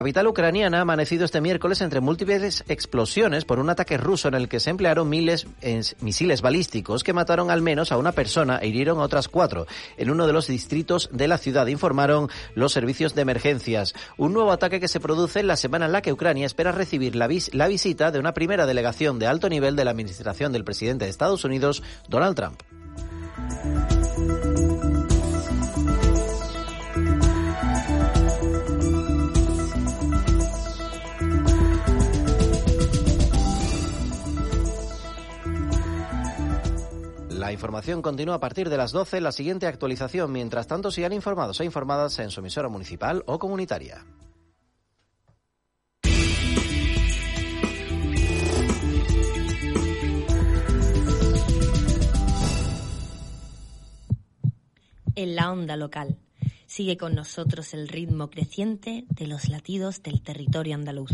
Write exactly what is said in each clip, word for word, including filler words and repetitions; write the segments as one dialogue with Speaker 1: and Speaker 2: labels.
Speaker 1: La capital ucraniana ha amanecido este miércoles entre múltiples explosiones por un ataque ruso en el que se emplearon miles en misiles balísticos que mataron al menos a una persona e hirieron a otras cuatro en uno de los distritos de la ciudad, informaron los servicios de emergencias. Un nuevo ataque que se produce en la semana en la que Ucrania espera recibir la, vis- la visita de una primera delegación de alto nivel de la administración del presidente de Estados Unidos, Donald Trump. La información continúa a partir de las doce, la siguiente actualización. Mientras tanto, sigan informados e informadas en su emisora municipal o comunitaria.
Speaker 2: En la onda local. Sigue con nosotros el ritmo creciente de los latidos del territorio andaluz.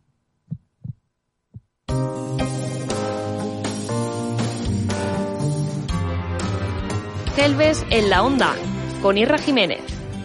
Speaker 3: Gelbes en la onda, con Irra Jiménez.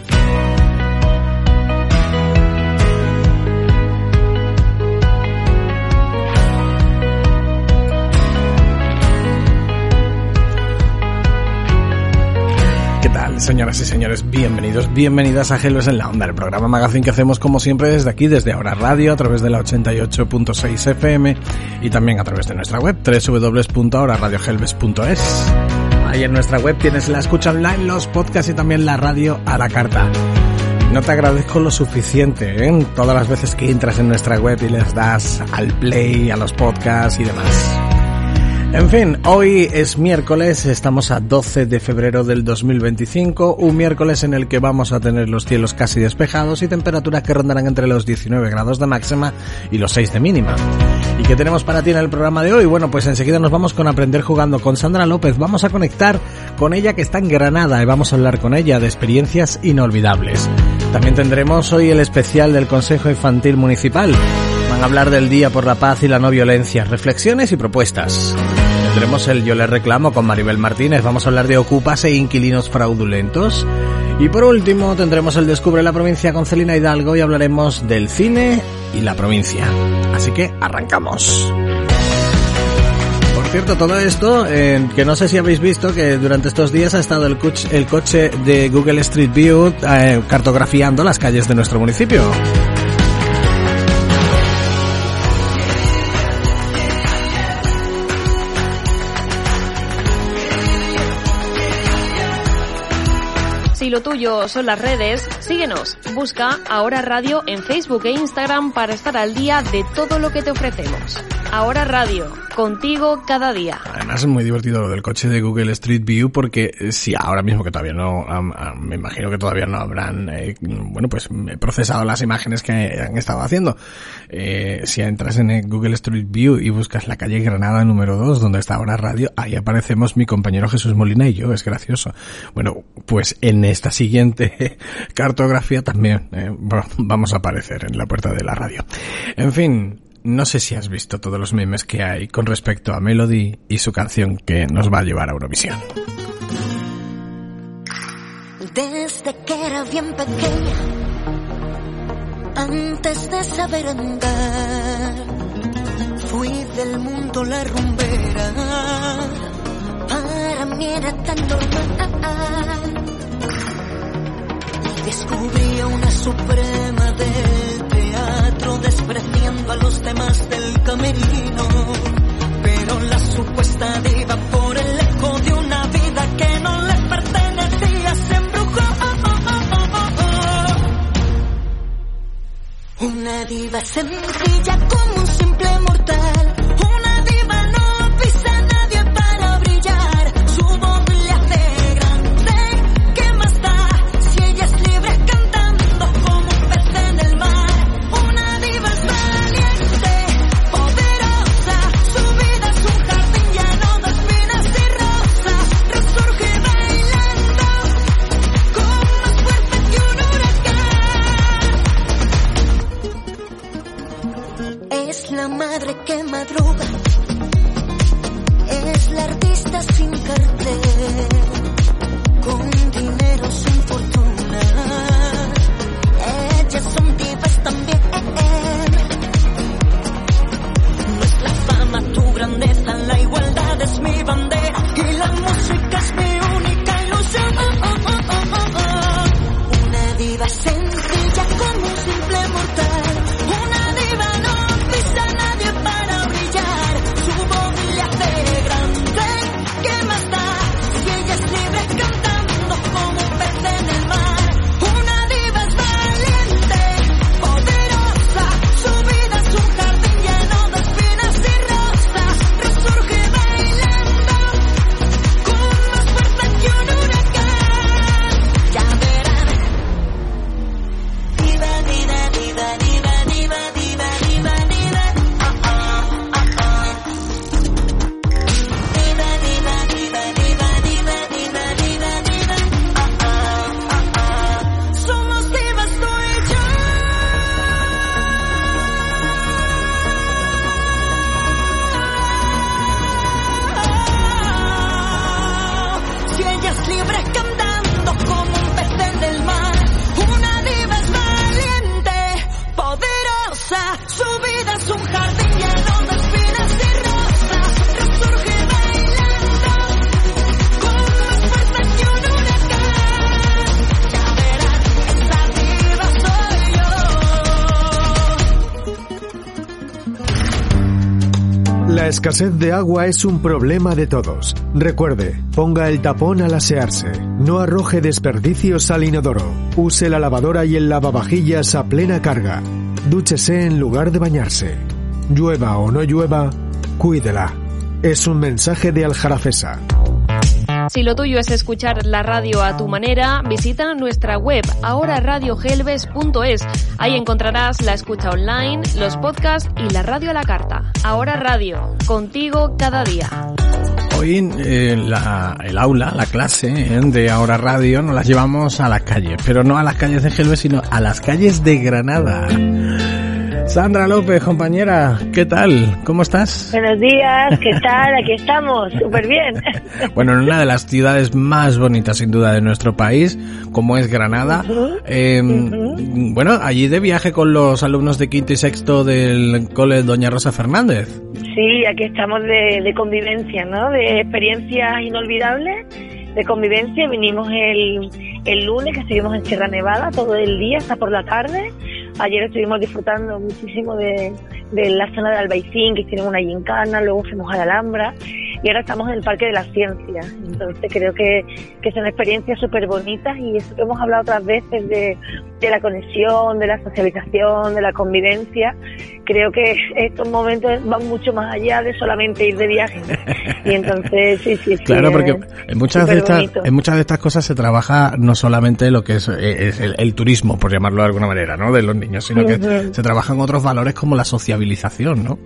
Speaker 4: ¿Qué tal, señoras y señores? Bienvenidos, bienvenidas a Gelbes en la onda, el programa magazine que hacemos como siempre desde aquí, desde Ahora Radio, a través de la ochenta y ocho punto seis F M y también a través de nuestra web, doble u doble u doble u punto ahora radio gelbes punto es. Ahí en nuestra web tienes la escucha online, los podcasts y también la radio a la carta. No te agradezco lo suficiente, ¿eh? Todas las veces que entras en nuestra web y les das al play, a los podcasts y demás. En fin, hoy es miércoles, estamos a doce de febrero del dos mil veinticinco, un miércoles en el que vamos a tener los cielos casi despejados y temperaturas que rondarán entre los diecinueve grados de máxima y los seis de mínima. ¿Y qué tenemos para ti en el programa de hoy? Bueno, pues enseguida nos vamos con Aprender Jugando con Sandra López. Vamos a conectar con ella, que está en Granada, y vamos a hablar con ella de experiencias inolvidables. También tendremos hoy el especial del Consejo Infantil Municipal. Van a hablar del Día por la Paz y la No Violencia, reflexiones y propuestas. Tendremos el Yo le reclamo con Maribel Martínez. Vamos a hablar de ocupas e inquilinos fraudulentos. Y por último tendremos el Descubre la Provincia con Celina Hidalgo y hablaremos del cine y la provincia. Así que arrancamos. Por cierto, todo esto, eh, que no sé si habéis visto que durante estos días ha estado el coche, el coche de Google Street View eh, cartografiando las calles de nuestro municipio.
Speaker 3: Si lo tuyo son las redes, síguenos. Busca Ahora Radio en Facebook e Instagram para estar al día de todo lo que te ofrecemos. Ahora Radio, contigo cada día.
Speaker 4: Además es muy divertido lo del coche de Google Street View, porque si sí, ahora mismo que todavía no, um, um, me imagino que todavía no habrán, eh, bueno, pues procesado las imágenes que han estado haciendo. Eh, si entras en el Google Street View y buscas la calle Granada número dos, donde está Ahora Radio, ahí aparecemos mi compañero Jesús Molina y yo, es gracioso. Bueno, pues en esta siguiente cartografía también eh, vamos a aparecer en la puerta de la radio. En fin, no sé si has visto todos los memes que hay con respecto a Melody y su canción que nos va a llevar a Eurovisión.
Speaker 5: Desde que era bien pequeña, antes de saber andar, fui del mundo la rumbera. Para mí era tan normal. Descubrí a una suprema del teatro, despreciando a los demás del camerino. Pero la supuesta diva, por el eco de una vida que no le pertenecía, se embrujó. Una diva sencilla como un simple mortal. Una diva no pisa a nadie para brillar. Su voz le hace grande. ¿Qué más da si ella es libre cantando como un pez en el mar? Una diva es valiente, poderosa. Su vida es un jardín lleno de espinas y rosas. Resurge bailando con más fuerza que un huracán. Es la madre que madruga, es la artista sin cartel, con dinero sin fortuna. Ellas son divas también.
Speaker 6: La escasez de agua es un problema de todos. Recuerde, ponga el tapón al asearse. No arroje desperdicios al inodoro. Use la lavadora y el lavavajillas a plena carga. Dúchese en lugar de bañarse. Llueva o no llueva, cuídela. Es un mensaje de Aljarafesa.
Speaker 3: Si lo tuyo es escuchar la radio a tu manera, visita nuestra web ahora radio gelbes punto es. Ahí encontrarás la escucha online, los podcasts y la radio a la carta. Ahora Radio, contigo cada día.
Speaker 4: Hoy eh, la, el aula, la clase eh, de Ahora Radio nos las llevamos a las calles, pero no a las calles de Gelbes, sino a las calles de Granada. Sandra López, compañera, ¿qué tal? ¿Cómo estás?
Speaker 7: Buenos días, ¿qué tal? Aquí estamos, súper bien.
Speaker 4: Bueno, en una de las ciudades más bonitas, sin duda, de nuestro país, como es Granada. Uh-huh. Eh, uh-huh. Bueno, allí de viaje con los alumnos de quinto y sexto del cole Doña Rosa Fernández.
Speaker 7: Sí, aquí estamos de, de convivencia, ¿no? De experiencias inolvidables, de convivencia. Vinimos el, el lunes, que estuvimos en Sierra Nevada todo el día, hasta por la tarde. Ayer estuvimos disfrutando muchísimo de, de la zona de Albaicín, que tiene una gincana, luego fuimos a la Alhambra y ahora estamos en el Parque de las Ciencias. Entonces creo que, que son experiencias súper bonitas y eso que hemos hablado otras veces de, de la conexión, de la socialización, de la convivencia. Creo que estos momentos van mucho más allá de solamente ir de viaje. Y entonces, sí, sí, sí.
Speaker 4: Claro, porque en muchas de estas, en muchas de estas cosas se trabaja no solamente lo que es, es el, el turismo, por llamarlo de alguna manera, ¿no? De los niños, sino que uh-huh. se trabajan otros valores como la sociabilización, ¿no?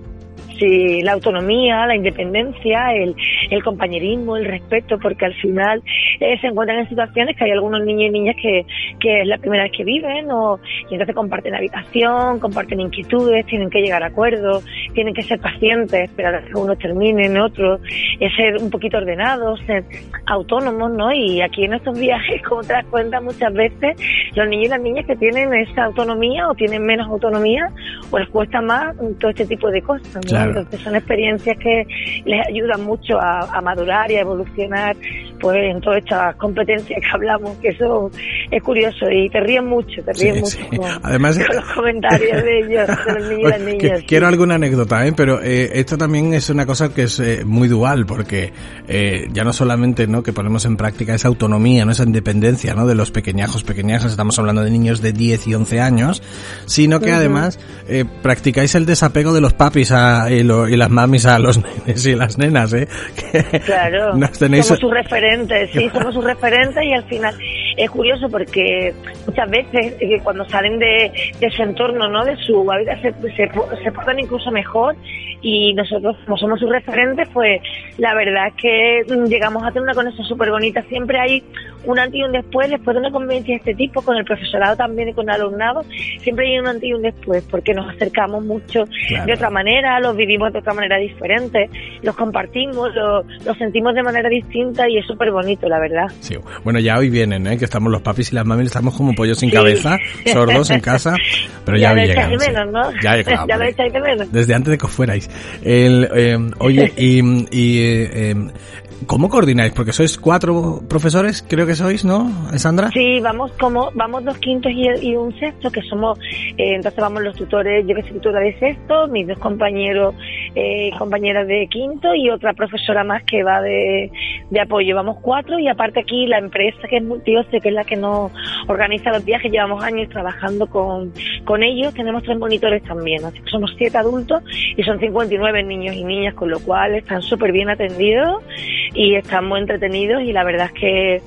Speaker 7: Sí, la autonomía, la independencia, el, el compañerismo, el respeto, porque al final eh, se encuentran en situaciones que hay algunos niños y niñas que, que es la primera vez que viven, o, y entonces comparten habitación, comparten inquietudes, tienen que llegar a acuerdos, tienen que ser pacientes, esperar a que uno termine en otro, es ser un poquito ordenados, ser autónomos, ¿no? Y aquí en estos viajes, como te das cuenta, muchas veces los niños y las niñas que tienen esa autonomía o tienen menos autonomía, o les cuesta más todo este tipo de cosas, ¿no?
Speaker 4: Claro.
Speaker 7: Entonces son experiencias que les ayudan mucho a, a madurar y a evolucionar, pues en todas estas competencias que hablamos, que eso es curioso y te ríes mucho, te ríes
Speaker 4: sí,
Speaker 7: mucho
Speaker 4: sí.
Speaker 7: Con,
Speaker 4: Además,
Speaker 7: con los comentarios de ellos, de los niños y las niñas. Sí.
Speaker 4: Quiero alguna anécdota, ¿eh? Pero eh, esto también es una cosa que es eh, muy dual, porque eh, ya no solamente, ¿no?, que ponemos en práctica esa autonomía, no esa independencia, ¿no?, de los pequeñajos, pequeñajas, estamos hablando de niños de diez y once años, sino que uh-huh. además eh, practicáis el desapego de los papis a, y, lo, y las mamis a los nenes y las nenas, ¿eh? Que
Speaker 7: claro,
Speaker 4: tenéis...
Speaker 7: somos sus referentes, sí, somos sus referentes y al final es curioso porque muchas veces eh, cuando salen de, de su entorno, ¿no?, de su hábitat, se, se, se portan incluso mejor y nosotros, como somos sus referentes, pues la verdad es que llegamos a tener una conexión súper bonita. Siempre hay un antes y un después, después de una convivencia de este tipo, con el profesorado también y con el alumnado, siempre hay un antes y un después, porque nos acercamos mucho claro. de otra manera, los vivimos de otra manera diferente, los compartimos, los, los sentimos de manera distinta y es súper bonito, la verdad.
Speaker 4: Sí, bueno, ya hoy vienen, ¿eh?, que estamos los papis y las mamis, estamos como pollos sin sí. cabeza, sordos en casa, pero ya, ya llegan.
Speaker 7: Sí. Menos, ¿no?
Speaker 4: Ya, claro,
Speaker 7: ya lo echáis de menos.
Speaker 4: Desde antes de que os fuerais. El, eh, oye, y, y eh, ¿cómo coordináis? Porque sois cuatro profesores, creo que sois, ¿no, Sandra?
Speaker 7: Sí, vamos como vamos dos quintos y, y un sexto, que somos, eh, entonces vamos los tutores, yo que soy tutora de sexto, mis dos compañeros, eh, compañeras de quinto y otra profesora más que va de, de apoyo. Vamos cuatro y aparte aquí la empresa que es Multiose, que es la que nos organiza los viajes, llevamos años trabajando con, con ellos, tenemos tres monitores también, así que somos siete adultos y son cincuenta y nueve niños y niñas, con lo cual están súper bien atendidos y están muy entretenidos y la verdad es que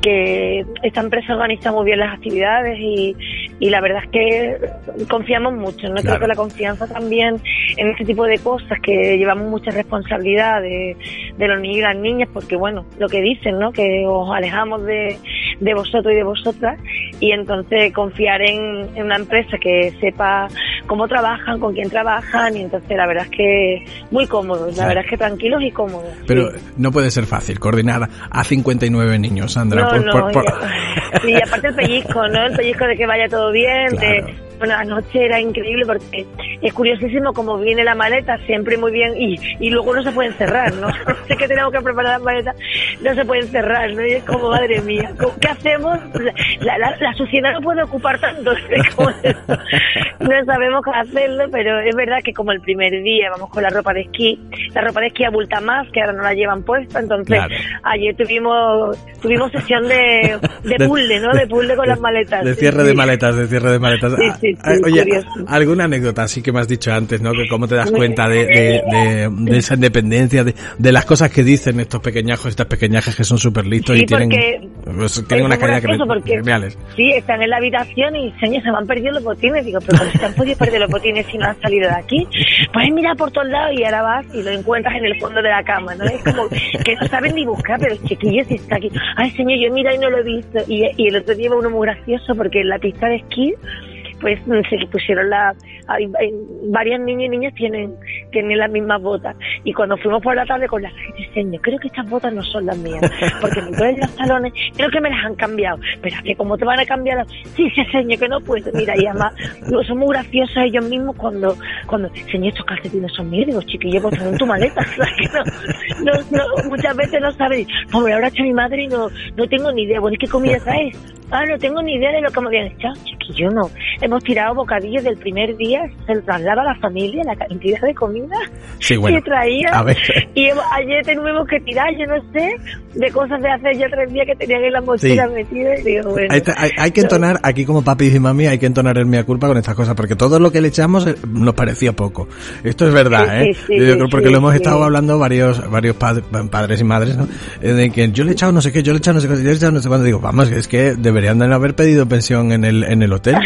Speaker 7: que esta empresa organiza muy bien las actividades y, y la verdad es que confiamos mucho, ¿no? Claro. Creo que la confianza también en este tipo de cosas, que llevamos mucha responsabilidad de, de los niños y las niñas, porque bueno, lo que dicen, ¿no?, que os alejamos de, de vosotros y de vosotras, y entonces confiar en, en una empresa que sepa cómo trabajan, con quién trabajan, y entonces la verdad es que muy cómodos, la claro. verdad es que tranquilos y cómodos.
Speaker 4: Pero
Speaker 7: sí.
Speaker 4: no puede ser fácil coordinar a cincuenta y nueve niños, Sandra.
Speaker 7: No,
Speaker 4: por,
Speaker 7: no,
Speaker 4: por, por...
Speaker 7: Sí, aparte el pellizco, ¿no? El pellizco de que vaya todo bien, claro. de Bueno, anoche era increíble porque es curiosísimo cómo viene la maleta, siempre muy bien, y, y luego no se pueden cerrar, ¿no? Sé que tenemos que preparar las maletas, no se pueden cerrar, ¿no? Y es como, madre mía, ¿qué hacemos? La, la, la suciedad no puede ocupar tanto, como eso. No sabemos cómo hacerlo, pero es verdad que como el primer día vamos con la ropa de esquí, la ropa de esquí abulta más, que ahora no la llevan puesta, entonces claro. ayer tuvimos tuvimos sesión de, de, de puzzle, ¿no? De puzzle con
Speaker 4: de,
Speaker 7: las maletas.
Speaker 4: De cierre sí. de maletas, de cierre de maletas.
Speaker 7: Sí, sí, sí,
Speaker 4: Oye,
Speaker 7: curioso.
Speaker 4: alguna anécdota así que me has dicho antes, ¿no? Que cómo te das cuenta de, de, de, de esa independencia, de, de las cosas que dicen estos pequeñajos, estas pequeñajas que son súper listos
Speaker 7: sí,
Speaker 4: y tienen, pues, tienen una calidad que reales.
Speaker 7: Sí, están en la habitación y señor, se me han perdido los botines. Digo, pero ¿cómo se han podido perder los botines si no han salido de aquí? Pues mira por todos lados y ahora vas y lo encuentras en el fondo de la cama, ¿no? Es como que no saben ni buscar, pero chiquillos, si está aquí. Ay, señor, yo mira y no lo he visto. Y, y el otro día iba uno muy gracioso porque en la pista de esquí pues se le pusieron la hay, hay, varias niños y niñas tienen tienen las mismas botas y cuando fuimos por la tarde con las diseños, creo que estas botas no son las mías porque me en los talones, creo que me las han cambiado, pero es que cómo te van a cambiar, sí, sí, señor, que no puedo, mira, y además son muy graciosos ellos mismos cuando cuando señor, estos calcetines son míos, digo, chiquillo, pues en tu maleta, que no, no, no, muchas veces no saben, pobre, ahora está mi madre y no, no tengo ni idea, bueno, ¿qué comida traes? Ah, no tengo ni idea de lo que me habían echado, chiquillo, no. Hemos tirado bocadillos del primer día, se lo traslada a la familia, la cantidad de comida
Speaker 4: sí, bueno,
Speaker 7: que traía.
Speaker 4: A ver.
Speaker 7: Y ayer tuvimos que tirar, yo no sé, de cosas de hace ya tres días que tenían en la mochila sí. metidas. Y digo, bueno,
Speaker 4: hay, hay, hay que entonar, aquí como papis y mami, hay que entonar el mea culpa con estas cosas, porque todo lo que le echamos nos parecía poco. Esto es verdad,
Speaker 7: sí,
Speaker 4: ¿eh?
Speaker 7: Sí, sí,
Speaker 4: yo creo porque
Speaker 7: sí,
Speaker 4: lo hemos
Speaker 7: sí.
Speaker 4: estado hablando varios varios padres, padres y madres, ¿no? De que yo le he echado no sé qué, yo le he echado no sé qué, yo le he echado no sé cuándo. Digo, vamos, es que deberían de no haber pedido pensión en el en el hotel.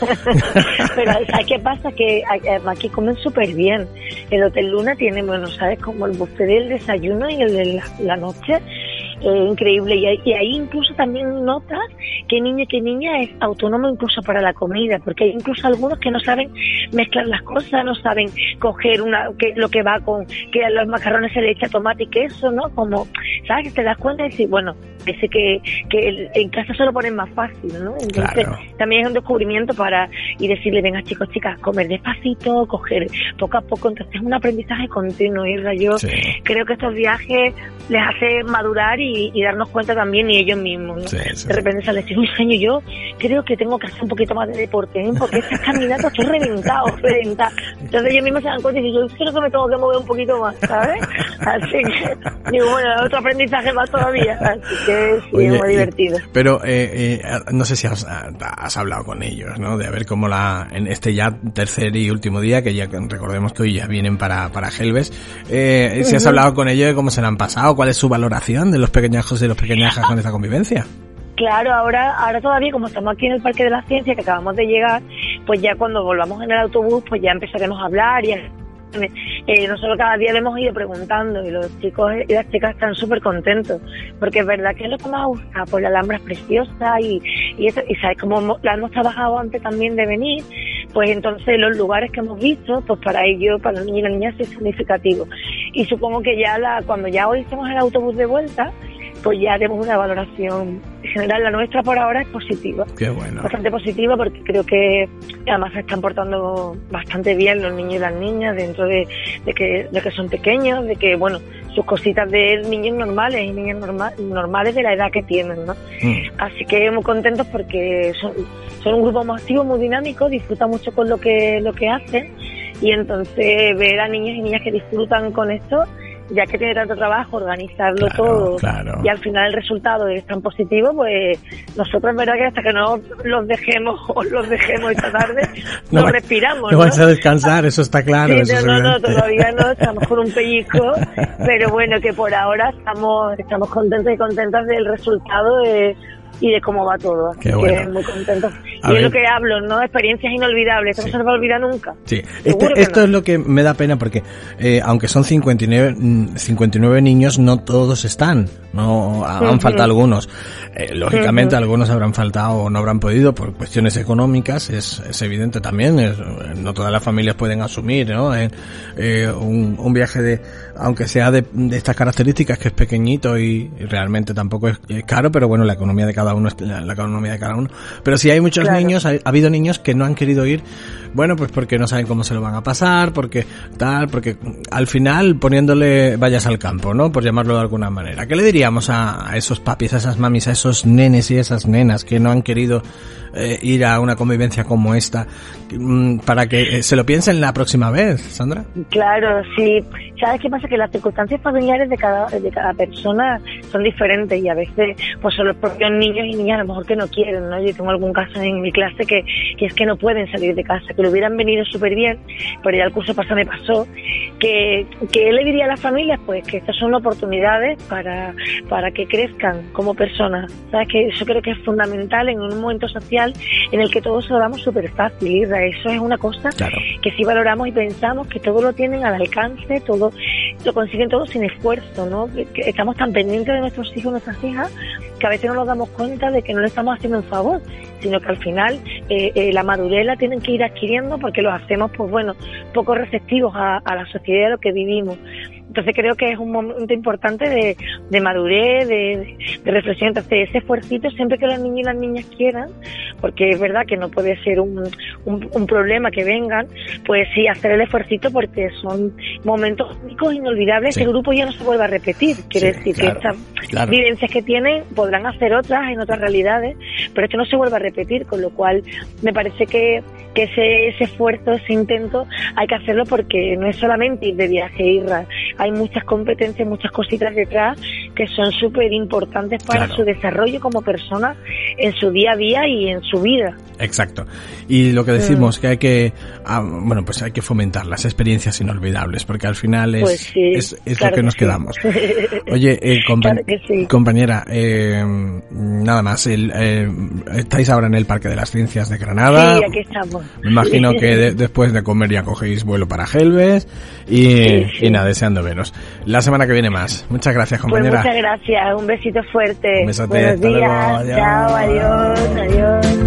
Speaker 7: Pero ¿sabes qué pasa? Que aquí comen súper bien. El Hotel Luna tiene, bueno, ¿sabes? Como el buffet del desayuno y el de la, la noche. Eh, increíble. Y, y ahí incluso también notas que niño que niña es autónomo incluso para la comida, porque hay incluso algunos que no saben mezclar las cosas, no saben coger una que lo que va con, que a los macarrones se le echa tomate y queso, ¿no? Como, ¿sabes? Que te das cuenta y dices, bueno, parece que, que en casa se lo ponen más fácil, ¿no? Entonces, claro. También es un descubrimiento para y decirle, venga chicos, chicas, comer despacito, coger poco a poco. Entonces es un aprendizaje continuo, y yo sí. creo que estos viajes les hace madurar y, y darnos cuenta también y ellos mismos, ¿no? Sí, sí. De repente sale decir, uy, señor, yo creo que tengo que hacer un poquito más de deporte, ¿eh? Porque estas caminatas estoy reventado, reventado. Entonces ellos mismos se dan cuenta y dicen, yo creo que me tengo que mover un poquito más, ¿sabes? Así que, digo, bueno, otro aprendizaje más todavía, así que sí, Oye, es muy divertido.
Speaker 4: Pero, eh, eh, no sé si has, has hablado con ellos, ¿no? De a ver cómo la, en este ya tercer y último día, que ya recordemos que hoy ya vienen para, para Gelbes, eh, si has hablado con ellos de cómo se la han pasado, cuál es su valoración de los pequeñajos y los pequeñajas con esta convivencia.
Speaker 7: Claro, ahora ahora todavía, como estamos aquí en el Parque de la Ciencia, que acabamos de llegar, pues ya cuando volvamos en el autobús, pues ya empezaremos a hablar y a Eh, nosotros cada día le hemos ido preguntando y los chicos y las chicas están súper contentos porque es verdad que es lo que más gusta, pues la Alhambra es preciosa y, y eso, y sabes, como la hemos trabajado antes también de venir, pues entonces los lugares que hemos visto, pues para ellos, para los niños y las niñas es significativo, y supongo que ya la cuando ya hoy estemos en el autobús de vuelta, pues ya haremos una valoración general. La nuestra por ahora es positiva.
Speaker 4: Qué bueno.
Speaker 7: Bastante positiva porque creo que además se están portando bastante bien los niños y las niñas dentro de, de que de que son pequeños, de que, bueno, sus cositas de niños normales y niñas normal, normales de la edad que tienen, ¿no? Mm. Así que muy contentos porque son, son un grupo muy activo, muy dinámico, disfrutan mucho con lo que, lo que hacen, y entonces ver a niños y niñas que disfrutan con esto, ya que tiene tanto trabajo organizarlo claro, todo claro. Y al final el resultado es tan positivo, pues nosotros es verdad que hasta que no los dejemos o los dejemos esta tarde no, no respiramos, ¿no?
Speaker 4: No vais a descansar, eso está claro.
Speaker 7: Sí, eso no, no, no, todavía no, estamos con un pellizco, pero bueno, que por ahora estamos estamos contentos y contentas del resultado de, y de cómo va todo, así
Speaker 4: Qué bueno.
Speaker 7: que muy contentos.
Speaker 4: A
Speaker 7: y
Speaker 4: ver.
Speaker 7: es lo que hablo, ¿no? Experiencias inolvidables, esto sí. no se va a olvidar nunca.
Speaker 4: Sí, este, esto no. es lo que me da pena porque eh, aunque son cincuenta y nueve, cincuenta y nueve niños, no todos están, no han uh-huh. faltado algunos. Eh, lógicamente uh-huh. algunos habrán faltado o no habrán podido por cuestiones económicas, es, es evidente también, es, no todas las familias pueden asumir, ¿no? Eh, eh, un, un viaje de, aunque sea de, de estas características, que es pequeñito y, y realmente tampoco es, es caro, pero bueno, la economía de cada cada uno, la, la economía de cada uno. Pero si hay muchos
Speaker 7: Claro.
Speaker 4: niños, ha, ha habido niños que no han querido ir, bueno, pues porque no saben cómo se lo van a pasar, porque tal, porque al final poniéndole vallas al campo, ¿no? Por llamarlo de alguna manera. ¿Qué le diríamos a, a esos papis, a esas mamis, a esos nenes y esas nenas que no han querido eh, ir a una convivencia como esta, mm, para que eh, se lo piensen la próxima vez, Sandra?
Speaker 7: Claro, sí. ¿Sabes qué pasa? Que las circunstancias familiares de cada de cada persona son diferentes y a veces pues son los propios niños y niñas a lo mejor que no quieren, ¿no? Yo tengo algún caso en mi clase que, que es que no pueden salir de casa, que lo hubieran venido súper bien, pero ya el curso pasado me pasó, que, que él le diría a las familias pues que estas son oportunidades para, para que crezcan como personas. ¿Sabes? Que eso creo que es fundamental en un momento social en el que todos lo damos súper fácil, Isra. Eso es una cosa
Speaker 4: Claro.
Speaker 7: que si valoramos y pensamos que todo lo tienen al alcance, todo lo consiguen todo sin esfuerzo, ¿no? Que, que estamos tan pendientes de nuestros hijos y nuestras hijas que a veces no nos damos cuenta de que no le estamos haciendo un favor, sino que al final eh, eh, la madurez la tienen que ir adquiriendo porque los hacemos, pues bueno, poco receptivos a, a la sociedad y a lo que vivimos. Entonces creo que es un momento importante de, de madurez, de, de reflexión. Entonces ese esfuercito siempre que los niños y las niñas quieran, porque es verdad que no puede ser un, un, un problema que vengan, pues sí, hacer el esfuercito porque son momentos únicos, inolvidables,
Speaker 4: Sí.
Speaker 7: que el grupo ya no se vuelva a repetir. Quiere
Speaker 4: Sí,
Speaker 7: decir
Speaker 4: claro,
Speaker 7: que estas
Speaker 4: claro.
Speaker 7: vivencias que tienen podrán hacer otras en otras realidades, pero esto no se vuelve a repetir, con lo cual me parece que, que ese, ese esfuerzo, ese intento, hay que hacerlo porque no es solamente ir de viaje, Irra. Hay muchas competencias, muchas cositas detrás que son súper importantes para
Speaker 4: Claro.
Speaker 7: su desarrollo como persona en su día a día y en su vida.
Speaker 4: Exacto. Y lo que decimos, que hay que, ah, bueno, pues hay que fomentar las experiencias inolvidables, porque al final es,
Speaker 7: Pues sí,
Speaker 4: es, es
Speaker 7: claro
Speaker 4: lo que
Speaker 7: que
Speaker 4: nos
Speaker 7: sí.
Speaker 4: quedamos. Oye, eh, compa-
Speaker 7: Claro que sí.
Speaker 4: compañera, eh, nada más, el, eh, estáis ahora en el Parque de las Ciencias de Granada.
Speaker 7: Sí, aquí estamos.
Speaker 4: Me imagino que de- después de comer ya cogéis vuelo para Gelbes y,
Speaker 7: Sí, sí.
Speaker 4: y nada, deseando veros. La semana que viene más. Muchas gracias,
Speaker 7: Pues
Speaker 4: compañera.
Speaker 7: muchas gracias, un besito fuerte.
Speaker 4: Un besote,
Speaker 7: Buenos
Speaker 4: hasta
Speaker 7: días,
Speaker 4: luego,
Speaker 7: chao,
Speaker 4: adiós.
Speaker 7: adiós, adiós.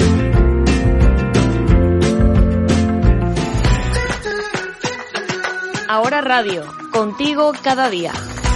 Speaker 3: Ahora Radio, contigo cada día.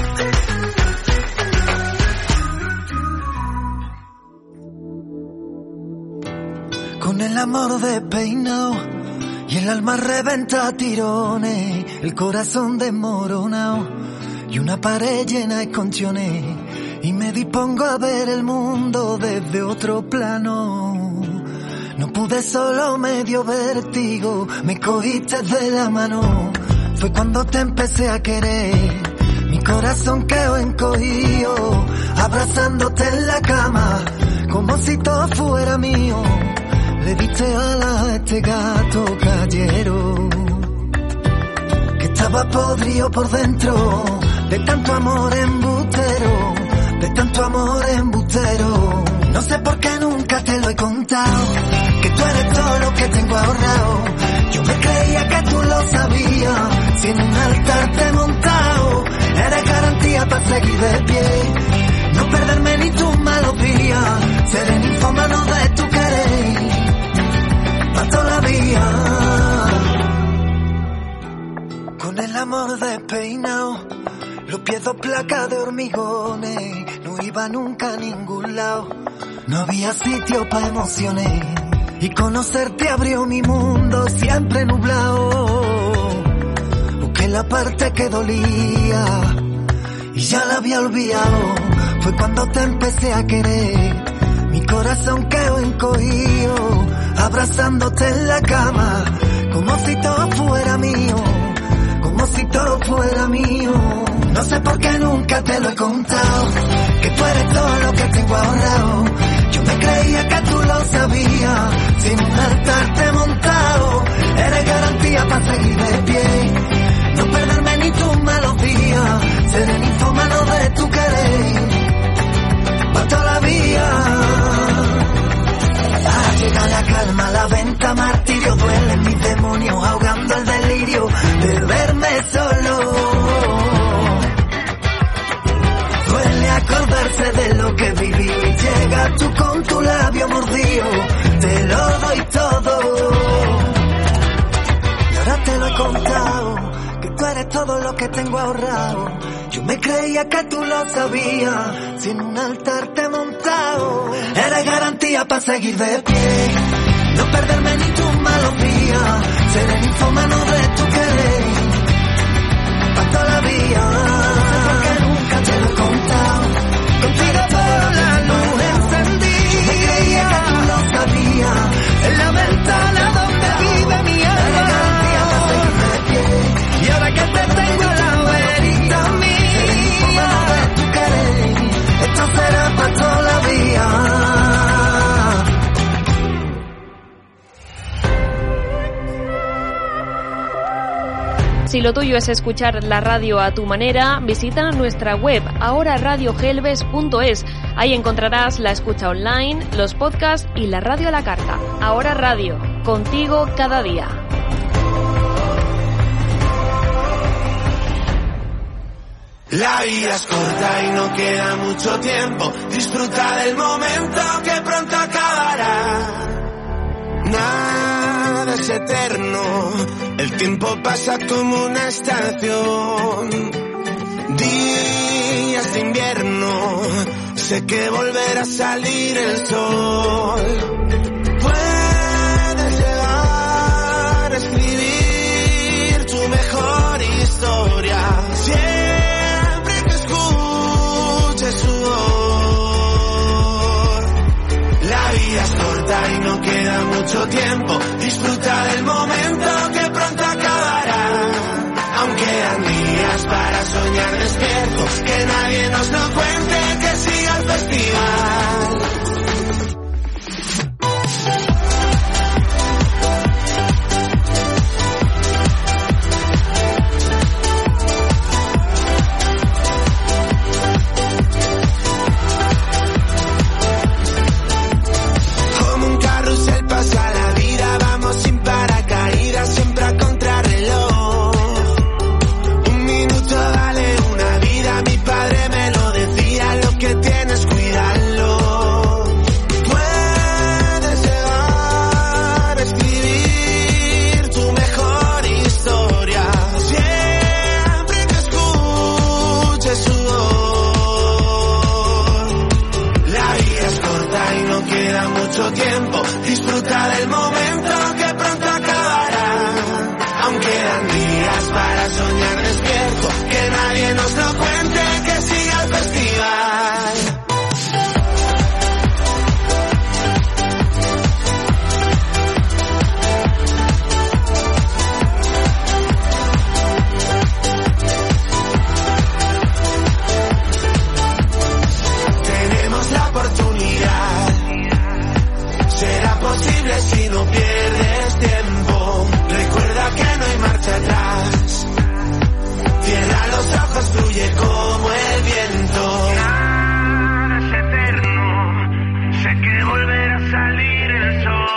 Speaker 8: Con el amor despeinado y el alma reventa a tirones, el corazón desmoronado y una pared llena de esconciones, y me dispongo a ver el mundo desde otro plano. No pude, solo medio vértigo, me cogiste de la mano. Fue cuando te empecé a querer, mi corazón quedó encogido, abrazándote en la cama, como si todo fuera mío. Le diste alas a este gato callero, que estaba podrido por dentro, de tanto amor embustero, de tanto amor embustero. No sé por qué nunca te lo he contado, que tú eres todo lo que tengo ahorrado. Yo me creía que tú lo sabías, si en un altar te he montado, eres garantía para seguir de pie, no perderme ni tus malos días, ser el ninfómano de tu querer, pa' toda la vida. Con el amor despeinado, los pies dos placas de hormigones, no iba nunca a ningún lado, no había sitio para emociones, y conocerte abrió mi mundo siempre nublado. Busqué la parte que dolía y ya la había olvidado. Fue cuando te empecé a querer, mi corazón quedó encogido, abrazándote en la cama, como si todo fuera mío, como si todo fuera mío. No sé por qué nunca te lo he contado, que tú eres todo lo que tengo ahorrado. Yo me creía que tú lo sabías, sin un altar te he montado, eres garantía para seguir de pie, no perderme ni tus malos días, ser el ninfómano de tu querer, pa' toda la vida. Ah, llega la calma, la venta, martirio, duelen mis demonios, ahogando el delirio de verme solo. Duele acordarse de lo que viví, llega tú con tu labio mordido, te lo doy todo. Y ahora te lo he contado, que tú eres todo lo que tengo ahorrado. Yo me creía que tú lo sabías, si en un altar te montaba, lado. Eres garantía para seguir de pie, no perderme ni tus malos días. Ser el infomano de tu querer, pa' toda la vida. Porque nunca te lo he contado. Contigo por la luz encendí. Me creía que tú lo sabías. En la ventana donde vive mi alma. Eres garantía para seguir de pie. Y ahora que te tengo la verita mía, de tu querer, esto será para toda la vida.
Speaker 3: Si lo tuyo es escuchar la radio a tu manera, visita nuestra web ahora radio gelbes punto es. Ahí encontrarás la escucha online, los podcasts y la radio a la carta. Ahora Radio, contigo cada día.
Speaker 9: La vida es corta y no queda mucho tiempo. Disfruta del momento que pronto acabará. Nada es eterno, el tiempo pasa como una estación. Días de invierno, sé que volverá a salir el sol. Puedes llegar a escribir tu mejor historia, siempre que escuches su voz. La vida es corta y no queda mucho tiempo. Disfruta del momento que pronto acabará. Aunque quedan días para soñar despiertos, que nadie nos lo cuente, que siga el festival. Tiempo, disfruta del momento que pronto acabará. Aunque quedan días para soñar despierto, que nadie nos lo cuente, que siga el festival. Tenemos la oportunidad. Será posible si no pierdes tiempo. Recuerda que no hay marcha atrás. Cierra los ojos, fluye como el viento. Nada es eterno. Sé que volverá a salir el sol.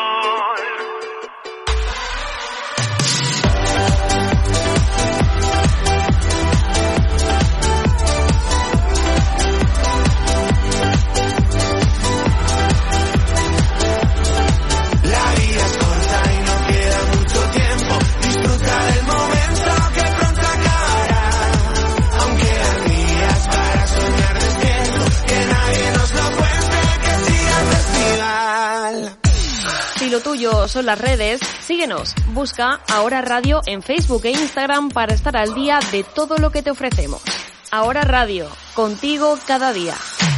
Speaker 3: Si lo tuyo son las redes, síguenos. Busca Ahora Radio en Facebook e Instagram para estar al día de todo lo que te ofrecemos. Ahora Radio, contigo cada día.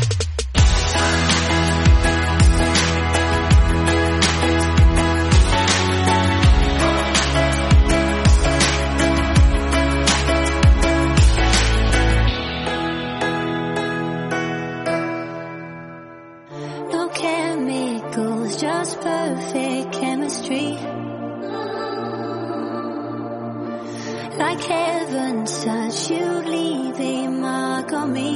Speaker 5: Just perfect chemistry, like heaven's touch, you leave a mark on me.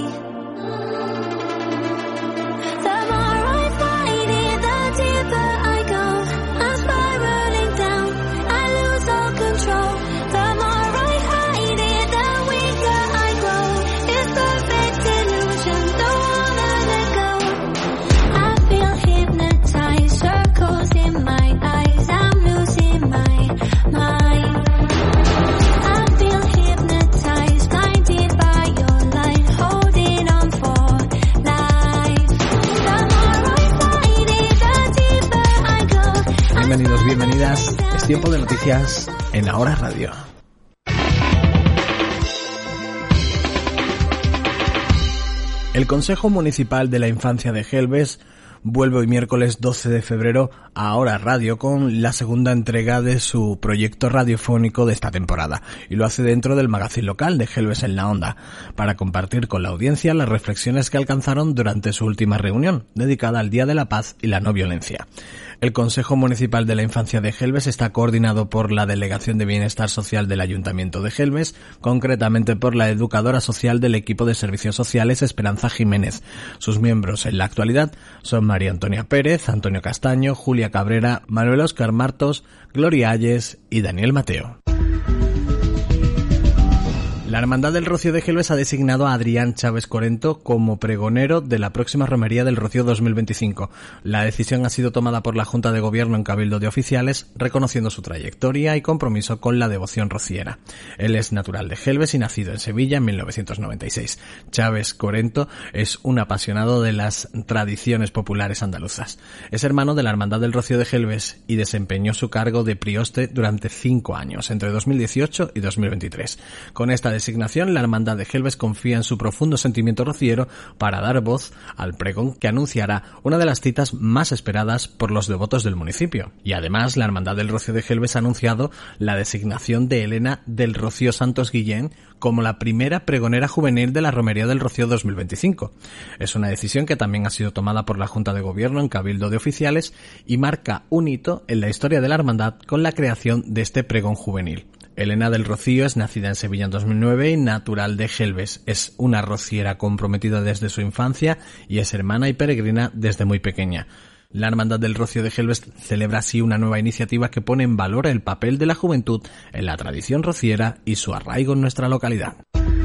Speaker 5: The more I fight it, the deeper I go. I'm spiraling down, I lose all control. The more I hide it, the weaker I grow. It's perfect illusion, don't wanna let go. I feel hypnotized, circles in my eyes, I'm losing my mind. I feel hypnotized, blinded by your light, holding on for
Speaker 4: tiempo de noticias en Ahora Radio. El Consejo Municipal de la Infancia de Gelbes vuelve hoy miércoles doce de febrero a Ahora Radio con la segunda entrega de su proyecto radiofónico de esta temporada, y lo hace dentro del magazín local de Gelbes en la Onda, para compartir con la audiencia las reflexiones que alcanzaron durante su última reunión, dedicada al Día de la Paz y la No Violencia. El Consejo Municipal de la Infancia de Gelbes está coordinado por la Delegación de Bienestar Social del Ayuntamiento de Gelbes, concretamente por la educadora social del equipo de Servicios Sociales, Esperanza Jiménez. Sus miembros en la actualidad son María Antonia Pérez, Antonio Castaño, Julia Cabrera, Manuel Óscar Martos, Gloria Ayes y Daniel Mateo. La Hermandad del Rocío de Gelbes ha designado a Adrián Chávez Corento como pregonero de la próxima Romería del Rocío dos mil veinticinco. La decisión ha sido tomada por la Junta de Gobierno en Cabildo de Oficiales, reconociendo su trayectoria y compromiso con la devoción rociera. Él es natural de Gelbes y nacido en Sevilla en mil novecientos noventa y seis. Chávez Corento es un apasionado de las tradiciones populares andaluzas. Es hermano de la Hermandad del Rocío de Gelbes y desempeñó su cargo de prioste durante cinco años, entre dos mil dieciocho y dos mil veintitrés. Con esta designación, la Hermandad de Gelbes confía en su profundo sentimiento rociero para dar voz al pregón que anunciará una de las citas más esperadas por los devotos del municipio. Y además, la Hermandad del Rocío de Gelbes ha anunciado la designación de Elena del Rocío Santos Guillén como la primera pregonera juvenil de la Romería del Rocío dos mil veinticinco. Es una decisión que también ha sido tomada por la Junta de Gobierno en Cabildo de Oficiales y marca un hito en la historia de la hermandad con la creación de este pregón juvenil. Elena del Rocío es nacida en Sevilla en dos mil nueve y natural de Gelbes. Es una rociera comprometida desde su infancia y es hermana y peregrina desde muy pequeña. La Hermandad del Rocío de Gelbes celebra así una nueva iniciativa que pone en valor el papel de la juventud en la tradición rociera y su arraigo en nuestra localidad.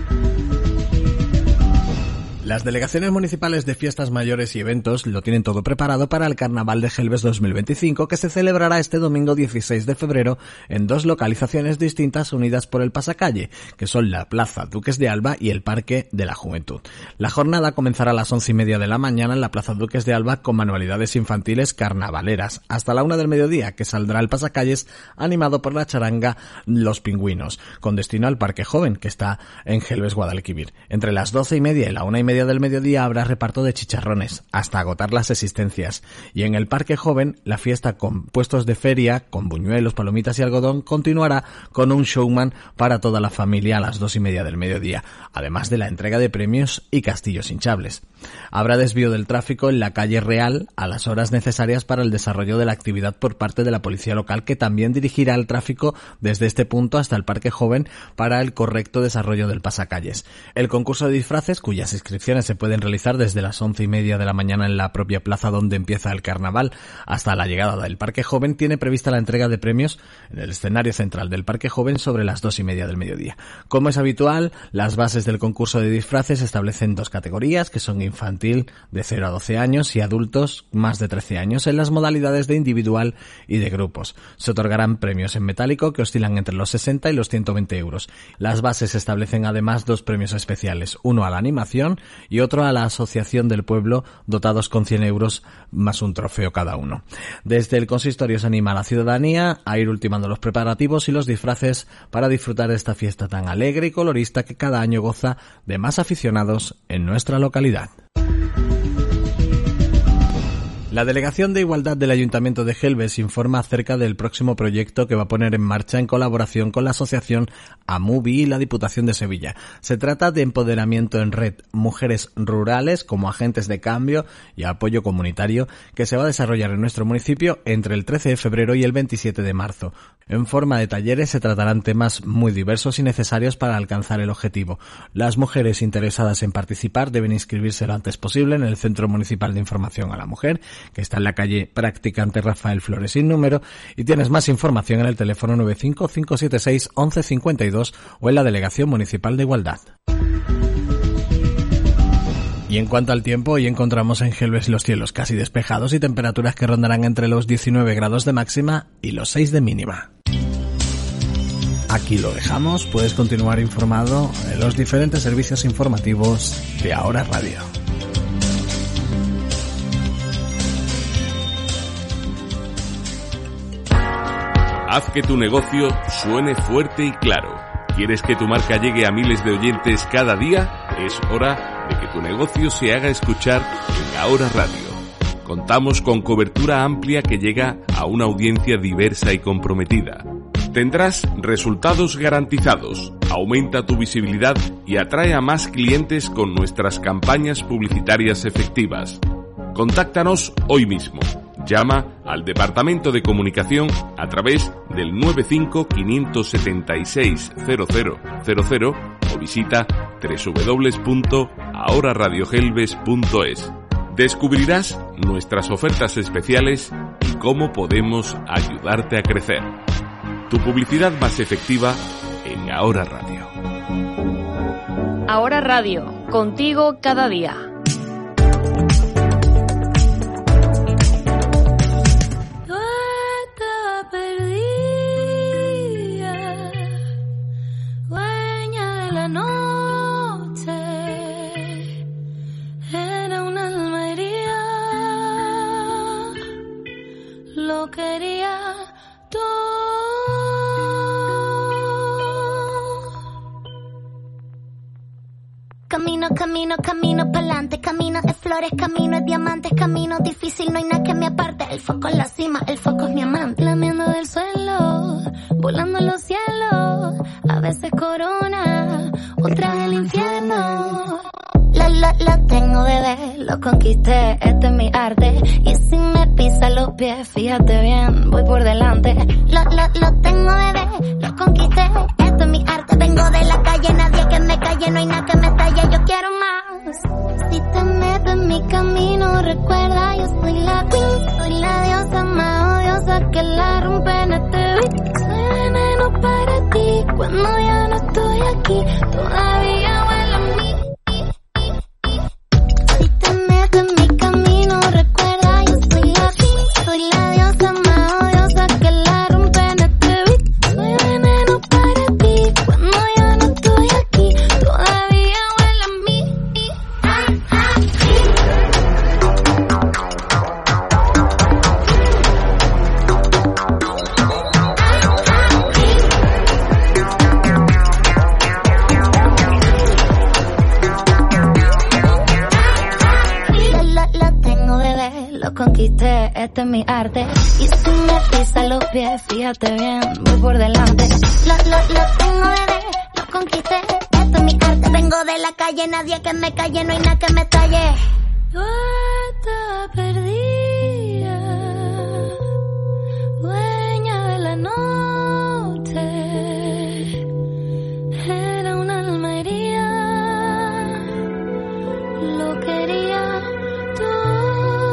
Speaker 4: Las delegaciones municipales de fiestas mayores y eventos lo tienen todo preparado para el Carnaval de Gelbes dos mil veinticinco, que se celebrará este domingo dieciséis de febrero en dos localizaciones distintas unidas por el pasacalle, que son la Plaza Duques de Alba y el Parque de la Juventud. La jornada comenzará a las once y media de la mañana en la Plaza Duques de Alba con manualidades infantiles carnavaleras, hasta la una del mediodía, que saldrá el pasacalles animado por la charanga Los Pingüinos, con destino al Parque Joven, que está en Gelbes Guadalquivir. Entre las doce y media y la una y media del mediodía habrá reparto de chicharrones, hasta agotar las existencias. Y en el Parque Joven, la fiesta con puestos de feria, con buñuelos, palomitas y algodón, continuará con un showman para toda la familia a las dos y media del mediodía, además de la entrega de premios y castillos hinchables. Habrá desvío del tráfico en la calle Real a las horas necesarias para el desarrollo de la actividad por parte de la policía local, que también dirigirá el tráfico desde este punto hasta el Parque Joven para el correcto desarrollo del pasacalles. El concurso de disfraces, cuyas inscripciones se pueden realizar desde las once y media de la mañana en la propia plaza donde empieza el carnaval hasta la llegada del Parque Joven, tiene prevista la entrega de premios en el escenario central del Parque Joven sobre las dos y media del mediodía. Como es habitual, las bases del concurso de disfraces establecen dos categorías, que son infantil de cero a doce años y adultos más de trece años, en las modalidades de individual y de grupos. Se otorgarán premios en metálico que oscilan entre los sesenta y los ciento veinte euros. Las bases establecen además dos premios especiales, uno a la animación y otro a la Asociación del Pueblo, dotados con cien euros más un trofeo cada uno. Desde el consistorio se anima a la ciudadanía a ir ultimando los preparativos y los disfraces para disfrutar de esta fiesta tan alegre y colorista que cada año goza de más aficionados en nuestra localidad. La Delegación de Igualdad del Ayuntamiento de Gelbes informa acerca del próximo proyecto que va a poner en marcha en colaboración con la asociación AMUBI y la Diputación de Sevilla. Se trata de empoderamiento en red, mujeres rurales como agentes de cambio y apoyo comunitario, que se va a desarrollar en nuestro municipio entre el trece de febrero y el veintisiete de marzo. En forma de talleres se tratarán temas muy diversos y necesarios para alcanzar el objetivo. Las mujeres interesadas en participar deben inscribirse lo antes posible en el Centro Municipal de Información a la Mujer, que está en la calle Practicante Rafael Flores sin número, y tienes más información en el teléfono nueve cinco cinco siete seis once cincuenta y dos o en la Delegación Municipal de Igualdad. Y en cuanto al tiempo, hoy encontramos en Gelbes los cielos casi despejados y temperaturas que rondarán entre los diecinueve grados de máxima y los seis de mínima. Aquí lo dejamos, puedes continuar informado en los diferentes servicios informativos de Ahora Radio.
Speaker 10: Haz que tu negocio suene fuerte y claro. ¿Quieres que tu marca llegue a miles de oyentes cada día? Es hora de que tu negocio se haga escuchar en Ahora Radio. Contamos con cobertura amplia que llega a una audiencia diversa y comprometida. Tendrás resultados garantizados, aumenta tu visibilidad y atrae a más clientes con nuestras campañas publicitarias efectivas. Contáctanos hoy mismo. Llama al Departamento de Comunicación a través del nueve cinco cinco siete seis cero cero cero cero o visita doble u doble u doble u punto ahora radio gelbes punto es. Descubrirás nuestras ofertas especiales y cómo podemos ayudarte a crecer. Tu publicidad más efectiva en Ahora Radio.
Speaker 3: Ahora Radio, contigo cada día.
Speaker 11: Camino, camino, camino pa'lante, camino de flores, camino de diamantes, camino difícil, no hay nada que me aparte. El foco en la cima, el foco es mi amante. Lamiendo del suelo, volando en los cielos, a veces corona, otra del infierno. Lo, lo, lo tengo, bebé, lo conquisté, este es mi arte. Y si me pisa los pies, fíjate bien, voy por delante. Lo, lo, lo tengo, bebé, lo conquisté, esto es mi arte. Vengo de la calle, nadie que me calle, no hay nada que me talle, yo quiero más. Si te meto en mi camino, recuerda, yo soy la queen, soy la diosa más odiosa que la rompe en este beat. Soy veneno para ti, cuando ya no estoy aquí, todavía huele a mí. Conquisté, este es mi arte. Y si me pisa los pies, fíjate bien, voy por delante. Lo, lo, lo tengo, bebé, lo conquisté, esto es mi arte. Vengo de la calle, nadie que me calle, no hay nada que me talle. Yo estaba perdida, dueña de la noche. Era una alma herida, lo quería todo.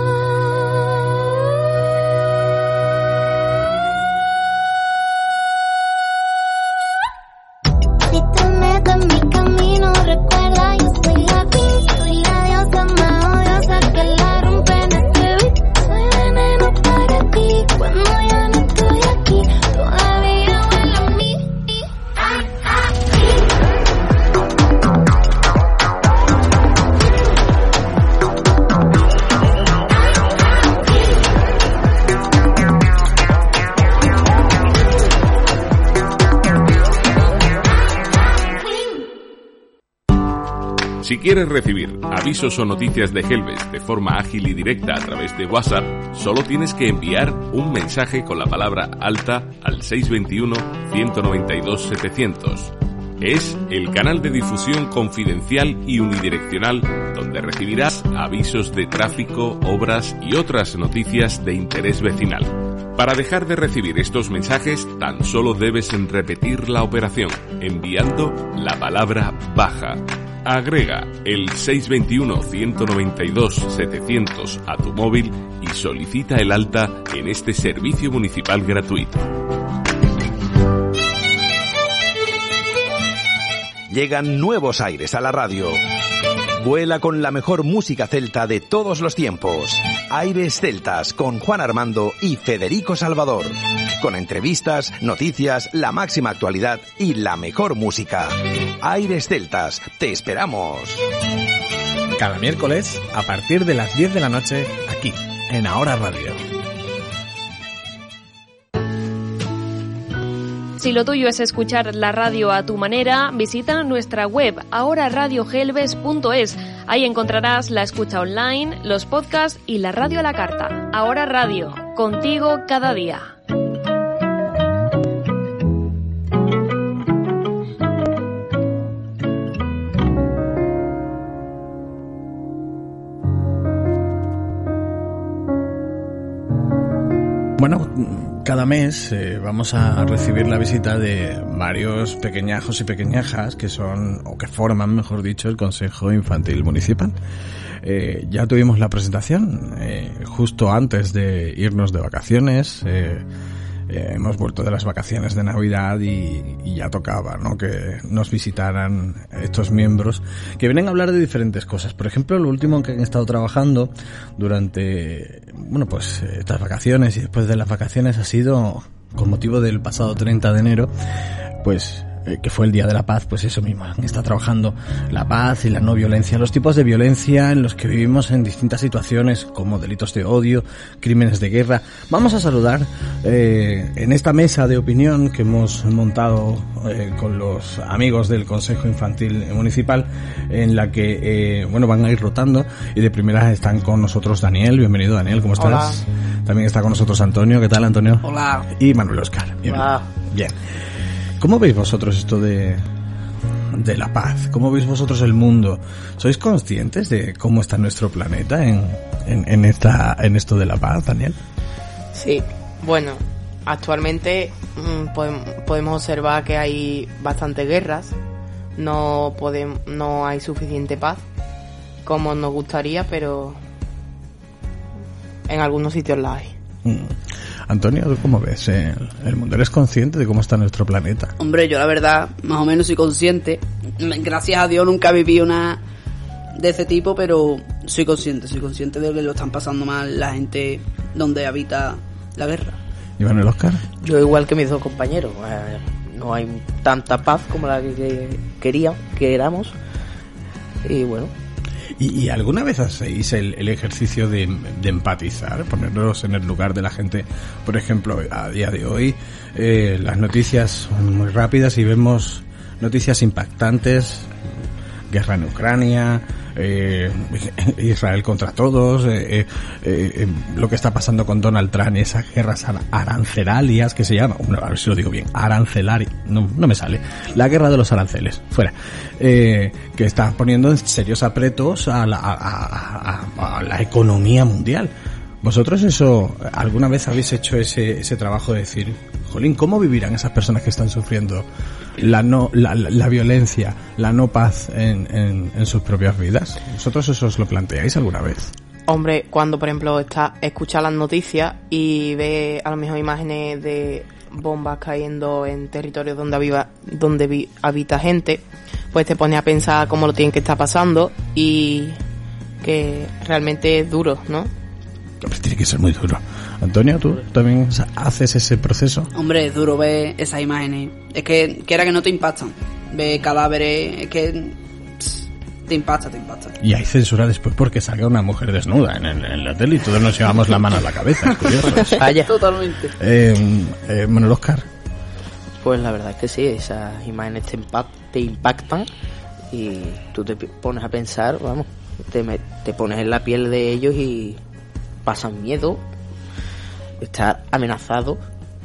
Speaker 10: Si quieres recibir avisos o noticias de Gelbes de forma ágil y directa a través de WhatsApp, solo tienes que enviar un mensaje con la palabra alta al seis dos uno, uno nueve dos, setecientos. Es el canal de difusión confidencial y unidireccional donde recibirás avisos de tráfico, obras y otras noticias de interés vecinal. Para dejar de recibir estos mensajes, tan solo debes repetir la operación, enviando la palabra baja. Agrega el seis dos uno, uno nueve dos, setecientos a tu móvil y solicita el alta en este servicio municipal gratuito.
Speaker 12: Llegan nuevos aires a la radio. Vuela con la mejor música celta de todos los tiempos. Aires Celtas con Juan Armando y Federico Salvador. Con entrevistas, noticias, la máxima actualidad y la mejor música. Aires Celtas, te esperamos.
Speaker 4: Cada miércoles, a partir de las diez de la noche, aquí, en Ahora Radio.
Speaker 3: Si lo tuyo es escuchar la radio a tu manera, visita nuestra web ahora radio gelbes punto es. Ahí encontrarás la escucha online, los podcasts y la radio a la carta. Ahora Radio, contigo cada día.
Speaker 4: Bueno, cada mes eh, vamos a recibir la visita de varios pequeñajos y pequeñajas que son, o que forman, mejor dicho, el Consejo Infantil Municipal. Eh, ya tuvimos la presentación eh, justo antes de irnos de vacaciones. Eh, eh, hemos vuelto de las vacaciones de Navidad y, y ya tocaba, ¿no?, que nos visitaran estos miembros que vienen a hablar de diferentes cosas. Por ejemplo, lo último en que han estado trabajando durante, bueno, pues estas vacaciones y después de las vacaciones ha sido, con motivo del pasado treinta de enero, pues eh, que fue el Día de la Paz, pues eso mismo, está trabajando la paz y la no violencia, los tipos de violencia en los que vivimos en distintas situaciones, como delitos de odio, crímenes de guerra. Vamos a saludar eh, en esta mesa de opinión que hemos montado eh, con los amigos del Consejo Infantil Municipal, en la que, eh, bueno, van a ir rotando, y de primera están con nosotros Daniel. Bienvenido, Daniel, ¿cómo estás?
Speaker 13: Hola.
Speaker 4: También está con nosotros Antonio. ¿Qué tal, Antonio?
Speaker 13: Hola.
Speaker 4: Y Manuel Oscar.
Speaker 13: Hola.
Speaker 4: Bien. ¿Cómo veis vosotros esto de, de la paz? ¿Cómo veis vosotros el mundo? ¿Sois conscientes de cómo está nuestro planeta en, en, en, esta, en esto de la paz, Daniel?
Speaker 13: Sí, bueno, actualmente mmm, podemos, podemos observar que hay bastantes guerras, no, podemos, no hay suficiente paz como nos gustaría, pero en algunos sitios la hay.
Speaker 4: Mm. Antonio, ¿tú cómo ves el, el mundo? ¿Eres consciente de cómo está nuestro planeta?
Speaker 14: Hombre, yo la verdad, más o menos soy consciente. Gracias a Dios nunca viví una de ese tipo, pero soy consciente, soy consciente de que lo están pasando mal la gente donde habita la guerra.
Speaker 4: ¿Y Manuel Oscar?
Speaker 15: Yo igual que mis dos compañeros, eh, no hay tanta paz como la que querían, que éramos, y bueno.
Speaker 4: ¿Y, y alguna vez hacéis el, el ejercicio de, de empatizar, ponernos en el lugar de la gente? Por ejemplo, a día de hoy eh, las noticias son muy rápidas y vemos noticias impactantes, guerra en Ucrania, eh, Israel contra todos, eh, eh, eh, lo que está pasando con Donald Trump, esas guerras arancelarias que se llama, bueno, a ver si lo digo bien, arancelari, no, no me sale, la guerra de los aranceles, fuera, eh, que está poniendo en serios apretos a la, a, a, a, a la economía mundial. ¿Vosotros eso, alguna vez habéis hecho ese, ese trabajo de decir, jolín, ¿cómo vivirán esas personas que están sufriendo la no la, la, la violencia, la no paz en, en, en sus propias vidas? ¿Vosotros eso os lo planteáis alguna vez?
Speaker 13: Hombre, cuando por ejemplo está escucha las noticias y ve a lo mejor imágenes de bombas cayendo en territorios donde viva, donde vi, habita gente, pues te pone a pensar cómo lo tienen que estar pasando y que realmente es duro, ¿no?
Speaker 4: Hombre, tiene que ser muy duro. Antonio, ¿tú también haces ese proceso?
Speaker 14: Hombre, es duro ver esas imágenes. Es que, quiera que no te impactan. Ver cadáveres, es que pss, te impacta, te impacta.
Speaker 4: Y hay censura después porque salga una mujer desnuda en, en, en la tele y todos nos llevamos la mano a la cabeza. Es curioso.
Speaker 15: Vaya.
Speaker 14: Totalmente.
Speaker 4: Eh, eh, Manuel Oscar.
Speaker 15: Pues la verdad es que sí, esas imágenes te, impact, te impactan y tú te pones a pensar, vamos, te, te pones en la piel de ellos y pasan miedo, estar amenazado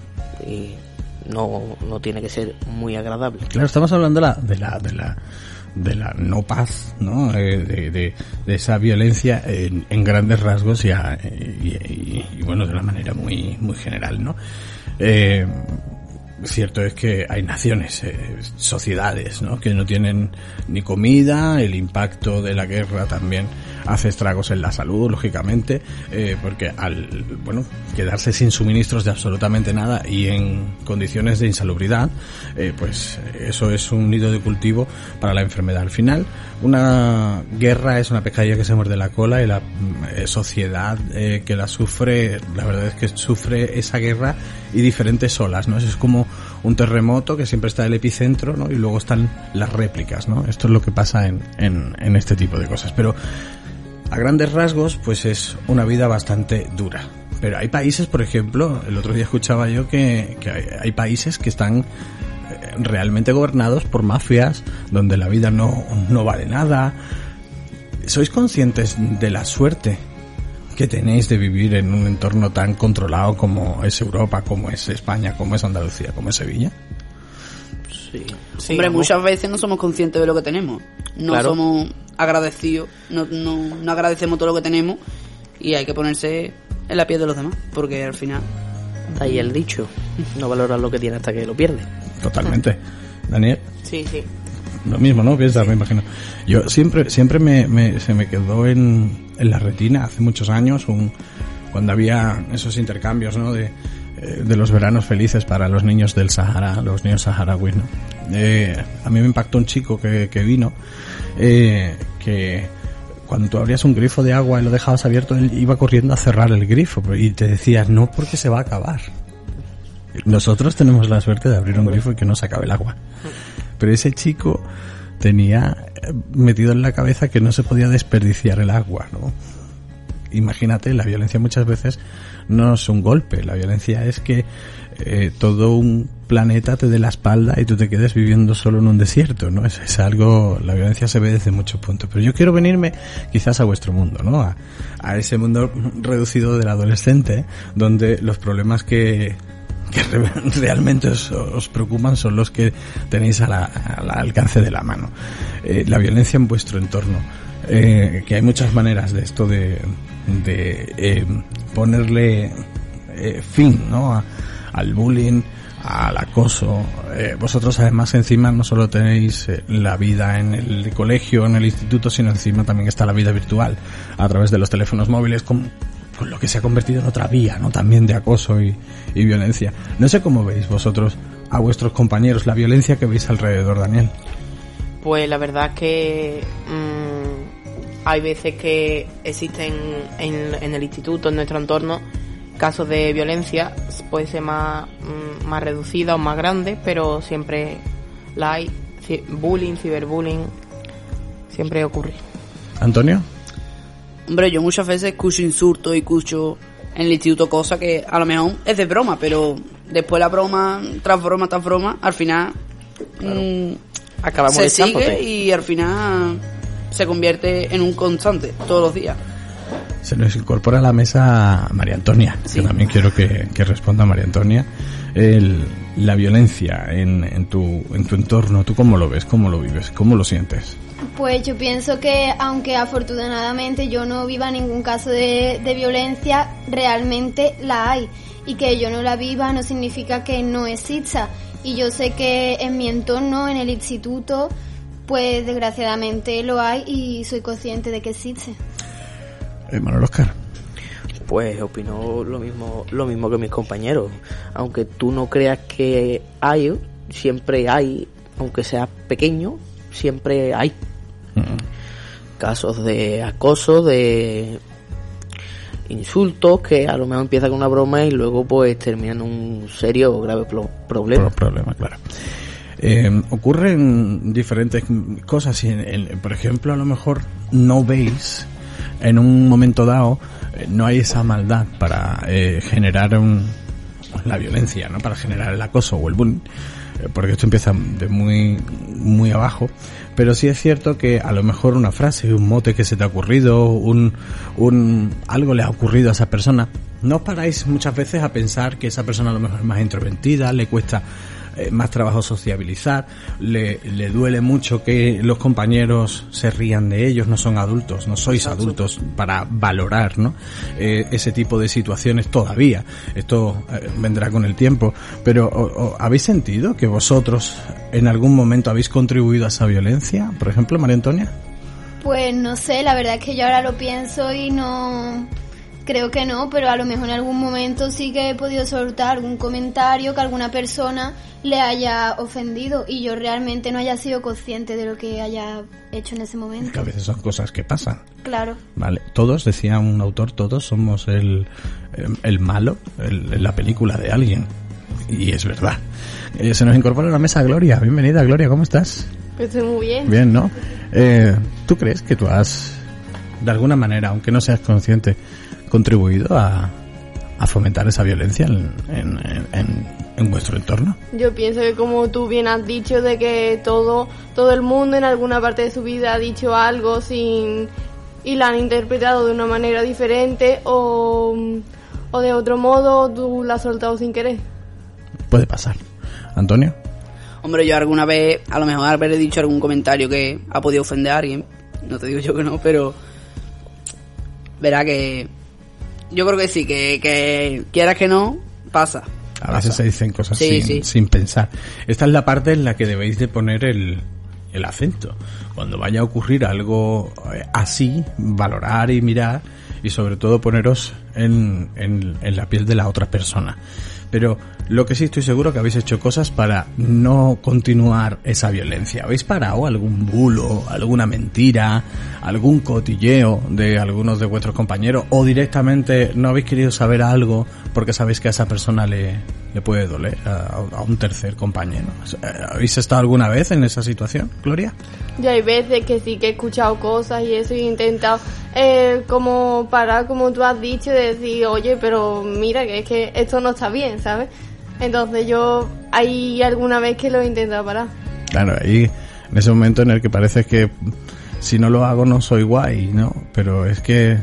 Speaker 15: y no, no tiene que ser muy agradable.
Speaker 4: Claro, estamos hablando de la de la de la, de la no paz, ¿no? Eh, de, de, de esa violencia en, en grandes rasgos y, a, y, y, y bueno, de una manera muy muy general, ¿no? Eh, cierto es que hay naciones, eh, sociedades, ¿no?, que no tienen ni comida, el impacto de la guerra también hace estragos en la salud, lógicamente, eh, porque al, bueno, quedarse sin suministros de absolutamente nada y en condiciones de insalubridad, eh, pues eso es un nido de cultivo para la enfermedad. Al final, una guerra es una pescadilla que se muerde la cola y la eh, sociedad eh, que la sufre, la verdad es que sufre esa guerra y diferentes olas, ¿no? Es como un terremoto que siempre está el epicentro, ¿no? Y luego están las réplicas, ¿no? Esto es lo que pasa en, en, en este tipo de cosas. Pero a grandes rasgos, pues es una vida bastante dura. pero hay países, por ejemplo, el otro día escuchaba yo que, que hay, hay países que están realmente gobernados por mafias, donde la vida no, no vale nada. ¿Sois conscientes de la suerte que tenéis de vivir en un entorno tan controlado como es Europa, como es España, como es Andalucía, como es Sevilla?
Speaker 15: Sí.
Speaker 14: sí Hombre, muchas veces no somos conscientes de lo que tenemos. No claro. somos agradecidos, no, no, no agradecemos todo lo que tenemos y hay que ponerse en la piel de los demás, porque al final...
Speaker 15: Ahí el dicho, no valoras lo que tienes hasta que lo pierdes.
Speaker 4: Totalmente. Daniel.
Speaker 13: Sí, sí.
Speaker 4: Lo mismo, ¿no? Piensas, me imagino. Yo siempre siempre me, me se me quedó en, en la retina hace muchos años un, cuando había esos intercambios, ¿no? De, de los veranos felices para los niños del Sahara, los niños saharauis, ¿no? Eh, a mí me impactó un chico que, que vino, eh, que cuando tú abrías un grifo de agua y lo dejabas abierto, él iba corriendo a cerrar el grifo y te decías, no, porque se va a acabar. Nosotros tenemos la suerte de abrir un grifo y que no se acabe el agua. Pero ese chico tenía metido en la cabeza que no se podía desperdiciar el agua, ¿no? Imagínate, la violencia muchas veces no es un golpe, la violencia es que eh, todo un planeta te dé la espalda y tú te quedes viviendo solo en un desierto, ¿no? Es, es algo, la violencia se ve desde muchos puntos. Pero yo quiero venirme quizás a vuestro mundo, ¿no? A, a ese mundo reducido del adolescente, ¿eh? Donde los problemas que que realmente os, os preocupan son los que tenéis a la, al alcance de la mano. Eh, la violencia en vuestro entorno, eh, que hay muchas maneras de esto de, de eh, ponerle eh, fin, ¿no? A, al bullying, al acoso. Eh, vosotros además encima no solo tenéis eh, la vida en el colegio, en el instituto, sino encima también está la vida virtual a través de los teléfonos móviles, con con lo que se ha convertido en otra vía, ¿no? También de acoso y, y violencia. No sé cómo veis vosotros a vuestros compañeros, la violencia que veis alrededor, Daniel.
Speaker 13: Pues la verdad es que mmm, hay veces que existen en, en el instituto, en nuestro entorno, casos de violencia, puede ser más, mmm, más reducida o más grande, pero siempre la hay. Bullying, ciberbullying, siempre ocurre.
Speaker 4: ¿Antonio?
Speaker 14: Hombre, yo muchas veces escucho insultos y escucho en el instituto cosas que a lo mejor es de broma, pero después la broma, tras broma, tras broma, al final claro. mmm,
Speaker 15: acabamos
Speaker 14: se sigue y al final se convierte en un constante todos los días.
Speaker 4: Se nos incorpora a la mesa María Antonia, sí. Que también quiero que, que responda María Antonia. El, la violencia en, en, tu, en tu entorno, ¿tú cómo lo ves? ¿Cómo lo vives? ¿Cómo lo sientes?
Speaker 11: Pues yo pienso que aunque afortunadamente yo no viva ningún caso de, de violencia, realmente la hay. Y que yo no la viva no significa que no exista. Y yo sé que en mi entorno, en el instituto, pues desgraciadamente lo hay y soy consciente de que existe.
Speaker 4: Eh, Manuel Oscar.
Speaker 15: Pues opino lo mismo, lo mismo que mis compañeros. Aunque tú no creas que hay, siempre hay, aunque sea pequeño, siempre hay uh-huh. casos de acoso, de insultos que a lo mejor empieza con una broma y luego pues termina en un serio o grave pro- problema.
Speaker 4: Pro- problema, claro. Eh, ocurren diferentes cosas y, en, en, por ejemplo, a lo mejor no veis en un momento dado, eh, no hay esa maldad para eh, generar un, la violencia, ¿no? Para generar el acoso o el bullying, eh, porque esto empieza de muy muy abajo, pero sí es cierto que a lo mejor una frase, un mote que se te ha ocurrido, un, un algo le ha ocurrido a esa persona, no os paráis muchas veces a pensar que esa persona a lo mejor es más introvertida, le cuesta Eh, más trabajo sociabilizar, le, le duele mucho que los compañeros se rían de ellos, no son adultos, no sois Exacto. adultos para valorar, ¿no? Eh, ese tipo de situaciones todavía, esto eh, vendrá con el tiempo, pero o, o, ¿habéis sentido que vosotros en algún momento habéis contribuido a esa violencia? Por ejemplo, María Antonia.
Speaker 11: Pues no sé, la verdad es que yo ahora lo pienso y no... Creo que no, pero a lo mejor en algún momento sí que he podido soltar algún comentario que alguna persona le haya ofendido y yo realmente no haya sido consciente de lo que haya hecho en ese momento.
Speaker 4: Que a veces son cosas que pasan.
Speaker 11: Claro.
Speaker 4: Vale, todos, decía un autor, todos somos el, el malo el, en la película de alguien. Y es verdad. Eh, se nos incorpora a la mesa Gloria. Bienvenida, Gloria, ¿cómo estás?
Speaker 16: Estoy muy bien.
Speaker 4: Bien, ¿no? Eh, ¿Tú crees que tú has, de alguna manera, aunque no seas consciente, contribuido a, a fomentar esa violencia en, en, en, en vuestro entorno?
Speaker 16: Yo pienso que, como tú bien has dicho, de que todo todo el mundo en alguna parte de su vida ha dicho algo sin y la han interpretado de una manera diferente o, o de otro modo tú la has soltado sin querer.
Speaker 4: Puede pasar. ¿Antonio?
Speaker 14: Hombre, yo alguna vez, a lo mejor habré dicho algún comentario que ha podido ofender a alguien, no te digo yo que no, pero verá que yo creo que sí, que, que quieras que no, pasa.
Speaker 4: A veces
Speaker 14: pasa.
Speaker 4: se dicen cosas
Speaker 14: sí,
Speaker 4: sin,
Speaker 14: sí.
Speaker 4: sin pensar. Esta es la parte en la que debéis de poner el, el acento. Cuando vaya a ocurrir algo así, valorar y mirar, y sobre todo poneros en, en, en la piel de la otra persona. Pero lo que sí estoy seguro que habéis hecho cosas para no continuar esa violencia. ¿Habéis parado algún bulo, alguna mentira, algún cotilleo de algunos de vuestros compañeros? ¿O directamente no habéis querido saber algo porque sabéis que a esa persona le, le puede doler, a, a un tercer compañero? ¿Habéis estado alguna vez en esa situación, Gloria?
Speaker 16: Y hay veces que sí que he escuchado cosas y eso, y he intentado eh, como parar, como tú has dicho, de decir, oye, pero mira, que es que esto no está bien, ¿sabes? Entonces yo hay alguna vez que lo he intentado parar.
Speaker 4: Claro, ahí en ese momento en el que parece que si no lo hago no soy guay, ¿no? Pero es que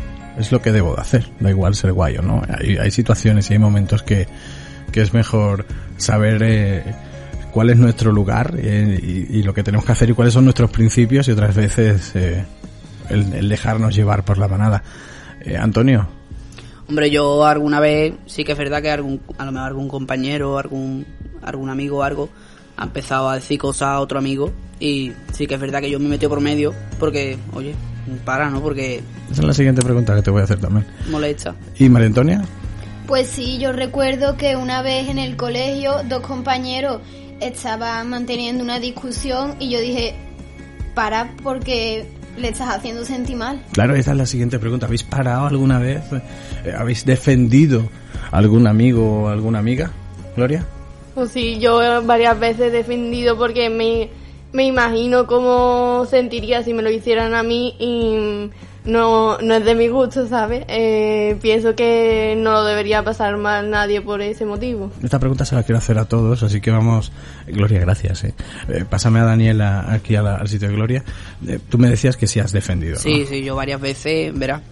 Speaker 4: es lo que debo de hacer, da igual ser guay o no. Hay, hay situaciones y hay momentos que, que es mejor saber eh, cuál es nuestro lugar eh, y, y lo que tenemos que hacer y cuáles son nuestros principios, y otras veces eh, el, el dejarnos llevar por la manada. Eh, Antonio.
Speaker 14: Hombre, yo alguna vez sí que es verdad que algún, a lo mejor algún compañero, algún algún amigo o algo ha empezado a decir cosas a otro amigo, y sí que es verdad que yo me metí por medio porque, oye, para, ¿no? Porque
Speaker 4: Esa es la siguiente pregunta que te voy a hacer también.
Speaker 14: molesta.
Speaker 4: ¿Y María Antonia?
Speaker 11: Pues sí, yo recuerdo que una vez en el colegio dos compañeros estaban manteniendo una discusión y yo dije, para, porque le estás haciendo sentir mal.
Speaker 4: Claro, esa es la siguiente pregunta. ¿Habéis parado alguna vez? Eh, ¿Habéis defendido a algún amigo o alguna amiga? Gloria.
Speaker 16: Pues sí, yo varias veces he defendido porque me, me imagino cómo sentiría si me lo hicieran a mí y no, no es de mi gusto, ¿sabes? Eh, pienso que no lo debería pasar mal nadie por ese motivo.
Speaker 4: Esta pregunta se la quiero hacer a todos, así que vamos... Gloria, gracias. Eh. Eh, pásame a Daniela aquí a la, al sitio de Gloria. Eh, tú me decías que sí has defendido,
Speaker 14: Sí,
Speaker 4: ¿no?
Speaker 14: sí, yo varias veces, verás,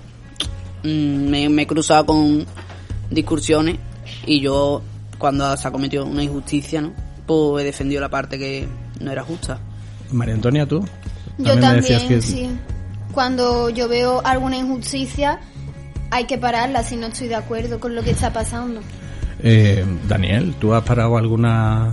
Speaker 14: mm, me, me he cruzado con discusiones y yo, cuando se ha cometido una injusticia, ¿no? Pues he defendido la parte que no era justa.
Speaker 4: María Antonia, ¿tú?
Speaker 11: Yo
Speaker 4: me
Speaker 11: también,
Speaker 4: decías que-
Speaker 11: sí. Cuando yo veo alguna injusticia, hay que pararla si no estoy de acuerdo con lo que está pasando.
Speaker 4: Eh, Daniel, ¿tú has parado alguna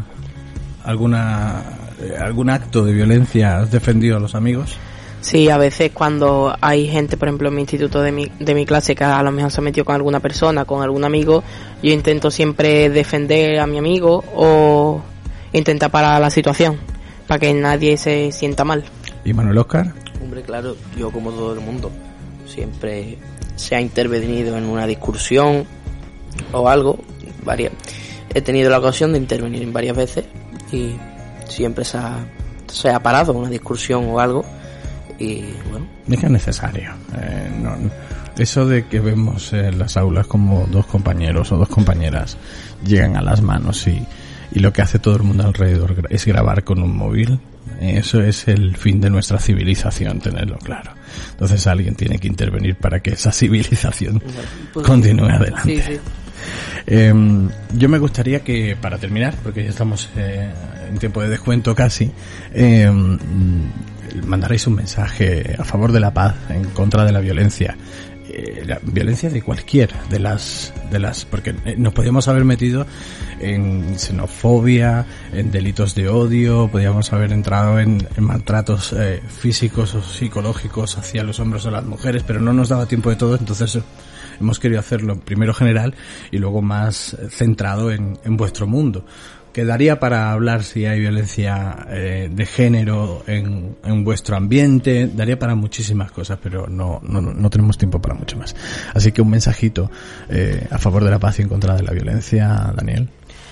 Speaker 4: alguna eh, algún acto de violencia? ¿Has defendido a los amigos?
Speaker 13: Sí, a veces cuando hay gente, por ejemplo, en mi instituto de mi, de mi clase que a lo mejor se ha metido con alguna persona, con algún amigo, yo intento siempre defender a mi amigo o intentar parar la situación para que nadie se sienta mal.
Speaker 4: ¿Y Manuel Óscar?
Speaker 15: Hombre, claro, yo como todo el mundo siempre se ha intervenido en una discusión o algo, varias, he tenido la ocasión de intervenir en varias veces y siempre se ha, se ha parado una discusión o algo y bueno.
Speaker 4: Es que es necesario. Eh, no, eso de que vemos en las aulas como dos compañeros o dos compañeras llegan a las manos y, y lo que hace todo el mundo alrededor es grabar con un móvil, eso es el fin de nuestra civilización, tenerlo claro. Entonces alguien tiene que intervenir para que esa civilización
Speaker 14: Pues,
Speaker 4: continúe adelante.
Speaker 14: Sí, sí.
Speaker 4: Eh, yo me gustaría que, para terminar, porque ya estamos eh, en tiempo de descuento casi, eh, mandaréis un mensaje a favor de la paz, en contra de la violencia. Eh, la violencia de cualquiera de las de las porque nos podíamos haber metido en xenofobia, en delitos de odio, podíamos haber entrado en, en maltratos eh, físicos o psicológicos hacia los hombres o las mujeres, pero no nos daba tiempo de todo, entonces hemos querido hacerlo primero general y luego más centrado en, en vuestro mundo. Quedaría para hablar si hay violencia eh, de género en, en vuestro ambiente, daría para muchísimas cosas, pero no, no, no tenemos tiempo para mucho más. Así que un mensajito eh, a favor de la paz y en contra de la violencia, Daniel.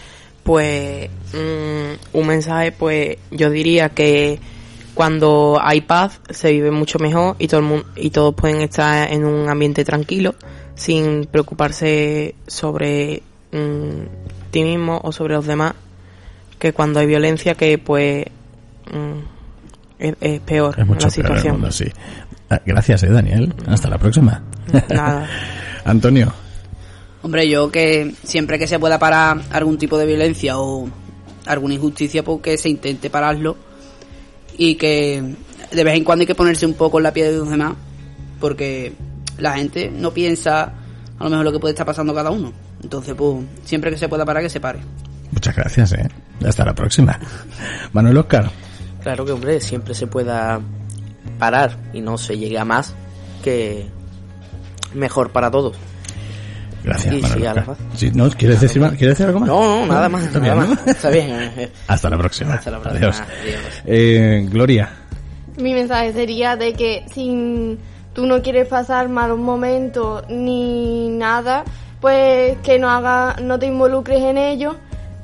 Speaker 13: Pues mmm, un mensaje, pues yo diría que cuando hay paz se vive mucho mejor y todo el mundo, y todos pueden estar en un ambiente tranquilo, sin preocuparse sobre mmm, ti mismo o sobre los demás, que cuando hay violencia, que pues mmm, es, es peor
Speaker 4: es mucho
Speaker 13: la situación.
Speaker 4: Peor el mundo, sí. Gracias, eh, Daniel. Hasta la próxima.
Speaker 13: Nada.
Speaker 4: Antonio.
Speaker 14: Hombre, yo que siempre que se pueda parar algún tipo de violencia o alguna injusticia, pues que se intente pararlo, y que de vez en cuando hay que ponerse un poco en la piel de los demás, porque la gente no piensa a lo mejor lo que puede estar pasando cada uno. Entonces, pues, siempre que se pueda parar, que se pare.
Speaker 4: Muchas gracias, eh. Hasta la próxima. Manuel Oscar.
Speaker 15: Claro que, hombre, siempre se pueda parar y no se llegue a más, que mejor para todos.
Speaker 4: Gracias,
Speaker 15: y
Speaker 4: Manuel
Speaker 15: sí,
Speaker 4: Oscar. Sí, ¿no? ¿Quieres decir, más? ¿Quieres decir algo más?
Speaker 15: No, no, nada más.
Speaker 4: Está
Speaker 15: nada
Speaker 4: bien,
Speaker 15: más.
Speaker 4: ¿no?
Speaker 15: Está bien.
Speaker 4: Hasta la próxima.
Speaker 15: Hasta la próxima.
Speaker 4: Adiós.
Speaker 15: Adiós.
Speaker 4: Eh, Gloria.
Speaker 16: Mi mensaje sería de que si tú no quieres pasar malos momentos ni nada, pues que no haga, no te involucres en ello,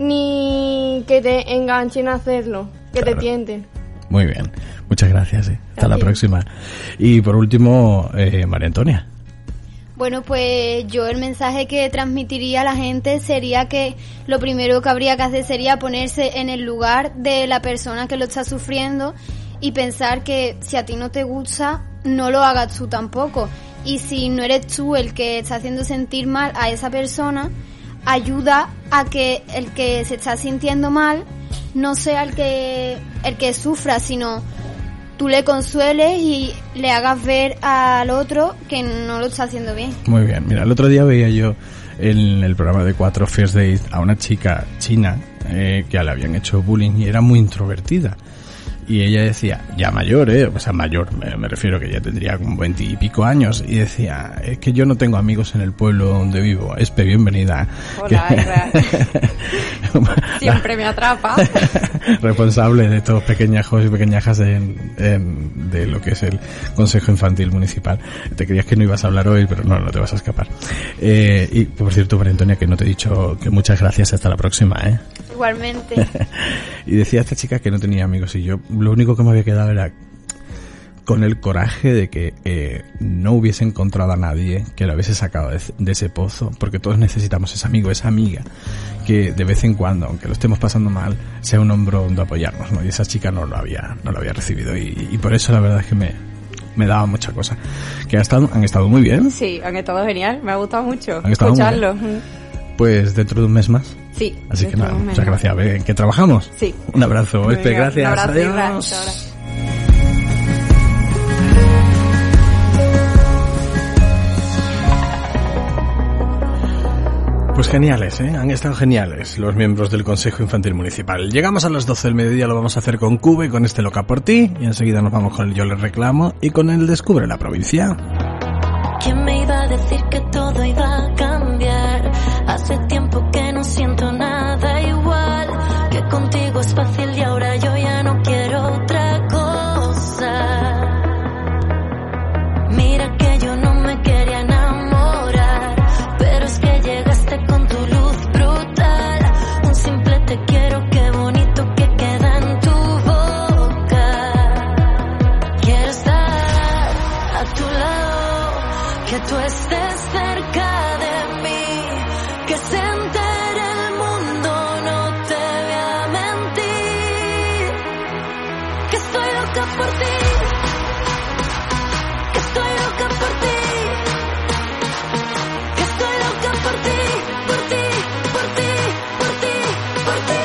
Speaker 16: ni que te enganchen a hacerlo, que
Speaker 4: Claro.
Speaker 16: te tienten.
Speaker 4: Muy bien. Muchas gracias, eh. Hasta la
Speaker 16: Gracias.
Speaker 4: próxima. Y por último, eh, María Antonia.
Speaker 11: Bueno, pues yo el mensaje que transmitiría a la gente sería que lo primero que habría que hacer sería ponerse en el lugar de la persona que lo está sufriendo y pensar que si a ti no te gusta, no lo hagas tú tampoco. Y si no eres tú el que está haciendo sentir mal a esa persona, ayuda a que el que se está sintiendo mal no sea el que, el que sufra, sino tú le consueles y le hagas ver al otro que no lo está haciendo bien.
Speaker 4: Muy bien. Mira, el otro día veía yo en el programa de Cuatro First Days a una chica china eh, que le habían hecho bullying y era muy introvertida. Y ella decía, ya mayor, eh, o sea, mayor, me, me refiero que ya tendría como veinte y pico años, y decía, es que yo no tengo amigos en el pueblo donde vivo. Espe, bienvenida.
Speaker 17: Hola,
Speaker 4: Que-
Speaker 17: es real. Siempre me atrapa.
Speaker 4: Responsable de todos pequeñajos y pequeñajas de, en- de lo que es el Consejo Infantil Municipal. Te creías que no ibas a hablar hoy, pero no, no te vas a escapar. Eh, y por cierto, María Antonia, que no te he dicho que muchas gracias, hasta la próxima, ¿eh?
Speaker 11: Igualmente.
Speaker 4: Y decía esta chica que no tenía amigos, y yo lo único que me había quedado era con el coraje de que eh, no hubiese encontrado a nadie que lo hubiese sacado de, de ese pozo, porque todos necesitamos ese amigo, esa amiga, que de vez en cuando, aunque lo estemos pasando mal, sea un hombro donde apoyarnos, ¿no? Y esa chica no lo había, no lo había recibido, y, y por eso la verdad es que me, me daba mucha cosa. Que han estado, han estado muy bien.
Speaker 17: Sí, han estado genial. Me ha gustado mucho
Speaker 4: Han estado muy
Speaker 17: escucharlo.
Speaker 4: Pues dentro de un mes más.
Speaker 17: Sí.
Speaker 4: Así que
Speaker 17: dentro
Speaker 4: nada,
Speaker 17: de un mes
Speaker 4: muchas
Speaker 17: más.
Speaker 4: gracias. A ver, ¿en qué trabajamos?
Speaker 17: Sí.
Speaker 4: Un abrazo.
Speaker 17: Muy
Speaker 4: Espe,
Speaker 17: bien,
Speaker 4: gracias.
Speaker 17: Un abrazo, Isra.
Speaker 4: Adiós.
Speaker 17: Hasta ahora.
Speaker 4: Pues geniales, ¿eh? Han estado geniales los miembros del Consejo Infantil Municipal. Llegamos a las doce del mediodía, lo vamos a hacer con Cube, con este Loca por ti, y enseguida nos vamos con el Yo les reclamo y con el Descubre la Provincia.
Speaker 5: ¿Quién me iba a decir que todo iba a cambiar? Hace tiempo que no siento nada igual, que contigo es fácil y ahora yo ya no quiero otra cosa. Mira que yo no me quería enamorar, pero es que llegaste con tu luz brutal. Un simple te quiero, qué bonito que queda en tu boca. Quiero estar a tu lado, que tú estés cerca de mí, que se entere el mundo, no te voy a mentir, que estoy loca por ti, que estoy loca por ti, que estoy loca por ti, por ti, por ti, por ti, por ti,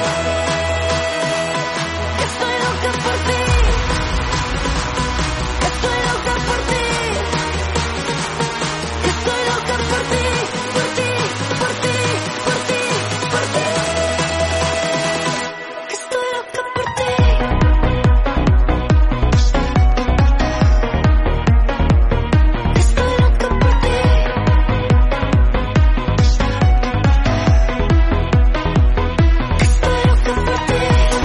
Speaker 5: que estoy loca por ti, que estoy loca por ti. Estoy loca por ti, por ti, por ti, por ti, por ti. Estoy loca por ti. Estoy loca por ti. Estoy loca por ti.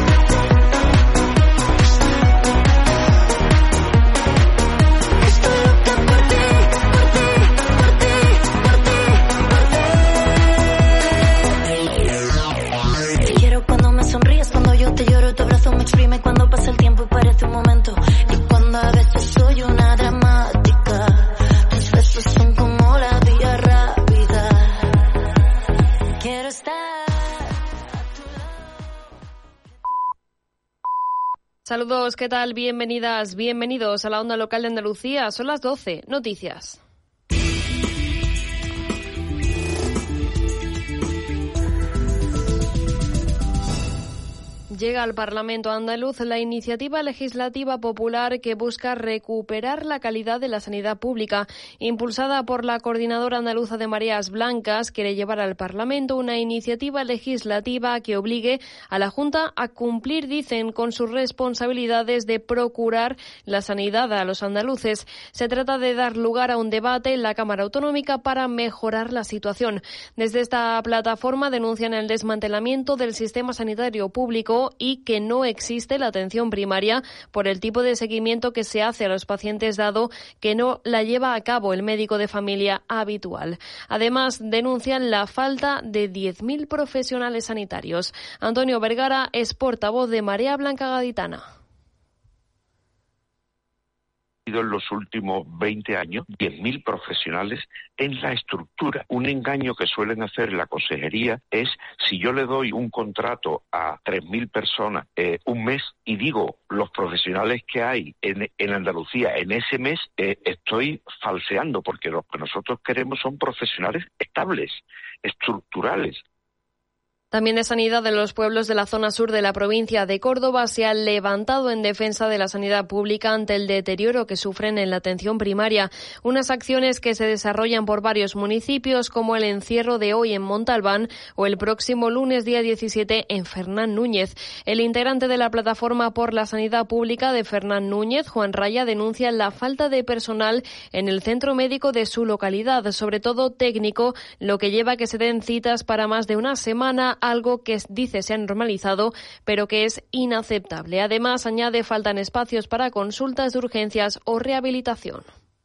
Speaker 5: Estoy loca por ti, por ti, por ti, por ti. Te quiero cuando me sonríes, cuando yo te lloro, tu abrazo me exprime cuando pasa el tiempo y parece un momento. Y cuando a veces soy una dramática, tus besos son como la vía rápida.
Speaker 3: Saludos, ¿qué tal? Bienvenidas, bienvenidos a la Onda Local de Andalucía. Son las doce. Noticias. Llega al Parlamento andaluz la iniciativa legislativa popular que busca recuperar la calidad de la sanidad pública. Impulsada por la Coordinadora Andaluza de Mareas Blancas, quiere llevar al Parlamento una iniciativa legislativa que obligue a la Junta a cumplir, dicen, con sus responsabilidades de procurar la sanidad a los andaluces. Se trata de dar lugar a un debate en la Cámara Autonómica para mejorar la situación. Desde esta plataforma denuncian el desmantelamiento del sistema sanitario público y que no existe la atención primaria por el tipo de seguimiento que se hace a los pacientes, dado que no la lleva a cabo el médico de familia habitual. Además, denuncian la falta de diez mil profesionales sanitarios. Antonio Vergara es portavoz de Marea Blanca Gaditana.
Speaker 18: En los últimos veinte años, diez mil profesionales en la estructura. Un engaño que suelen hacer en la consejería es, si yo le doy un contrato a tres mil personas eh, un mes y digo los profesionales que hay en, en Andalucía en ese mes, eh, estoy falseando, porque lo que nosotros queremos son profesionales estables, estructurales.
Speaker 3: También de sanidad, de los pueblos de la zona sur de la provincia de Córdoba se han levantado en defensa de la sanidad pública ante el deterioro que sufren en la atención primaria. Unas acciones que se desarrollan por varios municipios, como el encierro de hoy en Montalbán o el próximo lunes día diecisiete en Fernán Núñez. El integrante de la Plataforma por la Sanidad Pública de Fernán Núñez, Juan Raya, denuncia la falta de personal en el centro médico de su localidad, sobre todo técnico, lo que lleva a que se den citas para más de una semana, algo que dice se ha normalizado, pero que es inaceptable. Además, añade, faltan espacios para consultas de urgencias o rehabilitación.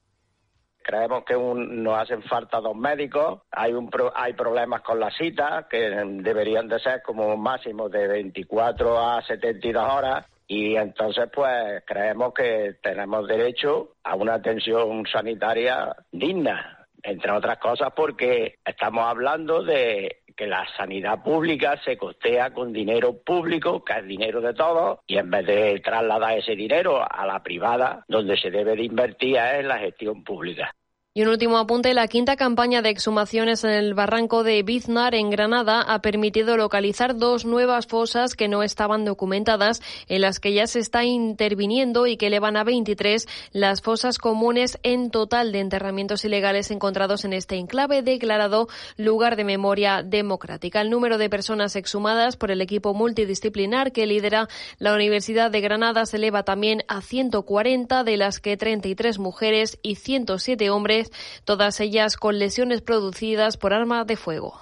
Speaker 19: Creemos que un, nos hacen falta dos médicos, hay un pro, hay problemas con las citas, que deberían de ser como máximo de veinticuatro a setenta y dos horas, y entonces pues creemos que tenemos derecho a una atención sanitaria digna, entre otras cosas porque estamos hablando de que la sanidad pública se costea con dinero público, que es dinero de todos, y en vez de trasladar ese dinero a la privada, donde se debe de invertir es en la gestión pública.
Speaker 3: Y un último apunte, la quinta campaña de exhumaciones en el barranco de Biznar, en Granada, ha permitido localizar dos nuevas fosas que no estaban documentadas, en las que ya se está interviniendo y que elevan a veintitrés las fosas comunes en total de enterramientos ilegales encontrados en este enclave declarado lugar de memoria democrática. El número de personas exhumadas por el equipo multidisciplinar que lidera la Universidad de Granada se eleva también a ciento cuarenta, de las que treinta y tres mujeres y ciento siete hombres, todas ellas con lesiones producidas por arma de fuego.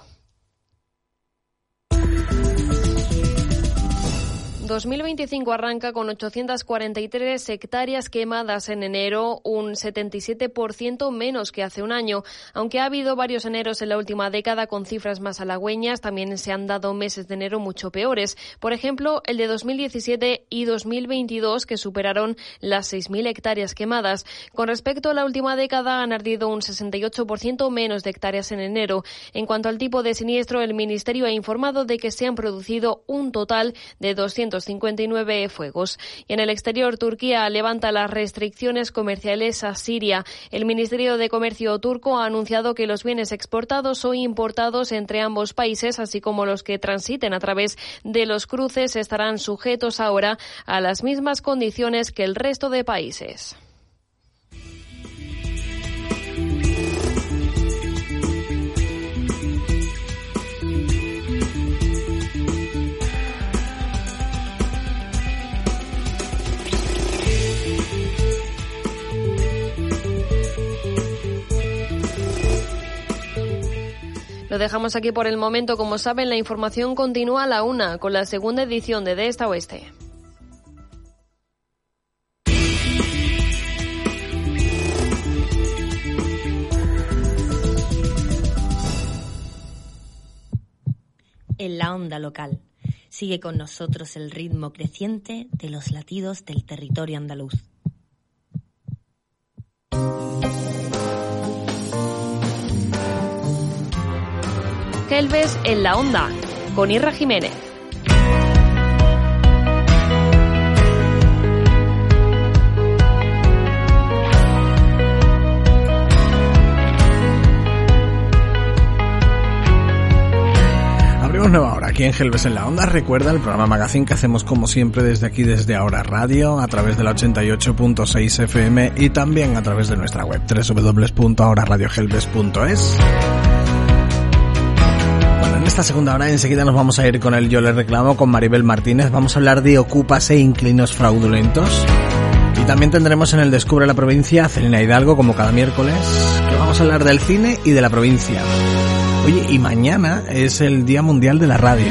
Speaker 3: dos mil veinticinco arranca con ochocientas cuarenta y tres hectáreas quemadas en enero, un setenta y siete por ciento menos que hace un año. Aunque ha habido varios eneros en la última década con cifras más halagüeñas, también se han dado meses de enero mucho peores. Por ejemplo, el de dos mil diecisiete y dos mil veintidós, que superaron las seis mil hectáreas quemadas. Con respecto a la última década, han ardido un sesenta y ocho por ciento menos de hectáreas en enero. En cuanto al tipo de siniestro, el Ministerio ha informado de que se han producido un total de doscientos cincuenta y nueve fuegos. Y en el exterior, Turquía levanta las restricciones comerciales a Siria. El Ministerio de Comercio turco ha anunciado que los bienes exportados o importados entre ambos países, así como los que transiten a través de los cruces, estarán sujetos ahora a las mismas condiciones que el resto de países. Lo dejamos aquí por el momento. Como saben, la información continúa a la una con la segunda edición de De Este a Oeste.
Speaker 2: En la onda local. Sigue con nosotros el ritmo creciente de los latidos del territorio andaluz.
Speaker 3: Gelbes en la onda, con Irra Jiménez.
Speaker 4: aquí en Gelbes en la Onda. Recuerda el programa Magazine que hacemos como siempre desde aquí, desde Ahora Radio, a través de la ochenta y ocho punto seis F M y también a través de nuestra web doble u doble u doble u punto ahora radio gelbes punto es. Bueno, en esta segunda hora enseguida nos vamos a ir con el Yo le reclamo con Maribel Martínez. Vamos a hablar de ocupas e inquilinos fraudulentos. Y también tendremos en el Descubre la Provincia a Celina Hidalgo, como cada miércoles, que vamos a hablar del cine y de la provincia. Oye, y mañana es el Día Mundial de la Radio.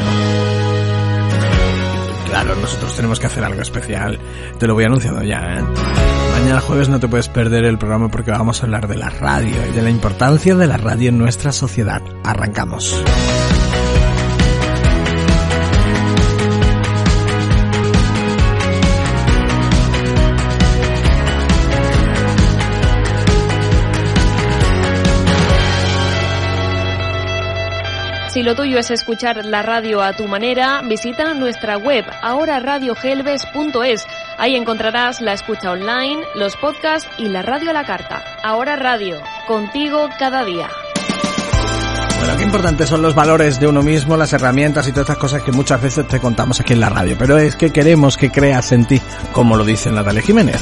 Speaker 4: Claro, nosotros tenemos que hacer algo especial. Te lo voy anunciando ya, ¿eh? Mañana jueves no te puedes perder el programa porque vamos a hablar de la radio y de la importancia de la radio en nuestra sociedad. Arrancamos.
Speaker 3: Si lo tuyo es escuchar la radio a tu manera, visita nuestra web ahora radio gelbes punto es. Ahí encontrarás la escucha online, los podcasts y la radio a la carta. Ahora Radio, contigo cada día.
Speaker 4: Bueno, qué importantes son los valores de uno mismo, las herramientas y todas estas cosas que muchas veces te contamos aquí en la radio. Pero es que queremos que creas en ti, como lo dice Natalia Jiménez.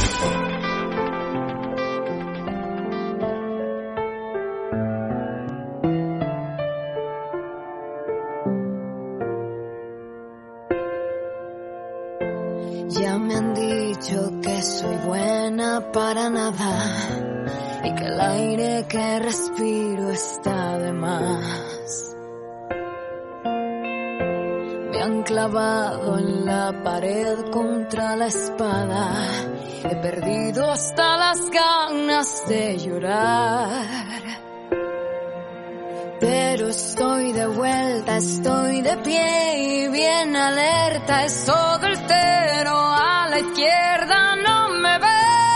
Speaker 5: Ya me han dicho que soy buena para nada y que el aire que respiro está de más. Me han clavado en la pared contra la espada. He perdido hasta las ganas de llorar. Pero estoy de vuelta, estoy de pie y bien alerta. Es todo el cero a la izquierda, no me ve.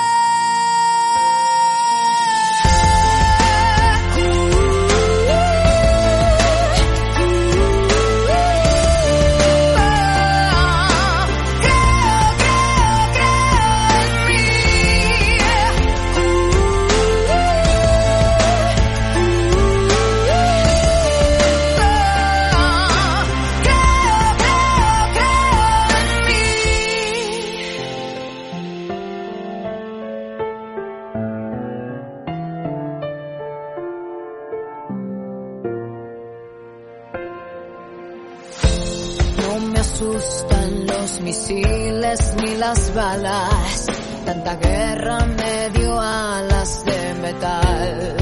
Speaker 5: Asustan los misiles ni las balas, tanta guerra me dio alas de metal.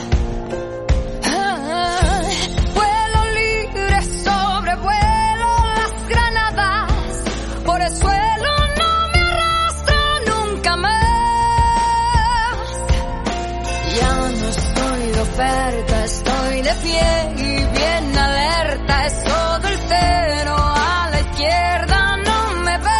Speaker 5: Ah, vuelo libre, sobrevuelo las granadas, por el suelo no me arrastro nunca más. Ya no estoy de oferta, estoy de pie y bien alerta, es todo el cero. Izquierda no me ve.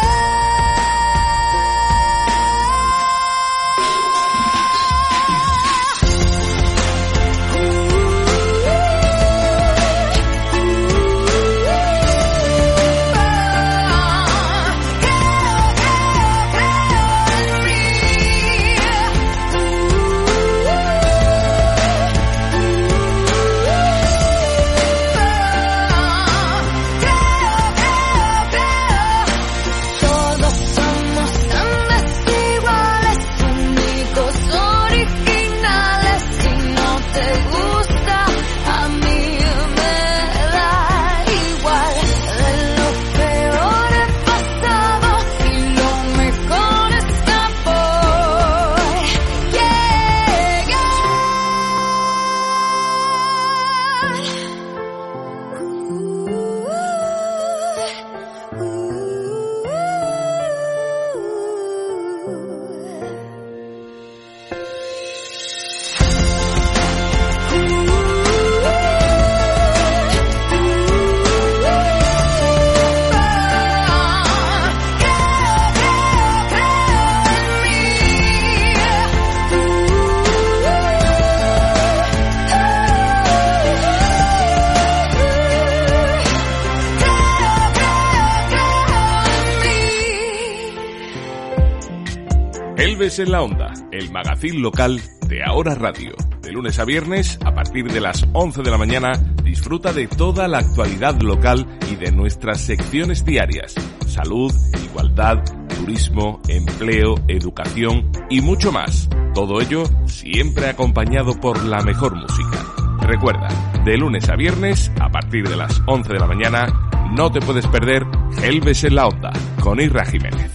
Speaker 10: Gelbes en la Onda, el magazín local de Ahora Radio. De lunes a viernes, a partir de las once de la mañana, Disfruta de toda la actualidad local y de nuestras secciones diarias. Salud, igualdad, turismo, empleo, educación y mucho más. Todo ello siempre acompañado por la mejor música. Recuerda, de lunes a viernes, a partir de las once de la mañana, no te puedes perder Gelbes en la Onda, con Irra Jiménez.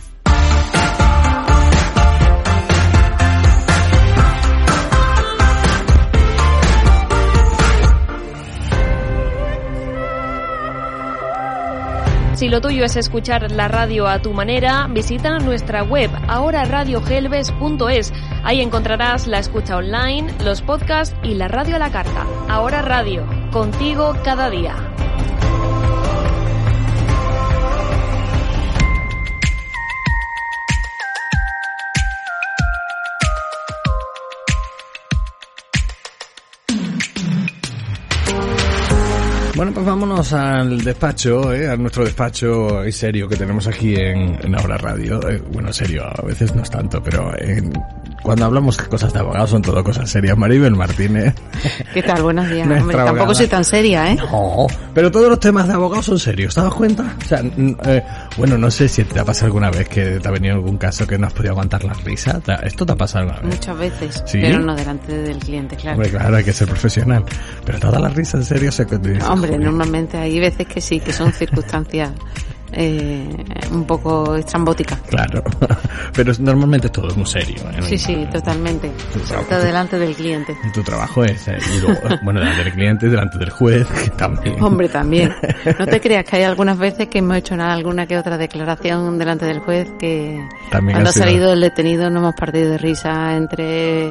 Speaker 3: Si lo tuyo es escuchar la radio a tu manera, visita nuestra web ahora radio gelbes punto es. Ahí encontrarás la escucha online, los podcasts y la radio a la carta. Ahora Radio, contigo cada día.
Speaker 4: Bueno, pues vámonos al despacho, ¿eh? A nuestro despacho y serio que tenemos aquí en, en Ahora Radio. Eh, bueno, serio, a veces no es tanto, pero en, cuando hablamos de cosas de abogados son todo cosas serias. Maribel Martínez.
Speaker 17: ¿Qué tal? Buenos días.
Speaker 4: Nuestra
Speaker 17: Hombre, tampoco
Speaker 4: abogada.
Speaker 17: soy tan seria, ¿eh?
Speaker 4: No, pero todos los temas de abogados son serios, ¿te das cuenta? O sea, n- eh, bueno, no sé si te ha pasado alguna vez que te ha venido algún caso que no has podido aguantar la risa. ¿Te- ¿Esto te ha pasado alguna vez?
Speaker 17: Muchas veces,
Speaker 4: ¿Sí?
Speaker 17: pero no delante del cliente, claro.
Speaker 4: Hombre, claro, hay que ser profesional. Pero toda la risa en serio se...
Speaker 17: Hombre, normalmente hay veces que sí, que son circunstancias eh, un poco estrambóticas.
Speaker 4: Claro, pero es- normalmente todo es muy serio. ¿eh?
Speaker 17: Sí, sí, totalmente. Sobre todo delante del cliente.
Speaker 4: Y tu trabajo es, eh, y luego, bueno, delante del cliente, delante del juez, que también.
Speaker 17: Hombre, también. No te creas que hay algunas veces que hemos hecho una- alguna que otra declaración delante del juez que
Speaker 4: También
Speaker 17: cuando
Speaker 4: ha
Speaker 17: ha
Speaker 4: sido-
Speaker 17: salido el detenido no hemos partido de risa entre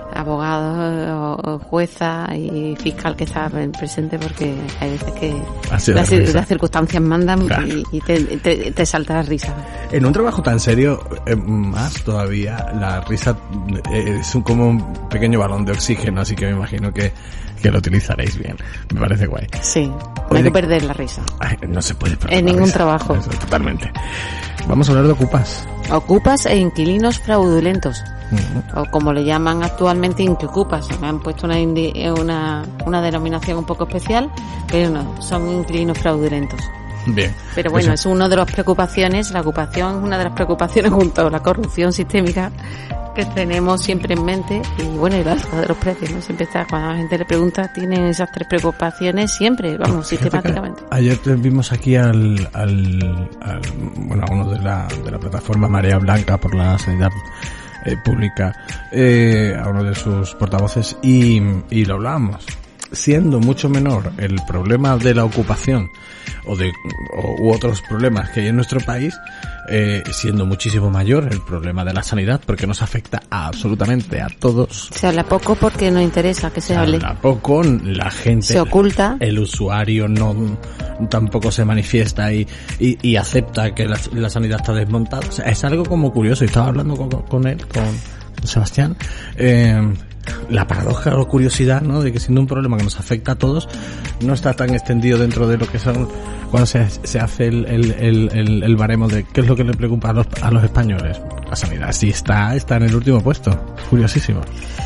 Speaker 17: abogados, o- o jueza y fiscal que está presente, porque hay veces que
Speaker 4: Ha sido
Speaker 17: las,
Speaker 4: de risa.
Speaker 17: las circunstancias mandan
Speaker 4: Claro.
Speaker 17: y, y te, te, te salta la risa.
Speaker 4: En un trabajo tan serio, eh, más todavía, la risa eh, es un, como un pequeño balón de oxígeno, así que me imagino que, que lo utilizaréis bien. Me parece guay.
Speaker 17: Sí, no
Speaker 4: Oye,
Speaker 17: hay que perder la risa.
Speaker 4: Ay, no se puede perder
Speaker 17: En
Speaker 4: la
Speaker 17: ningún
Speaker 4: risa.
Speaker 17: trabajo.
Speaker 4: Eso, totalmente. Vamos a hablar de ocupas.
Speaker 17: Ocupas e inquilinos fraudulentos.
Speaker 4: Ujú.
Speaker 17: O como le llaman actualmente, inquiocupas. Me han puesto una, indi- una, una denominación un poco especial, pero no, son inquilinos fraudulentos.
Speaker 4: Bien.
Speaker 17: Pero bueno,
Speaker 4: Eso-
Speaker 17: es una de las preocupaciones, la ocupación es una de las preocupaciones junto a la corrupción sistémica que tenemos siempre en mente, y bueno, y la alza de los precios, ¿no? Siempre está, cuando la gente le pregunta, tienen esas tres preocupaciones siempre, vamos,
Speaker 4: Fíjate que
Speaker 17: sistemáticamente.
Speaker 4: Ayer te vimos aquí al, al, al- bueno, a uno de la, de la plataforma Marea Blanca por la sanidad eh, pública, eh, a uno de sus portavoces, y, y lo hablábamos. Siendo mucho menor el problema de la ocupación o de o, u otros problemas que hay en nuestro país, eh, siendo muchísimo mayor el problema de la sanidad, porque nos afecta a absolutamente a todos.
Speaker 17: Se habla poco porque no interesa que se hable.
Speaker 4: A poco, la gente,
Speaker 17: Se oculta.
Speaker 4: el usuario no tampoco se manifiesta y, y, y acepta que la, la sanidad está desmontada. O sea, es algo como curioso, y estaba hablando con, con él, con Sebastián, eh, la paradoja o curiosidad, ¿no?, de que siendo un problema que nos afecta a todos, no está tan extendido dentro de lo que son, cuando se, se hace el, el, el, el, el baremo de qué es lo que le preocupa a los, a los españoles. La sanidad sí está, está en el último puesto. Curiosísimo.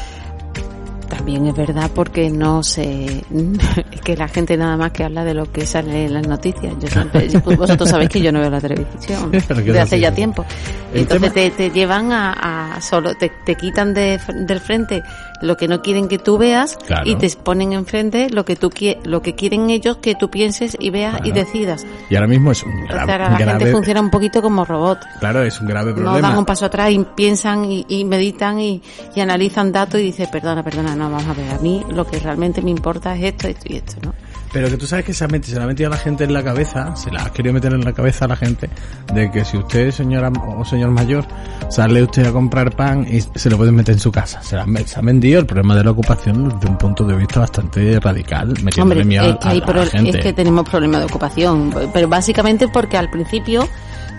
Speaker 17: También es verdad porque no sé, es que la gente nada más que habla de lo que sale en las noticias. Yo siempre, yo- vosotros sabéis que yo no veo la televisión
Speaker 4: Pero que
Speaker 17: de
Speaker 4: es
Speaker 17: hace
Speaker 4: así,
Speaker 17: ya
Speaker 4: sí.
Speaker 17: tiempo.
Speaker 4: El
Speaker 17: Entonces
Speaker 4: tema-
Speaker 17: te, te llevan a, a solo, te, te quitan de, del frente lo que no quieren que tú veas,
Speaker 4: Claro.
Speaker 17: y te ponen enfrente lo que tú quie- lo que quieren ellos que tú pienses y veas y
Speaker 4: Claro.
Speaker 17: decidas.
Speaker 4: Y ahora mismo es un
Speaker 17: O
Speaker 4: grave,
Speaker 17: sea, ahora la
Speaker 4: grave-
Speaker 17: gente funciona un poquito como robot.
Speaker 4: claro, es un grave
Speaker 17: No
Speaker 4: problema.
Speaker 17: dan un paso atrás y piensan y, y meditan y, y analizan datos y dicen, perdona, perdona, no, vamos a ver, a mí lo que realmente me importa es esto, esto y esto, ¿no?
Speaker 4: Pero que tú sabes que se ha, metido, se le ha metido a la gente en la cabeza, se la ha querido meter en la cabeza a la gente, de que si usted, señora o señor mayor, sale usted a comprar pan y se lo pueden meter en su casa. Se, la, se ha vendido el problema de la ocupación desde un punto de vista bastante radical, metiéndole
Speaker 17: Hombre,
Speaker 4: miedo
Speaker 17: es que,
Speaker 4: a,
Speaker 17: hay
Speaker 4: a
Speaker 17: pro-
Speaker 4: la gente.
Speaker 17: es que tenemos problemas de ocupación, pero básicamente porque al principio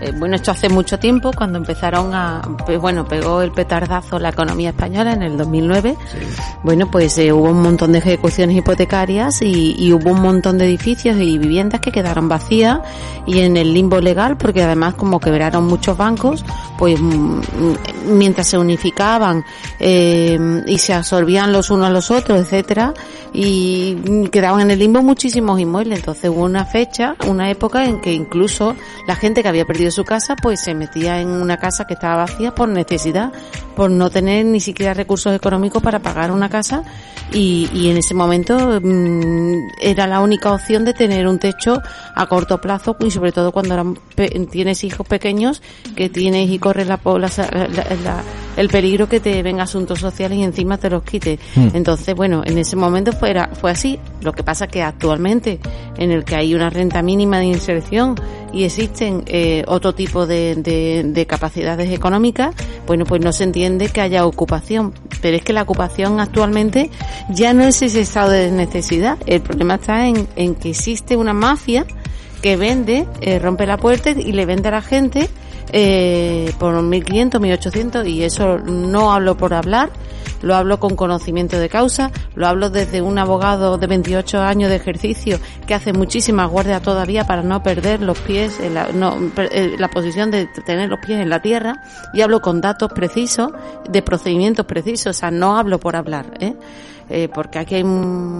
Speaker 17: Eh, bueno, esto hace mucho tiempo, cuando empezaron a, pues bueno, pegó el petardazo la economía española en el dos mil nueve. Sí. Bueno, pues eh, hubo un montón de ejecuciones hipotecarias y, y hubo un montón de edificios y viviendas que quedaron vacías y en el limbo legal, porque además como quebraron muchos bancos, pues m- mientras se unificaban eh, y se absorbían los unos a los otros, etcétera, y quedaban en el limbo muchísimos inmuebles. Entonces hubo una fecha, una época en que incluso la gente que había perdido su casa pues se metía en una casa que estaba vacía por necesidad, por no tener ni siquiera recursos económicos para pagar una casa, y, y en ese momento mmm, era la única opción de tener un techo a corto plazo, y sobre todo cuando eran pe- tienes hijos pequeños, que tienes y corres la, la, la, la, el peligro que te vengan asuntos sociales y encima te los quite. Mm. Entonces, bueno, en ese momento fue, era, fue así. Lo que pasa que actualmente, en el que hay una renta mínima de inserción y existen eh, otro tipo de, de, de capacidades económicas, bueno, pues no se entiende que haya ocupación. Pero es que la ocupación actualmente ya no es ese estado de necesidad. El problema está en, en que existe una mafia que vende, eh, rompe la puerta y le vende a la gente eh, por mil quinientos, mil ochocientos, y eso no hablo por hablar, lo hablo con conocimiento de causa, lo hablo desde un abogado de veintiocho años de ejercicio que hace muchísima guardia todavía para no perder los pies, en la, no, la posición de tener los pies en la tierra, y hablo con datos precisos, de procedimientos precisos, o sea, no hablo por hablar, ¿eh? Eh, porque aquí hay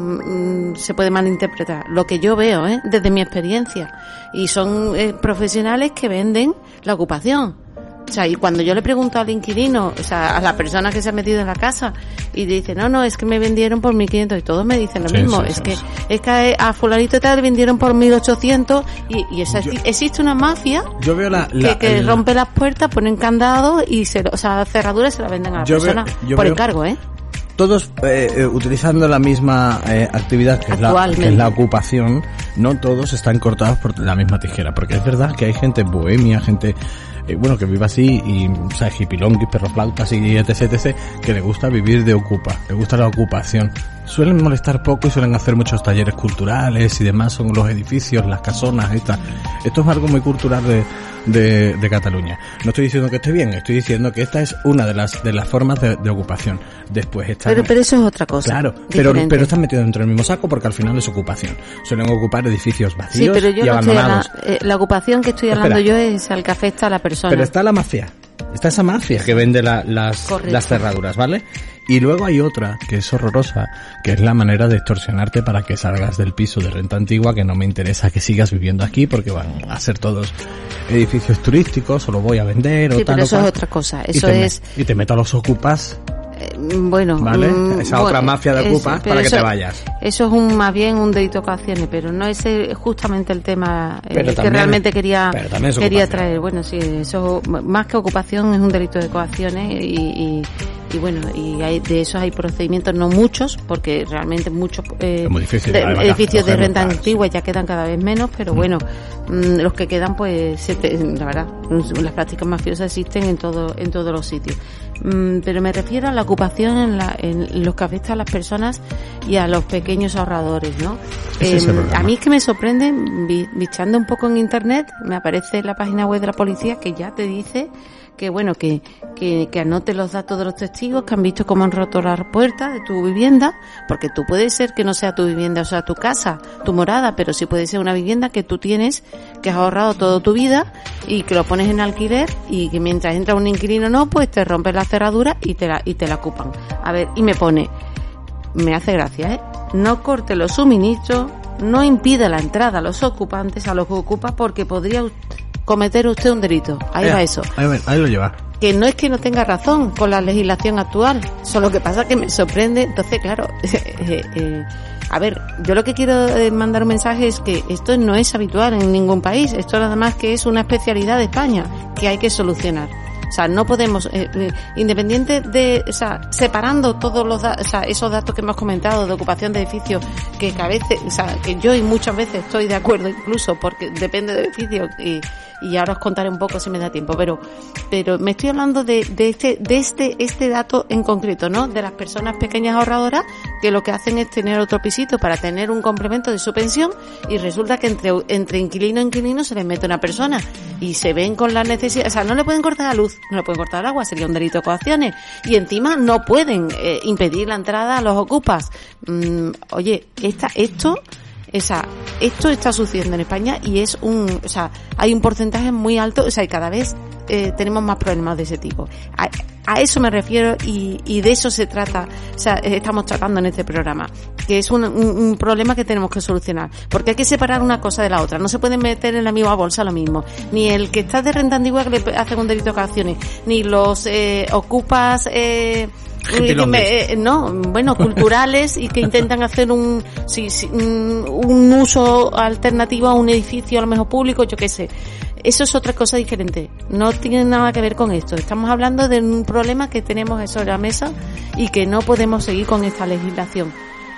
Speaker 17: un, se puede malinterpretar lo que yo veo, ¿eh? Desde mi experiencia, y son eh, profesionales que venden la ocupación. O sea, y cuando yo le pregunto al inquilino, o sea, a la persona que se ha metido en la casa, y dice, no, no, es que me vendieron por mil quinientos, y todos me dicen lo sí, mismo, sí, es sí, que sí. es que a fulanito tal le vendieron por mil ochocientos, y, y esa, yo, existe una mafia
Speaker 4: yo veo la, la,
Speaker 17: que, que
Speaker 4: el,
Speaker 17: rompe las puertas, ponen candados y se, o sea, cerraduras se la venden a la persona veo, por veo, encargo, ¿eh?
Speaker 4: Todos eh, utilizando la misma eh, actividad que es, la, que es la ocupación, no todos están cortados por la misma tijera, porque es verdad que hay gente bohemia, gente eh, bueno, que vive así, y o sea, hipilonguis, perroflautas y etc, etc, que le gusta vivir de ocupa, le gusta la ocupación. Suelen molestar poco y suelen hacer muchos talleres culturales y demás, son los edificios, las casonas, esta. Esto es algo muy cultural de, de, de Cataluña. No estoy diciendo que esté bien, estoy diciendo que esta es una de las de las formas de, de ocupación. Después está.
Speaker 17: Pero, pero eso es otra cosa.
Speaker 4: Claro, pero, pero están metidos dentro del mismo saco porque al final es ocupación. Suelen ocupar edificios vacíos
Speaker 17: sí, pero yo
Speaker 4: y
Speaker 17: no
Speaker 4: abandonados.
Speaker 17: Estoy la, eh, la ocupación que estoy hablando Espera. yo es al que afecta a la persona.
Speaker 4: Pero está la mafia. Está esa mafia que vende la, las, las cerraduras, ¿vale? Y luego hay otra que es horrorosa, que es la manera de extorsionarte para que salgas del piso de renta antigua, que no me interesa que sigas viviendo aquí porque van a ser todos edificios turísticos, o lo voy a vender,
Speaker 17: sí,
Speaker 4: o tal
Speaker 17: pero
Speaker 4: o
Speaker 17: eso
Speaker 4: cual.
Speaker 17: es otra cosa. Eso
Speaker 4: y te
Speaker 17: es.
Speaker 4: Me, y te meto a los ocupas.
Speaker 17: Bueno,
Speaker 4: ¿vale?
Speaker 17: Mm,
Speaker 4: esa
Speaker 17: bueno,
Speaker 4: otra mafia de ocupas
Speaker 17: es,
Speaker 4: para que
Speaker 17: eso,
Speaker 4: te vayas.
Speaker 17: Eso es un más bien un delito de ocupaciones, pero no es justamente el tema eh,
Speaker 4: también,
Speaker 17: que realmente quería quería
Speaker 4: ocupación.
Speaker 17: traer. Bueno, sí, eso más que ocupación es un delito de coacciones y, y, y bueno, y hay, de esos hay procedimientos, no muchos, porque realmente muchos eh,
Speaker 4: difícil,
Speaker 17: de, edificios de renta
Speaker 4: para,
Speaker 17: antigua
Speaker 4: sí.
Speaker 17: ya quedan cada vez menos, pero mm. bueno, mmm, los que quedan pues se te, la verdad, las prácticas mafiosas existen en todo en todos los sitios. Mm, pero me refiero a la ocupación en, la, en los que afecta a las personas y a los pequeños ahorradores, ¿no? Eh, a mí es que me sorprende, bichando un poco en internet, me aparece la página web de la policía que ya te dice que bueno, que, que, que anote los datos de los testigos que han visto cómo han roto las puertas de tu vivienda, porque tú puede ser que no sea tu vivienda, o sea, tu casa, tu morada, pero sí puede ser una vivienda que tú tienes, que has ahorrado toda tu vida y que lo pones en alquiler, y que mientras entra un inquilino no, pues te rompes la cerradura y te la, y te la ocupan. A ver, y me pone, me hace gracia, ¿eh? No corte los suministros, no impida la entrada a los ocupantes, a los que ocupa, porque podría cometer usted un delito. Ahí
Speaker 4: Ea,
Speaker 17: va eso.
Speaker 4: Ahí, ahí lo lleva.
Speaker 17: Que no es que no tenga razón con la legislación actual, solo que pasa que me sorprende. Entonces, claro, eh, eh, a ver, yo lo que quiero mandar un mensaje es que esto no es habitual en ningún país. Esto nada más que es una especialidad de España que hay que solucionar. O sea, no podemos, eh, eh, independiente de, o sea, separando todos los datos, o sea, esos datos que hemos comentado de ocupación de edificios, que, que a veces, o sea, que yo y muchas veces estoy de acuerdo incluso, porque depende del edificio, y, y ahora os contaré un poco si me da tiempo, pero, pero me estoy hablando de, de este, de este, este dato en concreto, ¿no? De las personas pequeñas ahorradoras que lo que hacen es tener otro pisito para tener un complemento de su pensión y resulta que entre, entre inquilino e inquilino se les mete una persona y se ven con la necesidad, o sea, no le pueden cortar la luz, no le pueden cortar el agua, sería un delito de coacciones y encima no pueden eh, impedir la entrada a los ocupas. Mm, oye, esta, esto... O sea, esto está sucediendo en España y es un, o sea, hay un porcentaje muy alto, o sea, y cada vez eh, tenemos más problemas de ese tipo. A, a eso me refiero y, y de eso se trata, o sea, estamos tratando en este programa, que es un, un, un problema que tenemos que solucionar, porque hay que separar una cosa de la otra, no se pueden meter en la misma bolsa lo mismo, ni el que está de renta antigua que le hacen un delito de coacciones, ni los eh, ocupas, eh, Me, eh, no, bueno, culturales y que intentan hacer un, sí, sí, un, un uso alternativo a un edificio, a lo mejor público, yo qué sé. Eso es otra cosa diferente. No tiene nada que ver con esto. Estamos hablando de un problema que tenemos sobre la mesa y que no podemos seguir con esta legislación.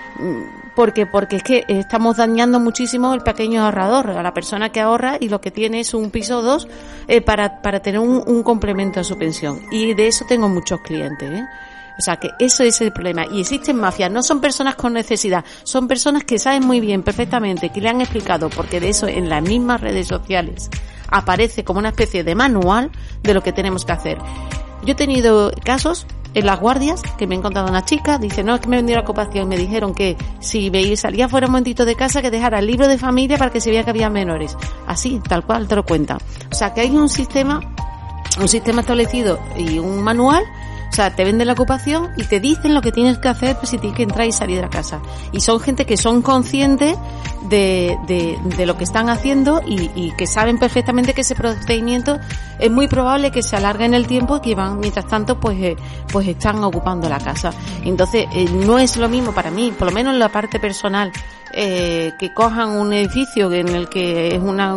Speaker 17: ¿Por qué? Porque es que estamos dañando muchísimo el pequeño ahorrador, a la persona que ahorra y lo que tiene es un piso o dos eh, para, para tener un, un complemento a su pensión. Y de eso tengo muchos clientes, ¿eh? O sea, que eso es el problema. Y existen mafias, no son personas con necesidad, son personas que saben muy bien, perfectamente, que le han explicado, porque de eso en las mismas redes sociales aparece como una especie de manual de lo que tenemos que hacer. Yo he tenido casos en las guardias que me he encontrado una chica, dice, no, es que me he vendido la ocupación, me dijeron que si veía, salía fuera un momentito de casa que dejara el libro de familia para que se viera que había menores. Así, tal cual, te lo cuenta. O sea, que hay un sistema, un sistema establecido y un manual. O sea, te venden la ocupación y te dicen lo que tienes que hacer pues, si tienes que entrar y salir de la casa. Y son gente que son conscientes de, de, de lo que están haciendo y, y que saben perfectamente que ese procedimiento es muy probable que se alargue en el tiempo y que van, mientras tanto, pues, eh, pues están ocupando la casa. Entonces, eh, no es lo mismo para mí, por lo menos en la parte personal, eh, que cojan un edificio en el que es una,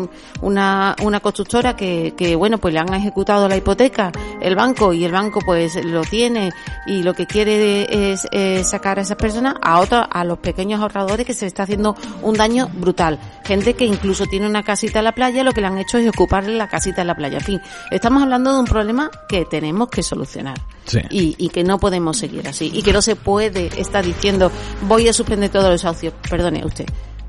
Speaker 17: una, una constructora que, que, bueno, pues le han ejecutado la hipoteca, el banco, y el banco, pues, lo tiene y lo que quiere es, es sacar a esas personas, a otros, a los pequeños ahorradores que se les está haciendo un daño brutal. Gente que incluso tiene una casita en la playa, lo que le han hecho es ocuparle la casita en la playa. En fin, estamos hablando de un problema que tenemos que solucionar. Sí. Y, y que no podemos seguir así. Y que no se puede estar diciendo, voy a suspender todos los desahucios. Perdone usted.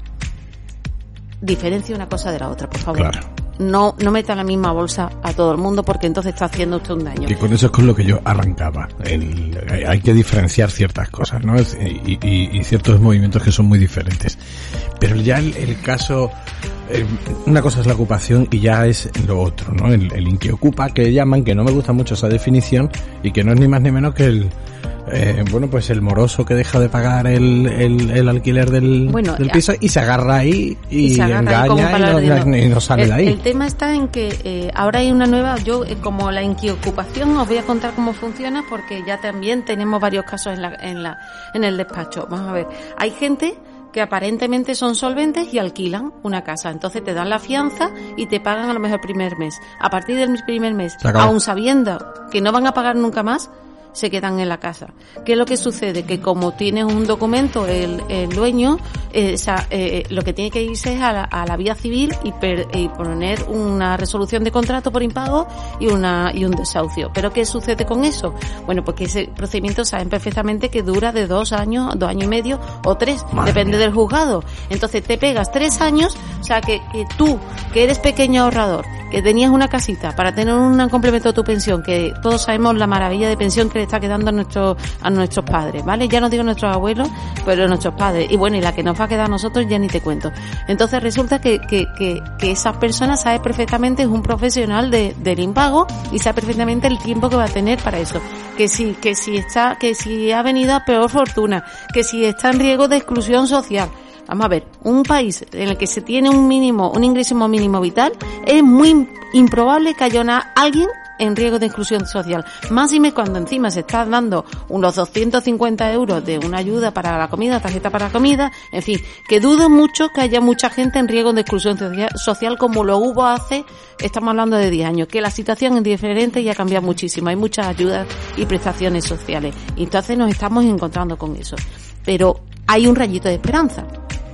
Speaker 17: Diferencia una cosa de la otra, por favor. Claro. No, no meta en la misma bolsa a todo el mundo porque entonces está haciendo usted un daño.
Speaker 4: Y con eso es con lo que yo arrancaba. El, hay que diferenciar ciertas cosas, ¿no? Y, y, y ciertos movimientos que son muy diferentes. Pero ya el, el caso, eh, una cosa es la ocupación y ya es lo otro, ¿no? El, el inquiocupa que llaman, que no me gusta mucho esa definición y que no es ni más ni menos que el Eh, bueno, pues el moroso que deja de pagar el, el, el alquiler del, bueno, del piso y se agarra ahí y, y agarra engaña ahí y, no, y no sale
Speaker 17: el,
Speaker 4: de ahí.
Speaker 17: El tema está en que eh, ahora hay una nueva, yo eh, como la inquiocupación os voy a contar cómo funciona porque ya también tenemos varios casos en la, en la, en el despacho. Vamos a ver, hay gente que aparentemente son solventes y alquilan una casa. Entonces te dan la fianza y te pagan a lo mejor el primer mes. A partir del primer mes, aun sabiendo que no van a pagar nunca más, se quedan en la casa. ¿Qué es lo que sucede? Que como tienes un documento, el, el dueño, eh, o sea, eh, lo que tiene que irse es a la, a la vía civil y, per, y poner una resolución de contrato por impago y una y un desahucio. ¿Pero qué sucede con eso? Bueno, porque ese procedimiento saben perfectamente que dura de dos años, dos años y medio o tres, Madre depende mía. del juzgado. Entonces te pegas tres años, o sea, que, que tú, que eres pequeño ahorrador, que tenías una casita para tener un complemento de tu pensión, que todos sabemos la maravilla de pensión que le está quedando a nuestros a nuestros padres, ¿vale? Ya no digo nuestros abuelos, pero nuestros padres. Y bueno, y la que nos va a quedar a nosotros ya ni te cuento. Entonces resulta que que que, que esa persona sabe perfectamente, es un profesional de, del impago y sabe perfectamente el tiempo que va a tener para eso. Que si que si está que si ha venido a peor fortuna, que si está en riesgo de exclusión social. Vamos a ver, un país en el que se tiene un mínimo, un ingreso mínimo vital, es muy improbable que haya una, alguien en riesgo de exclusión social. Más y me cuando encima se está dando unos doscientos cincuenta euros de una ayuda para la comida, tarjeta para la comida, en fin, que dudo mucho que haya mucha gente en riesgo de exclusión social como lo hubo hace, estamos hablando de diez años, que la situación es diferente y ha cambiado muchísimo. Hay muchas ayudas y prestaciones sociales. Y entonces nos estamos encontrando con eso. Pero hay un rayito de esperanza.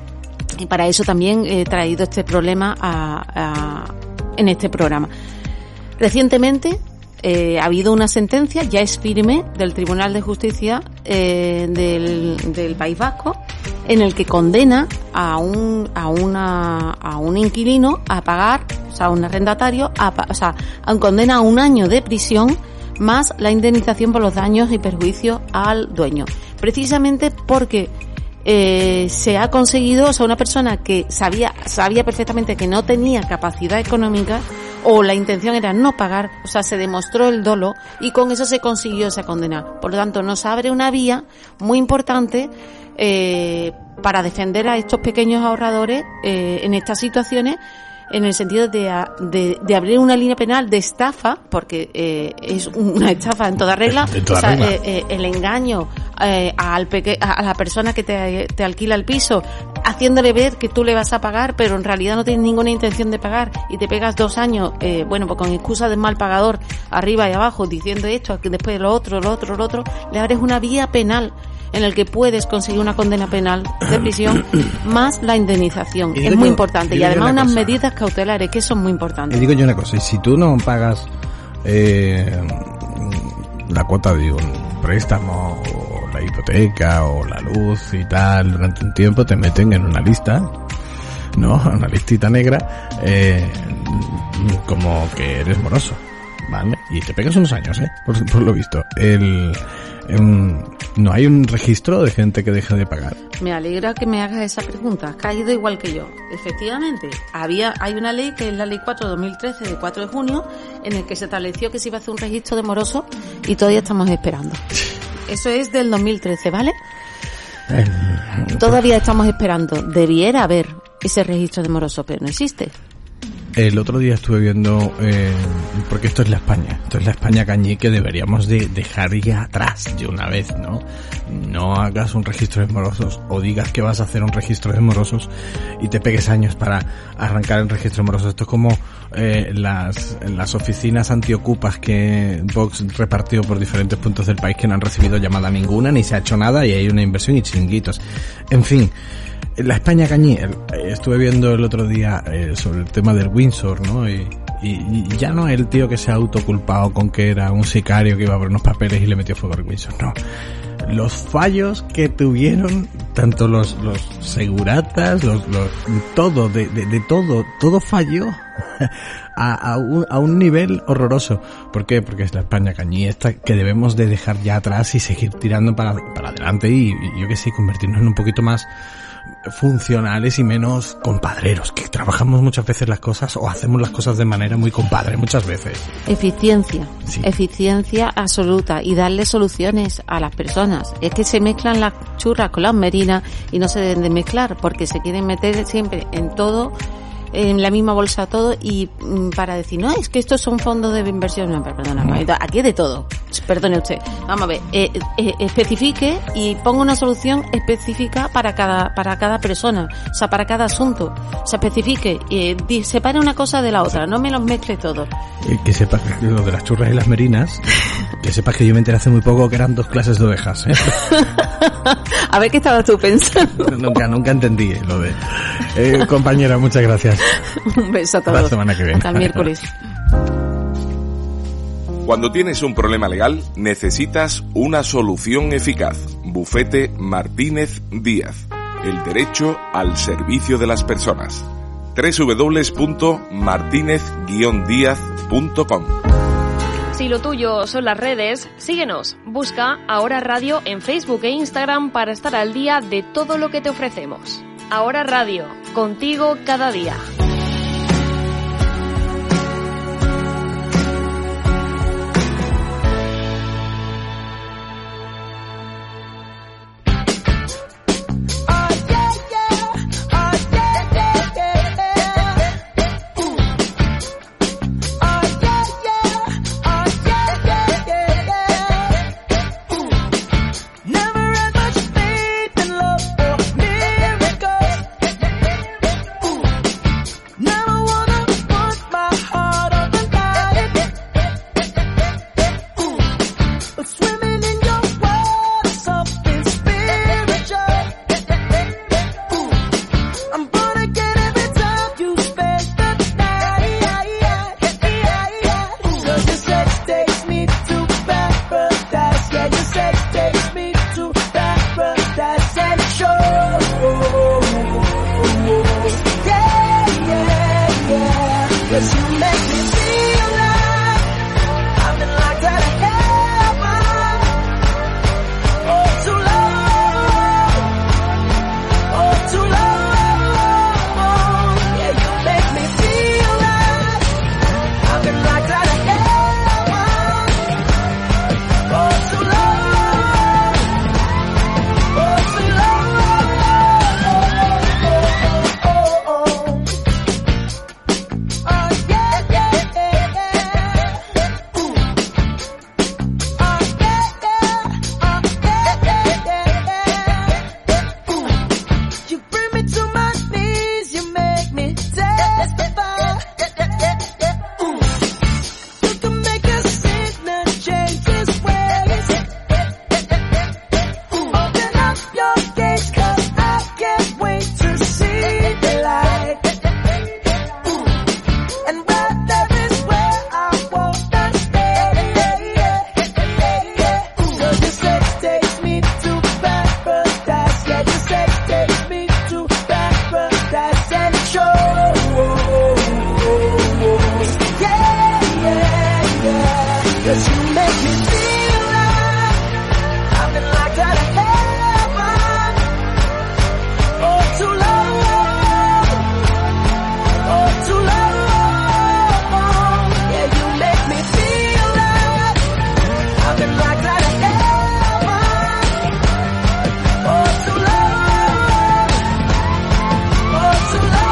Speaker 17: Y para eso también he traído este problema a, a, en este programa. Recientemente eh, ha habido una sentencia, ya es firme, del Tribunal de Justicia eh, del, del País Vasco, en el que condena a un a una a un inquilino a pagar, o sea, a un arrendatario, a, o sea, a un condena a un año de prisión más la indemnización por los daños y perjuicios al dueño. Precisamente porque eh, se ha conseguido, o sea, una persona que sabía sabía perfectamente que no tenía capacidad económica, o la intención era no pagar, o sea, se demostró el dolo y con eso se consiguió esa condena. Por lo tanto, nos abre una vía muy importante eh, para defender a estos pequeños ahorradores eh, en estas situaciones, en el sentido de, de, de abrir una línea penal de estafa, porque eh, es una estafa en toda regla,
Speaker 4: En toda
Speaker 17: o sea,
Speaker 4: regla.
Speaker 17: eh, eh, el engaño eh, al peque a la persona que te, te alquila el piso, haciéndole ver que tú le vas a pagar, pero en realidad no tienes ninguna intención de pagar y te pegas dos años, eh, bueno, pues con excusa de mal pagador, arriba y abajo, diciendo esto, que después lo otro, lo otro, lo otro, le abres una vía penal en el que puedes conseguir una condena penal de prisión más la indemnización.
Speaker 4: Y
Speaker 17: Es
Speaker 4: digo
Speaker 17: muy
Speaker 4: yo-
Speaker 17: importante.
Speaker 4: y
Speaker 17: Y
Speaker 4: digo yo
Speaker 17: además
Speaker 4: una
Speaker 17: unas
Speaker 4: cosa.
Speaker 17: medidas cautelares que son muy importantes.
Speaker 4: Y digo yo una cosa, y si tú no pagas eh, la cuota de un préstamo o la hipoteca o la luz y tal durante un tiempo, te meten en una lista, ¿no? Una listita negra, eh, como que eres moroso, ¿vale? Y te pegas unos años, ¿eh? Por, por lo visto. El, em, no hay un registro de gente que deja de pagar.
Speaker 17: Me alegra que me hagas esa pregunta. Has caído igual que yo. Efectivamente, había hay una ley que es la Ley cuatro de dos mil trece de cuatro de junio en el que se estableció que se iba a hacer un registro de morosos y todavía estamos esperando. Eso es del dos mil trece, ¿vale? Todavía estamos esperando. Debiera haber ese registro de morosos, pero no existe.
Speaker 4: El otro día estuve viendo, eh, porque esto es la España, esto es la España cañí que deberíamos de dejar ya atrás de una vez, ¿no? No hagas un registro de morosos o digas que vas a hacer un registro de morosos y te pegues años para arrancar el registro de morosos. Esto es como eh, las, las oficinas antiocupas que Vox repartió por diferentes puntos del país que no han recibido llamada ninguna, ni se ha hecho nada y hay una inversión y chiringuitos. En fin. La España cañí, el- eh, estuve viendo el otro día eh, sobre el tema del Windsor, ¿no? Y, y, y ya no el tío que se ha autoculpado con que era un sicario que iba por unos papeles y le metió fuego al Windsor, no. Los fallos que tuvieron, tanto los, los seguratas, los, los, todo, de, de, de todo, todo falló a, a, un, a un nivel horroroso. ¿Por qué? Porque es la España cañí esta que debemos de dejar ya atrás y seguir tirando para, para adelante y, y yo que sé, convertirnos en un poquito más funcionales y menos compadreros, que trabajamos muchas veces las cosas o hacemos las cosas de manera muy compadre muchas veces.
Speaker 17: Eficiencia, eficiencia absoluta y darle soluciones a las personas. Es que se mezclan las churras con las merinas y no se deben de mezclar porque se quieren meter siempre en todo, en la misma bolsa todo y mm, para decir, no, es que estos son fondos de inversión. No, perdona, no, aquí es de todo. Perdone usted. Vamos a ver, eh, eh, especifique y ponga una solución específica para cada para cada persona, o sea, para cada asunto. O sea, especifique, eh, di- separe una cosa de la otra, no me los mezcle todo.
Speaker 4: Eh, que sepas que lo de las churras y las merinas, que sepas que yo me enteré hace muy poco que eran dos clases de ovejas, ¿eh?
Speaker 17: A ver qué estabas tú pensando.
Speaker 4: nunca, nunca entendí lo de... Eh, compañera, muchas gracias.
Speaker 17: Un beso a
Speaker 4: Hasta
Speaker 17: todos.
Speaker 4: la semana que viene.
Speaker 17: Hasta el miércoles.
Speaker 10: Cuando tienes un problema legal, necesitas una solución eficaz. Bufete Martínez Díaz. El derecho al servicio de las personas. doble u doble u doble u punto martinez guion díaz punto com.
Speaker 3: Si lo tuyo son las redes, síguenos. Busca Ahora Radio en Facebook e Instagram para estar al día de todo lo que te ofrecemos. Ahora Radio, contigo cada día.
Speaker 5: Never had much faith in love or miracles. you make me feel like I've been locked out of heaven for too long, for too long. Yeah, you make me feel like I've been locked out of heaven for too long, for too long.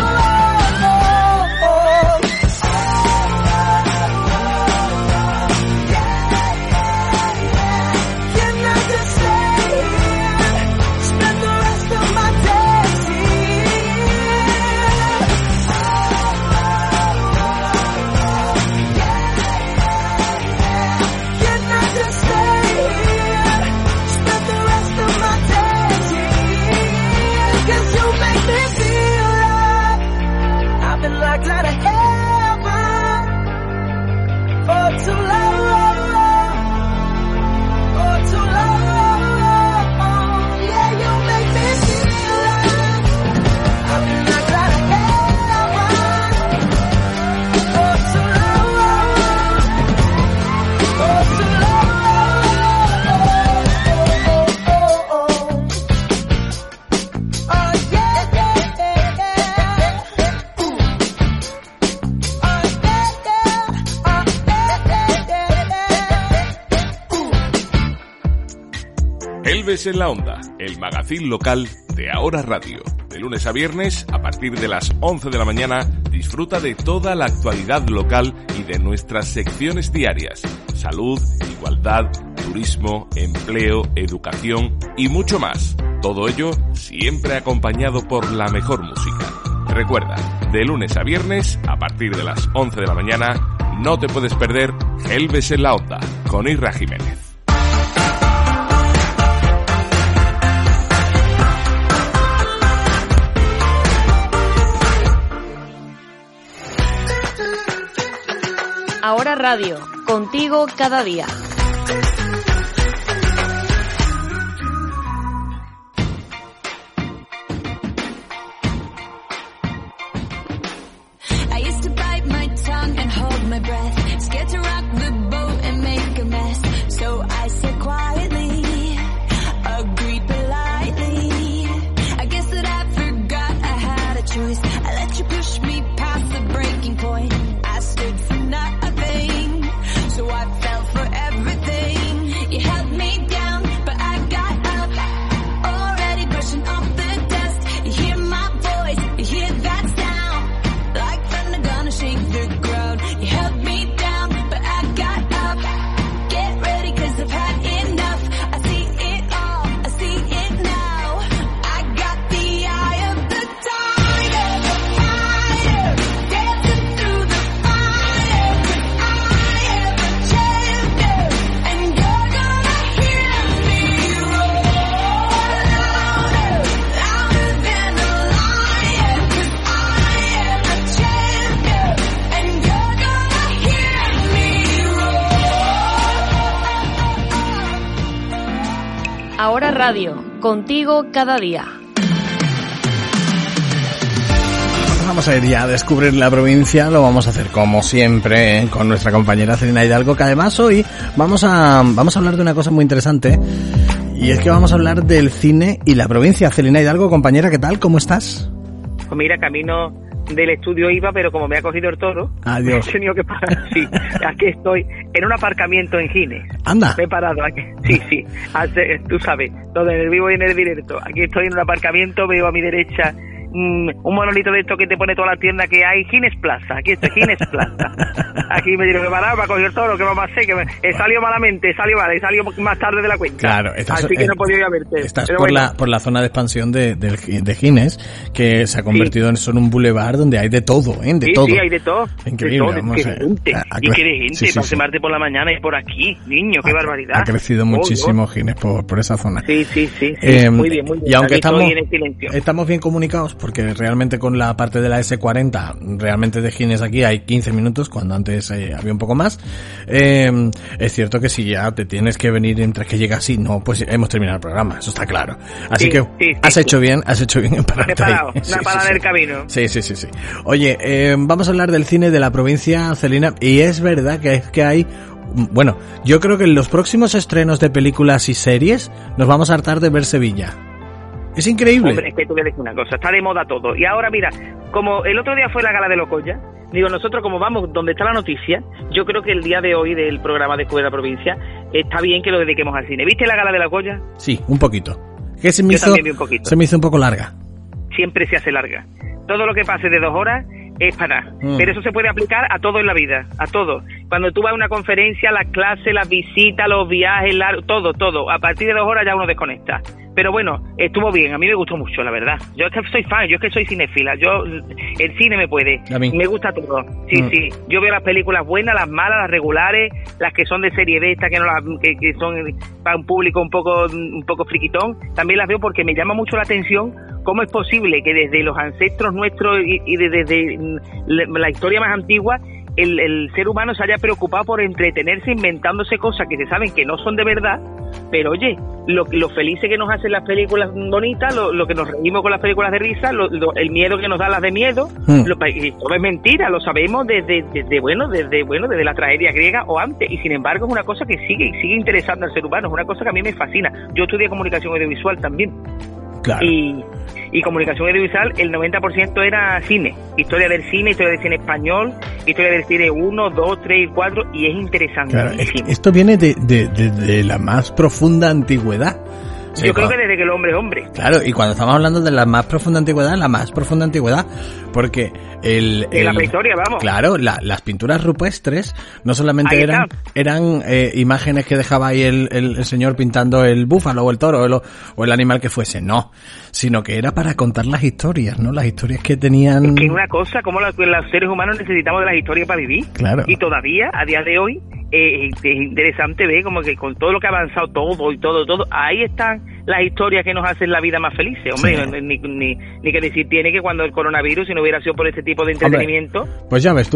Speaker 10: Elves en la Onda, el magazín local de Ahora Radio. De lunes a viernes, a partir de las once de la mañana, disfruta de toda la actualidad local y de nuestras secciones diarias. Salud, igualdad, turismo, empleo, educación y mucho más. Todo ello siempre acompañado por la mejor música. Recuerda, de lunes a viernes, a partir de las once de la mañana, no te puedes perder Elves en la Onda, con Irra Jiménez.
Speaker 3: Ahora Radio, contigo cada día.
Speaker 5: I used to bite my tongue and hold my breath, scared to rock the boat and make a mess. So I said quietly, agreed politely. I guess that I forgot I had a choice. I let you push me past the breaking point. I stood for nothing, so I fell for everything. You held me down, but I got up, already brushing off the dust. You hear my voice, you hear that sound, like thunder gonna shake the ground. You held me down, but I got up. Get ready, cause I've had enough. I see it all, I see it now. I got the eye of the tiger, the fighter, dancing through the fire. I am a champion, and you're gonna hear me roar louder, louder than a lion. Cause I am a champion, and you're gonna hear me roar.
Speaker 3: Ahora Radio, contigo cada día.
Speaker 4: Vamos a ir ya a descubrir la provincia, lo vamos a hacer como siempre, ¿eh? Con nuestra compañera Celina Hidalgo, que además hoy vamos a vamos a hablar de una cosa muy interesante, y es que vamos a hablar del cine y la provincia. Celina Hidalgo, compañera, ¿qué tal? ¿Cómo estás?
Speaker 20: Pues mira, camino del estudio iba, pero como me ha cogido el toro,
Speaker 4: Adiós.
Speaker 20: he tenido que parar. Sí, aquí estoy, en un aparcamiento en Gines.
Speaker 4: Anda.
Speaker 20: Me he parado aquí. Sí, sí, hace, tú sabes, todo en el vivo y en el directo. Aquí estoy en un aparcamiento, veo a mi derecha mm, un monolito de esto que te pone toda la tienda que hay, Gines Plaza. Aquí estoy, Gines Plaza. Aquí me dieron que parar para coger el toro, que vamos a hacer, que me, he salido malamente, he salido mal, he salido más tarde de la cuenta.
Speaker 4: Claro, estás,
Speaker 20: así que
Speaker 4: eh,
Speaker 20: no he podido ir a verte.
Speaker 4: Estás
Speaker 20: Pero
Speaker 4: por
Speaker 20: bueno.
Speaker 4: la por la zona de expansión de, de, de Gines, que se ha convertido en son un bulevar donde hay de todo, ¿eh? De
Speaker 20: sí,
Speaker 4: todo.
Speaker 20: sí, hay de todo.
Speaker 4: Increíble,
Speaker 20: de todo,
Speaker 4: vamos
Speaker 20: qué
Speaker 4: a ver.
Speaker 20: gente.
Speaker 4: Ha- ha
Speaker 20: Y
Speaker 4: cre-
Speaker 20: qué de gente,
Speaker 4: sí, sí,
Speaker 20: para
Speaker 4: sí.
Speaker 20: Marte por la mañana y por aquí, niño, qué barbaridad.
Speaker 4: Ha crecido
Speaker 20: Oh,
Speaker 4: muchísimo
Speaker 20: oh.
Speaker 4: Gines por, por esa zona.
Speaker 20: Sí, sí, sí, sí.
Speaker 4: Eh,
Speaker 20: muy bien, muy bien.
Speaker 4: Y aunque
Speaker 20: Aquí
Speaker 4: estamos,
Speaker 20: estoy en el silencio.
Speaker 4: estamos bien comunicados, porque realmente con la parte de la ese cuarenta, realmente de Gines aquí hay quince minutos, cuando antes eh, había un poco más. Eh, es cierto que si ya te tienes que venir mientras que llegas así, no, pues hemos terminado el programa, eso está claro. Así
Speaker 20: Sí,
Speaker 4: que
Speaker 20: sí, sí,
Speaker 4: has
Speaker 20: sí.
Speaker 4: hecho bien, has hecho bien en pararte
Speaker 20: Me he parado,
Speaker 4: ahí.
Speaker 20: una parada en el camino.
Speaker 4: Sí, sí, sí, sí. Oye, eh, vamos a hablar del cine de la provincia, Celina, y es verdad que es que hay bueno, yo creo que en los próximos estrenos de películas y series nos vamos a hartar de ver Sevilla. Es increíble.
Speaker 20: Hombre, es que te voy a decir una cosa, está de moda todo. Y ahora, mira, como el otro día fue la gala de Locoya, digo, nosotros como vamos donde está la noticia, yo creo que el día de hoy del programa de Escuela de la Provincia está bien que lo dediquemos al cine. ¿Viste la gala de Locoya?
Speaker 4: Sí, un poquito. Que se me
Speaker 20: Yo
Speaker 4: hizo,
Speaker 20: también vi un poquito.
Speaker 4: se me hizo un poco larga.
Speaker 20: Siempre se hace larga. Todo lo que pase de dos horas es para nada.
Speaker 4: Mm.
Speaker 20: Pero eso se puede aplicar a todo en la vida, a todo. Cuando tú vas a una conferencia, las clases, las visitas, los viajes, la, todo, todo. A partir de dos horas ya uno desconecta. Pero bueno, estuvo bien, a mí me gustó mucho, la verdad. Yo es que soy fan, yo es que soy cinéfila, yo, el cine me puede,
Speaker 4: A mí.
Speaker 20: me gusta todo. Sí,
Speaker 4: Mm.
Speaker 20: sí, yo veo las películas buenas, las malas, las regulares, las que son de serie B, estas que no las, que, que son para un público un poco, un poco friquitón, también las veo porque me llama mucho la atención cómo es posible que desde los ancestros nuestros y, y desde, desde la, la historia más antigua, el, el ser humano se haya preocupado por entretenerse inventándose cosas que se saben que no son de verdad, pero oye, lo, lo felices que nos hacen las películas bonitas, lo, lo que nos reímos con las películas de risa, lo, lo, el miedo que nos dan las de miedo,
Speaker 4: Mm.
Speaker 20: lo, y todo es mentira, lo sabemos desde, desde bueno, desde bueno, desde la tragedia griega o antes, y sin embargo es una cosa que sigue y sigue interesando al ser humano, es una cosa que a mí me fascina. Yo estudié comunicación audiovisual también.
Speaker 4: Claro.
Speaker 20: Y, y comunicación audiovisual, el noventa por ciento era cine, historia del cine, historia del cine español, historia del cine uno, dos, tres y cuatro, y es interesante.
Speaker 4: Claro, es que esto viene de, de, de, de la más profunda antigüedad. O sea,
Speaker 20: Yo creo
Speaker 4: cuando-
Speaker 20: que desde que el hombre es hombre.
Speaker 4: Claro, y cuando estamos hablando de la más profunda antigüedad, la más profunda antigüedad, porque el...
Speaker 20: De la
Speaker 4: el-
Speaker 20: prehistoria, vamos.
Speaker 4: Claro, la- las pinturas rupestres no solamente
Speaker 20: Ahí
Speaker 4: eran
Speaker 20: está.
Speaker 4: eran eh, imágenes que dejaba ahí el, el, el señor pintando el búfalo o el toro o el, o el animal que fuese, no, sino que era para contar las historias, ¿no? Las historias que tenían...
Speaker 20: Que es una cosa, como los, los seres humanos necesitamos de las historias para vivir.
Speaker 4: Claro.
Speaker 20: Y todavía, a día de hoy, eh, es interesante ver como que con todo lo que ha avanzado todo y todo, todo, ahí están las historias que nos hacen la vida más felices. Hombre,
Speaker 4: Sí.
Speaker 20: no- ni, ni, ni que decir tiene que cuando el coronavirus, si no hubiera sido por este tipo de entretenimiento,
Speaker 4: Pues ya ves tú.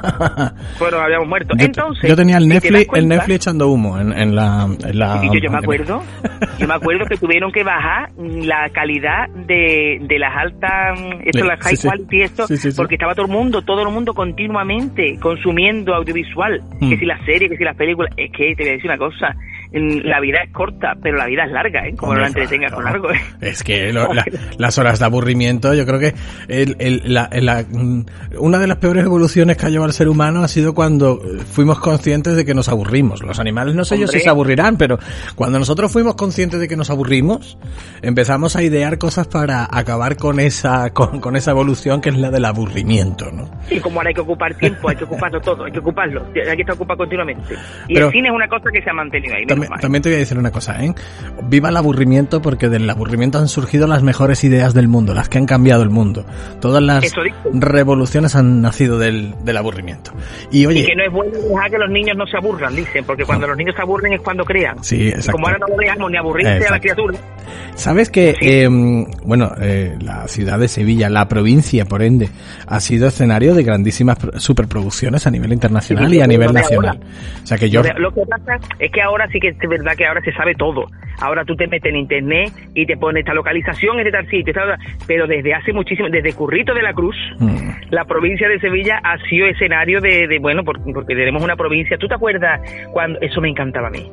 Speaker 20: pues nos habríamos muerto.
Speaker 4: Yo,
Speaker 20: Entonces,
Speaker 4: yo tenía el
Speaker 20: si te das
Speaker 4: Netflix, el
Speaker 20: cuenta-
Speaker 4: Netflix echando humo en, en la... En la
Speaker 20: Y yo, yo me acuerdo, yo me acuerdo que tuvieron que bajar la calidad de, de las altas, esto,
Speaker 4: Sí,
Speaker 20: las high
Speaker 4: sí, sí.
Speaker 20: quality, esto,
Speaker 4: Sí, sí, sí.
Speaker 20: porque estaba todo el mundo, todo el mundo continuamente consumiendo audiovisual,
Speaker 4: Mm.
Speaker 20: que si las series, que si las películas, es que te voy a decir una cosa, mm, la vida es corta, pero la vida es larga, ¿eh? Como
Speaker 4: Hombre,
Speaker 20: no la entretengas con largo, ¿eh?
Speaker 4: Es que lo- la- las horas de aburrimiento, yo creo que el, el- la, la- mm, una de las peores evoluciones que ha llevado el ser humano ha sido cuando eh, fuimos conscientes de que nos aburrimos. Los animales no sé yo si
Speaker 20: Hombre.
Speaker 4: se aburrirán, pero cuando nosotros fuimos conscientes de que nos aburrimos, empezamos a idear cosas para acabar con esa con, con esa evolución que es la del aburrimiento, ¿no?
Speaker 20: Y como ahora hay que ocupar tiempo, hay que ocuparlo todo, hay que ocuparlo, hay que estar ocupado continuamente. Y
Speaker 4: Pero-
Speaker 20: el cine es una cosa que se ha mantenido ahí, menos
Speaker 4: También,
Speaker 20: mal.
Speaker 4: también te voy a decir una cosa, ¿eh? Viva el aburrimiento, porque del aburrimiento han surgido las mejores ideas del mundo, las que han cambiado el mundo. Todas las
Speaker 20: Eso digo.
Speaker 4: revoluciones han nacido del, del aburrimiento. Y oye,
Speaker 20: Y que no es bueno dejar que los niños no se aburran, dicen, porque cuando los niños se aburren es cuando crean.
Speaker 4: Sí, exacto.
Speaker 20: Como ahora no lo dejamos ni aburrirse a la
Speaker 4: Exacto.
Speaker 20: criatura.
Speaker 4: ¿sabes que, eh, bueno, eh, la ciudad de Sevilla, la provincia, por ende, ha sido escenario de grandísimas pro- superproducciones a nivel internacional
Speaker 20: Sí,
Speaker 4: y a
Speaker 20: sí,
Speaker 4: nivel
Speaker 20: lo de
Speaker 4: nacional? O sea que yo...
Speaker 20: Lo, de- lo que pasa es que ahora sí que es verdad que ahora se sabe todo. Ahora tú te metes en internet y te pones esta localización, es de tal sitio, esta- pero desde hace muchísimo, desde Currito de la Cruz,
Speaker 4: Mm.
Speaker 20: la provincia de Sevilla ha sido escenario de, de bueno, por- porque tenemos una provincia. ¿Tú te acuerdas cuando, eso me encantaba a mí,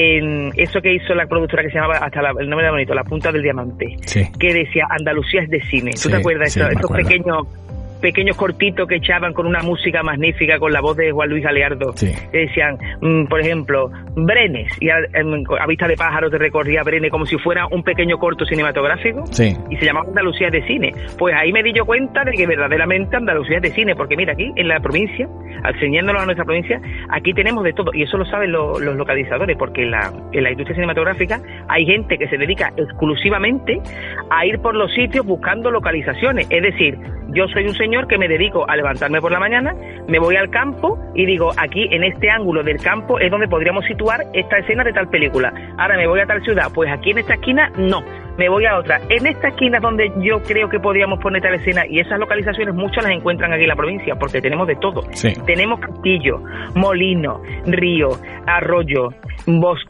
Speaker 20: en eso que hizo la productora que se llamaba, hasta la- el nombre era bonito, La Punta del Diamante,
Speaker 4: Sí.
Speaker 20: que decía Andalucía es de cine? ¿Tú
Speaker 4: Sí,
Speaker 20: te acuerdas?
Speaker 4: sí,
Speaker 20: Esos-
Speaker 4: me
Speaker 20: esos
Speaker 4: acuerdo.
Speaker 20: pequeños pequeños cortitos que echaban con una música magnífica, con la voz de Juan Luis Galeardo,
Speaker 4: Sí.
Speaker 20: que decían, mm, por ejemplo, Brenes, y a, em, a vista de pájaro te recorría Brenes como si fuera un pequeño corto cinematográfico,
Speaker 4: Sí.
Speaker 20: y se llamaba Andalucía de cine. Pues ahí me di yo cuenta de que verdaderamente Andalucía es de cine, porque mira, aquí en la provincia, enseñándonos a nuestra provincia, aquí tenemos de todo, y eso lo saben lo- los localizadores, porque en la, en la industria cinematográfica hay gente que se dedica exclusivamente a ir por los sitios buscando localizaciones. Es decir, yo soy un señor que me dedico a levantarme por la mañana, me voy al campo y digo, aquí en este ángulo del campo es donde podríamos situar esta escena de tal película. Ahora me voy a tal ciudad, pues aquí en esta esquina no, me voy a otra. En esta esquina es donde yo creo que podríamos poner tal escena, y esas localizaciones muchas las encuentran aquí en la provincia, porque tenemos de todo.
Speaker 4: Sí.
Speaker 20: Tenemos castillo, molino, río, arroyo, bosques,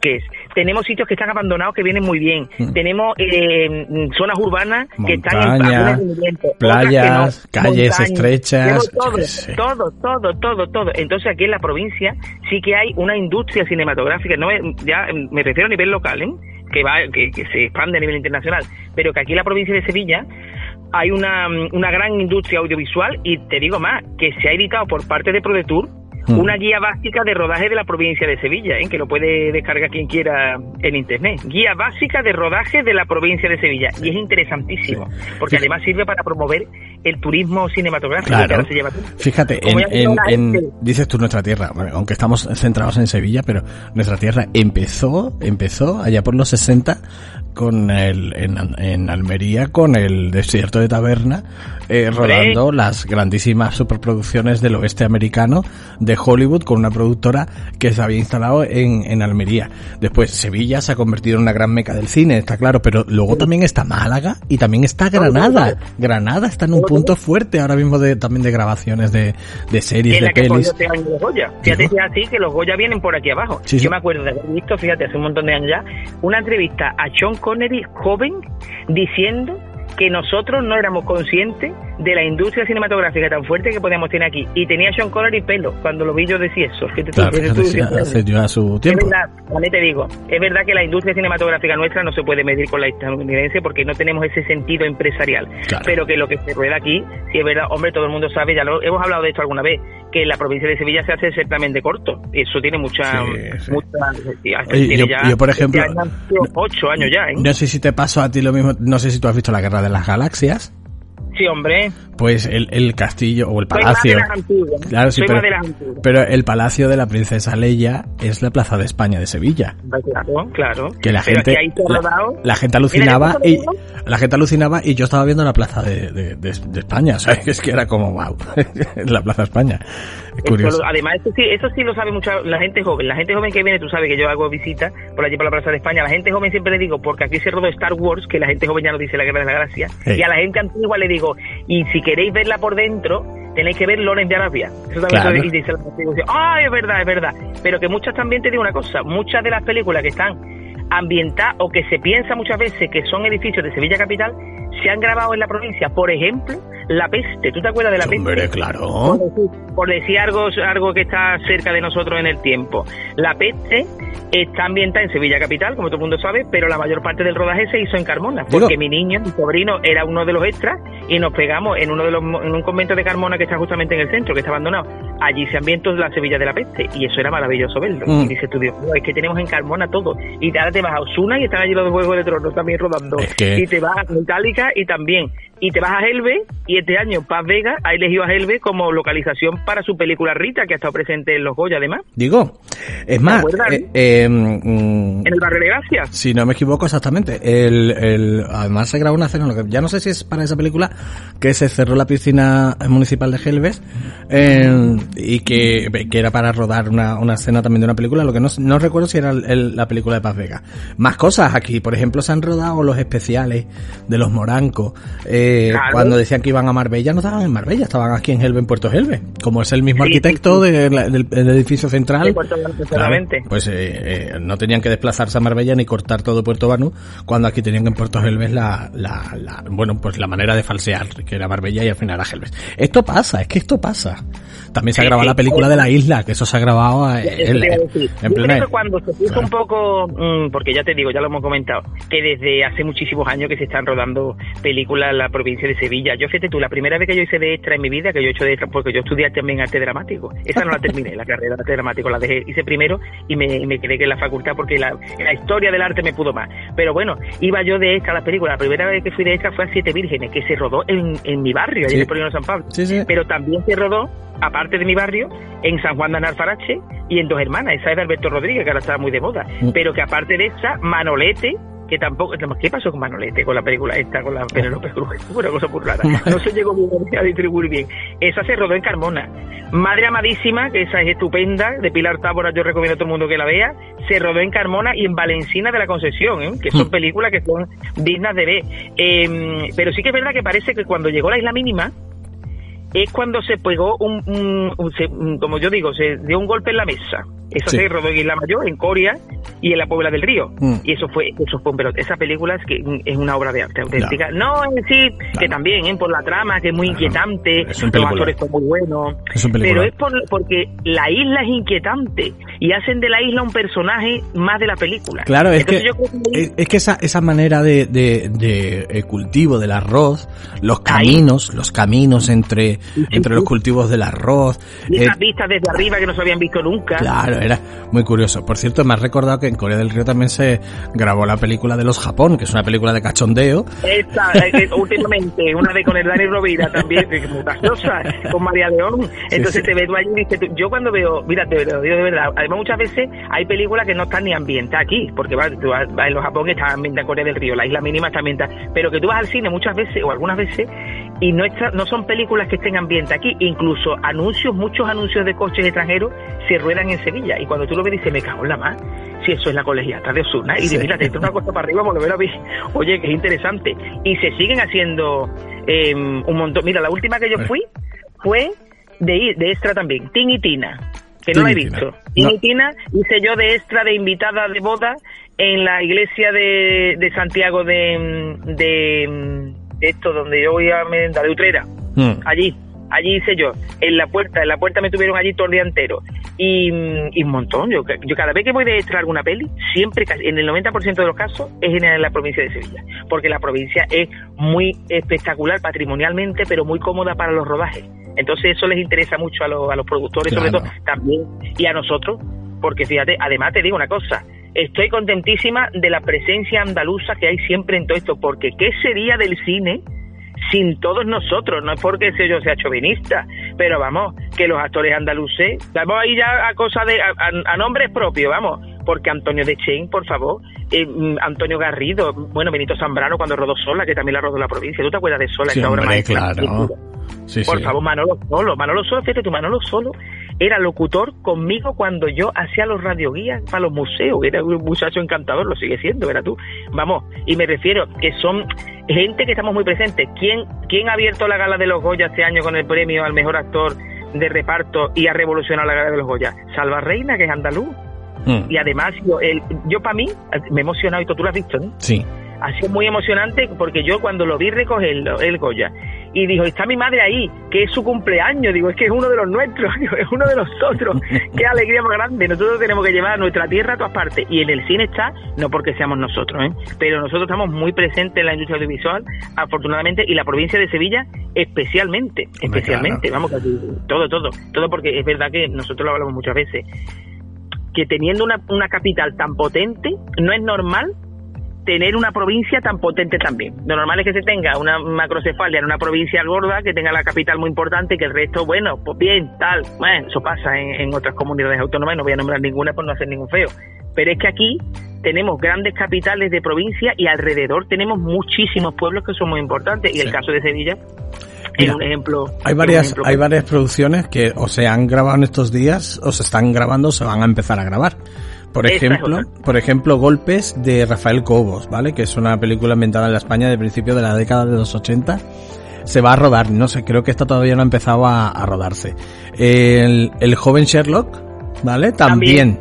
Speaker 20: tenemos sitios que están abandonados que vienen muy bien, mm. tenemos eh, zonas urbanas
Speaker 4: Montaña,
Speaker 20: que están en movimiento,
Speaker 4: playas,
Speaker 20: no,
Speaker 4: calles
Speaker 20: montañas,
Speaker 4: estrechas,
Speaker 20: todo, todo, todo, todo, todo. Entonces aquí en la provincia sí que hay una industria cinematográfica, no ya me refiero a nivel local, ¿eh? que va que, que se expande a nivel internacional, pero que aquí en la provincia de Sevilla hay una, una gran industria audiovisual y te digo más, que se ha editado por parte de ProDetour una guía básica de rodaje de la provincia de Sevilla, ¿eh? que lo puede descargar quien quiera en internet. Guía básica de rodaje de la provincia de Sevilla. Y es interesantísimo, sí. porque sí. además sirve para promover el turismo cinematográfico
Speaker 4: claro.
Speaker 20: que ahora se lleva.
Speaker 4: Fíjate, en, en, en, dices tú nuestra tierra, bueno, aunque estamos centrados en Sevilla, pero nuestra tierra empezó, empezó allá por los sesenta con el, en, en Almería con el Desierto de Taberna, eh, rodando las grandísimas superproducciones del oeste americano de Hollywood con una productora que se había instalado en, en Almería. Después Sevilla se ha convertido en una gran meca del cine, está claro, pero luego también está Málaga y también está Granada. Granada está en un punto fuerte ahora mismo de también de grabaciones de, de series, de pelis.
Speaker 20: Este año los Goya. Fíjate que así que los Goya vienen por aquí abajo. Sí, sí. Yo me acuerdo de haber visto, fíjate, hace un montón de años ya, una entrevista a Sean Connery joven diciendo que nosotros no éramos conscientes de la industria cinematográfica tan fuerte que podíamos tener aquí. Y tenía Sean Connery pelo. Cuando lo vi yo decía eso. Que te
Speaker 4: claro, tú, decía, hace ya su tiempo.
Speaker 20: Es verdad, también te digo, es verdad que la industria cinematográfica nuestra no se puede medir con la estadounidense porque no tenemos ese sentido empresarial. Claro. Pero que lo que se rueda aquí, si es verdad, hombre, todo el mundo sabe, ya lo hemos hablado de esto alguna vez, que en la provincia de Sevilla se hace el certamen de corto. Eso tiene mucha... Sí, sí. mucha ya,
Speaker 4: Oye,
Speaker 20: tiene
Speaker 4: yo,
Speaker 20: ya,
Speaker 4: yo, por ejemplo...
Speaker 20: ocho años ya, ¿eh?
Speaker 4: No sé si te pasó a ti lo mismo, no sé si tú has visto La Guerra de las Galaxias.
Speaker 20: Sí, hombre.
Speaker 4: Pues el, el castillo o el palacio.
Speaker 20: Soy más de las antiguas.
Speaker 4: Claro, sí,
Speaker 20: Soy
Speaker 4: pero,
Speaker 20: más de las antiguas.
Speaker 4: pero el palacio de la princesa Leia es la Plaza de España de Sevilla.
Speaker 20: Claro, claro.
Speaker 4: Que la
Speaker 20: pero
Speaker 4: gente,
Speaker 20: que ahí se ha rodado,
Speaker 4: la, la gente alucinaba y la gente alucinaba y yo estaba viendo la Plaza de, de, de, de España, o sea, que es que era como wow, la Plaza de España. Curioso.
Speaker 20: Eso, además, eso sí, eso sí lo sabe mucha la gente joven. La gente joven que viene, tú sabes que yo hago visitas por allí por la Plaza de España. La gente joven siempre le digo, porque aquí se rodó Star Wars, que la gente joven ya no dice La Guerra de la Galaxia. Hey. Y a la gente antigua le digo, y si queréis verla por dentro, tenéis que ver Lawrence de Arabia. Eso también claro. Y dice la gente, ah, es verdad, es verdad. Pero que muchas también te digo una cosa, muchas de las películas que están ambientadas o que se piensa muchas veces que son edificios de Sevilla capital, se han grabado en la provincia. Por ejemplo, La Peste. ¿Tú te acuerdas de La
Speaker 4: Hombre,
Speaker 20: Peste?
Speaker 4: Claro.
Speaker 20: Por decir, por decir algo, algo que está cerca de nosotros en el tiempo. La Peste está ambientada en Sevilla capital, como todo el mundo sabe, pero la mayor parte del rodaje se hizo en Carmona, porque Digo. mi niño, mi sobrino, era uno de los extras y nos pegamos en uno de los en un convento de Carmona que está justamente en el centro, que está abandonado. Allí se ambientó la Sevilla de la Peste y eso era maravilloso verlo. Mm. Y dice tú, Dios, es que tenemos en Carmona todo. Y ahora te vas a Osuna y están allí los de Juegos de Tronos también rodando.
Speaker 4: Es que...
Speaker 20: Y te vas a Metallica y también. Y te vas a Helve, y este año Paz Vega ha elegido a Helve como localización para su película Rita, que ha estado presente en los Goya además.
Speaker 4: Digo, es más, eh, eh,
Speaker 20: mm, en el Barrio de Gracia.
Speaker 4: Si no me equivoco exactamente, el, el, además se grabó una escena, ya no sé si es para esa película, que se cerró la piscina municipal de Helves, eh, y que, que era para rodar una, una escena también de una película, lo que no, no recuerdo si era el, el, la película de Paz Vega. Más cosas aquí, por ejemplo, se han rodado los especiales de los Morancos, eh, Claro. Cuando decían que iban a Marbella, no estaban en Marbella, estaban aquí en Helve, en Puerto Helve. Como es el mismo sí, arquitecto sí, sí. De, de, del, del edificio central,
Speaker 20: de Puerto Banú,
Speaker 4: claro, pues eh, eh, no tenían que desplazarse a Marbella ni cortar todo Puerto Banú, cuando aquí tenían que en Puerto Helve la, la, la, bueno, pues la manera de falsear, que era Marbella y al final era Helves. Esto pasa, es que esto pasa. También se ha grabado sí, la película sí. de la isla, que eso se ha grabado en, en, en
Speaker 20: plena... Yo creo que cuando se puso claro. un poco, mmm, porque ya te digo, ya lo hemos comentado, que desde hace muchísimos años que se están rodando películas en la provincia de Sevilla. Yo, fíjate tú, la primera vez que yo hice de extra en mi vida, que yo he hecho de extra, porque yo estudié también arte dramático. Esa no la terminé, la carrera de arte dramático, la dejé, hice primero y me, y me quedé en la facultad porque la, la historia del arte me pudo más. Pero bueno, iba yo de extra a las películas. La primera vez que fui de extra fue a Siete Vírgenes, que se rodó en, en mi barrio, allí sí. en el Polígono San Pablo.
Speaker 4: Sí, sí.
Speaker 20: Pero también se rodó, aparte de mi barrio, en San Juan de Analfarache y en Dos Hermanas. Esa es de Alberto Rodríguez, que ahora está muy de moda. Mm. Pero que aparte de esa, Manolete, que tampoco... ¿Qué pasó con Manolete, con la película esta, con la Penélope Cruz? Fue una cosa muy rara. No se llegó bien a distribuir bien. Esa se rodó en Carmona. Madre Amadísima, que esa es estupenda, de Pilar Tábora, yo recomiendo a todo el mundo que la vea, se rodó en Carmona y en Valencina de la Concepción, ¿eh? Que son mm. películas que son dignas de ver. Eh, pero sí que es verdad que parece que cuando llegó La Isla Mínima, es cuando se pegó un, un, un se, como yo digo, se dio un golpe en la mesa. Eso
Speaker 4: Sí.
Speaker 20: se rodó en Isla Mayor, en Coria y en la Puebla del Río.
Speaker 4: Mm.
Speaker 20: Y eso fue, eso fue un pelota. Esa película es que es una obra de arte auténtica. No en sí, que también, ¿eh? Por la trama, que es muy inquietante,
Speaker 4: Es un
Speaker 20: los
Speaker 4: película.
Speaker 20: actores son muy buenos.
Speaker 4: Es un película.
Speaker 20: Pero es por, porque la isla es inquietante y hacen de la isla un personaje más de la película.
Speaker 4: Claro, es
Speaker 20: Entonces
Speaker 4: que,
Speaker 20: yo creo que
Speaker 4: es, es que esa, esa manera de, de, de eh, cultivo del arroz, los caminos, los caminos entre, entre los cultivos del arroz.
Speaker 20: y
Speaker 4: eh,
Speaker 20: esas vistas desde arriba que no se habían visto nunca.
Speaker 4: Claro, era muy curioso. Por cierto, me has recordado que en Corea del Río también se grabó la película de los Japón, que es una película de cachondeo.
Speaker 20: Esta, eh, últimamente, una de con el Dani Rovira también, que es muy graciosa, con María León. Entonces
Speaker 4: sí.
Speaker 20: te ves tú allí y dices tú, yo cuando veo, mira, te lo digo de verdad, además muchas veces hay películas que no están ni ambientadas aquí, porque va, tú vas, vas en los Japón, que está ambientada en Corea del Río, la isla mínima está ambientada, pero que tú vas al cine muchas veces, o algunas veces, y no, está, no son películas que estén ambientadas aquí, incluso anuncios, muchos anuncios de coches extranjeros se ruedan en Sevilla, y cuando tú lo ves dices, me cago en la mar, si eso es la colegiata de Osuna, y
Speaker 4: Sí.
Speaker 20: de mira, te entra una cosa para arriba, por lo menos, oye, que es interesante, y se siguen haciendo eh, un montón. Mira, la última que yo fui fue de, de extra también, Tin y Tina, que no
Speaker 4: Tin
Speaker 20: la he
Speaker 4: y Tina.
Speaker 20: visto. Tin
Speaker 4: No.
Speaker 20: y Tina hice yo de extra, de invitada de boda en la iglesia de, de Santiago de, de, de esto, donde yo voy a merendar, de Utrera,
Speaker 4: Mm.
Speaker 20: allí. Allí hice yo, en la puerta, en la puerta me tuvieron allí todo el día entero. Y, y un montón, yo, yo cada vez que voy de extra a alguna peli, siempre, casi- en el noventa por ciento de los casos, es en la provincia de Sevilla. Porque la provincia es muy espectacular patrimonialmente, pero muy cómoda para los rodajes. Entonces eso les interesa mucho a los, a los productores, sobre
Speaker 4: Claro.
Speaker 20: todo, también, y a nosotros, porque fíjate, además te digo una cosa, estoy contentísima de la presencia andaluza que hay siempre en todo esto, porque ¿qué sería del cine sin todos nosotros? No es porque sea yo sea chauvinista, pero vamos, que los actores andaluces, vamos ahí ya a cosas de, a, a- a nombres propios, vamos, porque Antonio de Chen, por favor, eh, mm, Antonio Garrido, bueno, Benito Zambrano cuando rodó Sola, que también la rodó la provincia, ¿tú te acuerdas de Sola?
Speaker 4: Sí,
Speaker 20: esa obra
Speaker 4: hombre,
Speaker 20: maestra?
Speaker 4: claro. Sí,
Speaker 20: Por
Speaker 4: sí.
Speaker 20: favor, Manolo Solo, Manolo Solo, fíjate tú, Manolo Solo era locutor conmigo cuando yo hacía los radioguías para los museos, era un muchacho encantador, lo sigue siendo, verás tú. Vamos, y me refiero que son gente que estamos muy presentes. ¿Quién, quién ha abierto la gala de los Goya este año con el premio al mejor actor de reparto y ha revolucionado la gala de los Goya? Salva Reina, que es andaluz.
Speaker 4: Mm.
Speaker 20: Y además, yo, el, yo para mí, me he emocionado, y tú, tú lo has visto, ¿no?
Speaker 4: Sí.
Speaker 20: Ha sido muy emocionante porque yo cuando lo vi recoger el Goya y dijo, está mi madre ahí, que es su cumpleaños, digo, es que es uno de los nuestros, digo, es uno de nosotros, qué alegría más grande, nosotros tenemos que llevar nuestra tierra a todas partes, y en el cine está, no porque seamos nosotros, ¿eh? Pero nosotros estamos muy presentes en la industria audiovisual, afortunadamente, y la provincia de Sevilla especialmente, especialmente,
Speaker 4: claro.
Speaker 20: vamos, casi todo, todo, todo, porque es verdad que nosotros lo hablamos muchas veces, que teniendo una, una capital tan potente, no es normal tener una provincia tan potente también. Lo normal es que se tenga una macrocefalia en una provincia gorda, que tenga la capital muy importante, que el resto, bueno, pues bien, tal. Bueno, eso pasa en, en otras comunidades autónomas, no voy a nombrar ninguna por no hacer ningún feo. Pero es que aquí tenemos grandes capitales de provincia y alrededor tenemos muchísimos pueblos que son muy importantes. Y
Speaker 4: Sí.
Speaker 20: el caso de Sevilla
Speaker 4: Mira,
Speaker 20: es un ejemplo.
Speaker 4: Hay
Speaker 20: es un
Speaker 4: varias,
Speaker 20: ejemplo.
Speaker 4: hay varias producciones que o se han grabado en estos días, o se están grabando, o se van a empezar a grabar. Por
Speaker 20: Esa es
Speaker 4: ejemplo,
Speaker 20: otra.
Speaker 4: por ejemplo, Golpes de Rafael Cobos, ¿vale? Que es una película ambientada en la España de principio de la década de los ochenta. Se va a rodar, no sé, creo que esta todavía no ha empezado a, a rodarse. El, el joven Sherlock, ¿vale? También.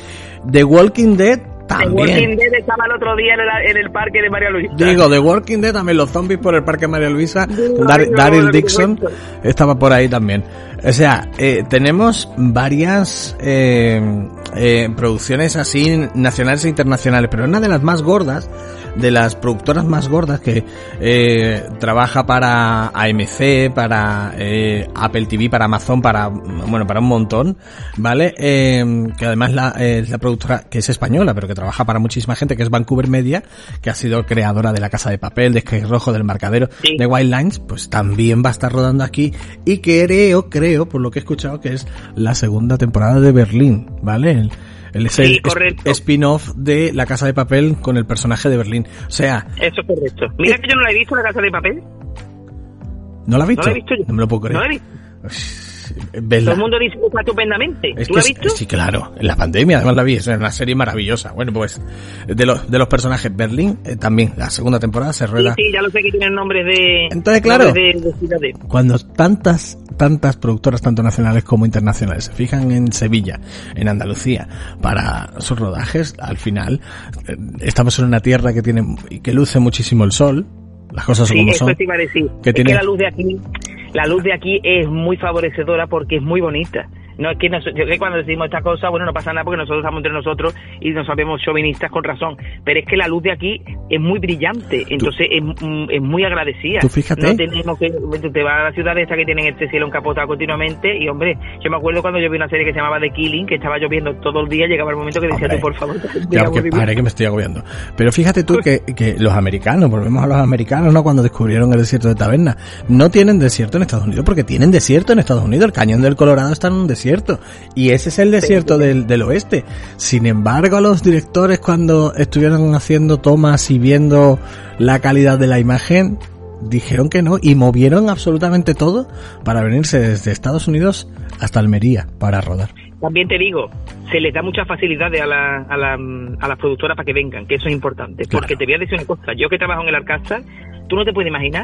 Speaker 4: The Walking Dead,
Speaker 20: The
Speaker 4: también.
Speaker 20: Walking Dead estaba el otro día en el, en el parque de María Luisa.
Speaker 4: Digo, The Walking Dead, también los zombies por el Parque María Luisa,
Speaker 20: Digo,
Speaker 4: Dar-
Speaker 20: ay, no,
Speaker 4: Daryl
Speaker 20: no,
Speaker 4: Dixon
Speaker 20: no, no.
Speaker 4: estaba por ahí también. O sea, eh, tenemos varias eh, eh, producciones así nacionales e internacionales, pero una de las más gordas, de las productoras más gordas que eh, trabaja para A M C, para eh, Apple T V, para Amazon, para bueno, para un montón, ¿vale? Eh, que además la, eh, es la productora que es española, pero que trabaja para muchísima gente, que es Vancouver Media, que ha sido creadora de La Casa de Papel, de Sky Rojo, del Marcadero,
Speaker 20: Sí.
Speaker 4: de White Lines, pues también va a estar rodando aquí, y creo, creo, por lo que he escuchado, que es la segunda temporada de Berlín, ¿vale? El, el, es
Speaker 20: Sí,
Speaker 4: el
Speaker 20: correcto.
Speaker 4: es- spin-off de La Casa de Papel con el personaje de Berlín. O sea,
Speaker 20: Eso es correcto. Mira que yo no la he visto, La Casa de Papel.
Speaker 4: ¿no la has visto?
Speaker 20: No la he visto yo.
Speaker 4: No me lo puedo creer.
Speaker 20: No la he visto.
Speaker 4: Vesla.
Speaker 20: Todo el mundo dice que está estupendamente.
Speaker 4: Es
Speaker 20: ¿Tú
Speaker 4: que
Speaker 20: la has visto?
Speaker 4: Sí, claro. En la pandemia, además la vi. Es una serie maravillosa. Bueno, pues, de los, de los personajes, Berlín, eh, también, la segunda temporada se rueda.
Speaker 20: Sí, sí, ya lo sé que tienen nombres de...
Speaker 4: Entonces, claro,
Speaker 20: nombres de, de ciudades.
Speaker 4: Cuando tantas, tantas productoras, tanto nacionales como internacionales, se fijan en Sevilla, en Andalucía, para sus rodajes, al final, eh, estamos en una tierra que tiene, que luce muchísimo el sol. Las cosas son
Speaker 20: Sí,
Speaker 4: como
Speaker 20: eso
Speaker 4: son.
Speaker 20: te iba a decir.
Speaker 4: Que
Speaker 20: es
Speaker 4: tiene-
Speaker 20: que la luz de aquí, la luz de aquí es muy favorecedora porque es muy bonita. No es que, nos, yo que cuando decimos esta cosa, bueno, no pasa nada porque nosotros estamos entre nosotros y nos sabemos chauvinistas con razón. Pero es que la luz de aquí es muy brillante, entonces es, mm, es muy agradecida.
Speaker 4: Tú fíjate.
Speaker 20: No tenemos que, tú te vas a la ciudad esta que tienen este cielo encapotado continuamente y, hombre, yo me acuerdo cuando yo vi una serie que se llamaba The Killing, que estaba lloviendo todo el día, llegaba el momento que decía
Speaker 4: Hombre,
Speaker 20: tú, por favor,
Speaker 4: Ya, que pare que me estoy agobiando. Pero fíjate tú que, que los americanos, volvemos a los americanos, ¿no? Cuando descubrieron el desierto de Taberna, no tienen desierto en Estados Unidos porque tienen desierto en Estados Unidos. El cañón del Colorado está en un desierto. Y ese es el desierto del, del oeste. Sin embargo, a los directores, cuando estuvieron haciendo tomas y viendo la calidad de la imagen, dijeron que no y movieron absolutamente todo para venirse desde Estados Unidos hasta Almería para rodar.
Speaker 20: También te digo, se les da muchas facilidades a, la, a, la, a las productoras para que vengan, que eso es importante. Porque te voy a decir una cosa, yo que trabajo en el Alcázar, tú no te puedes imaginar,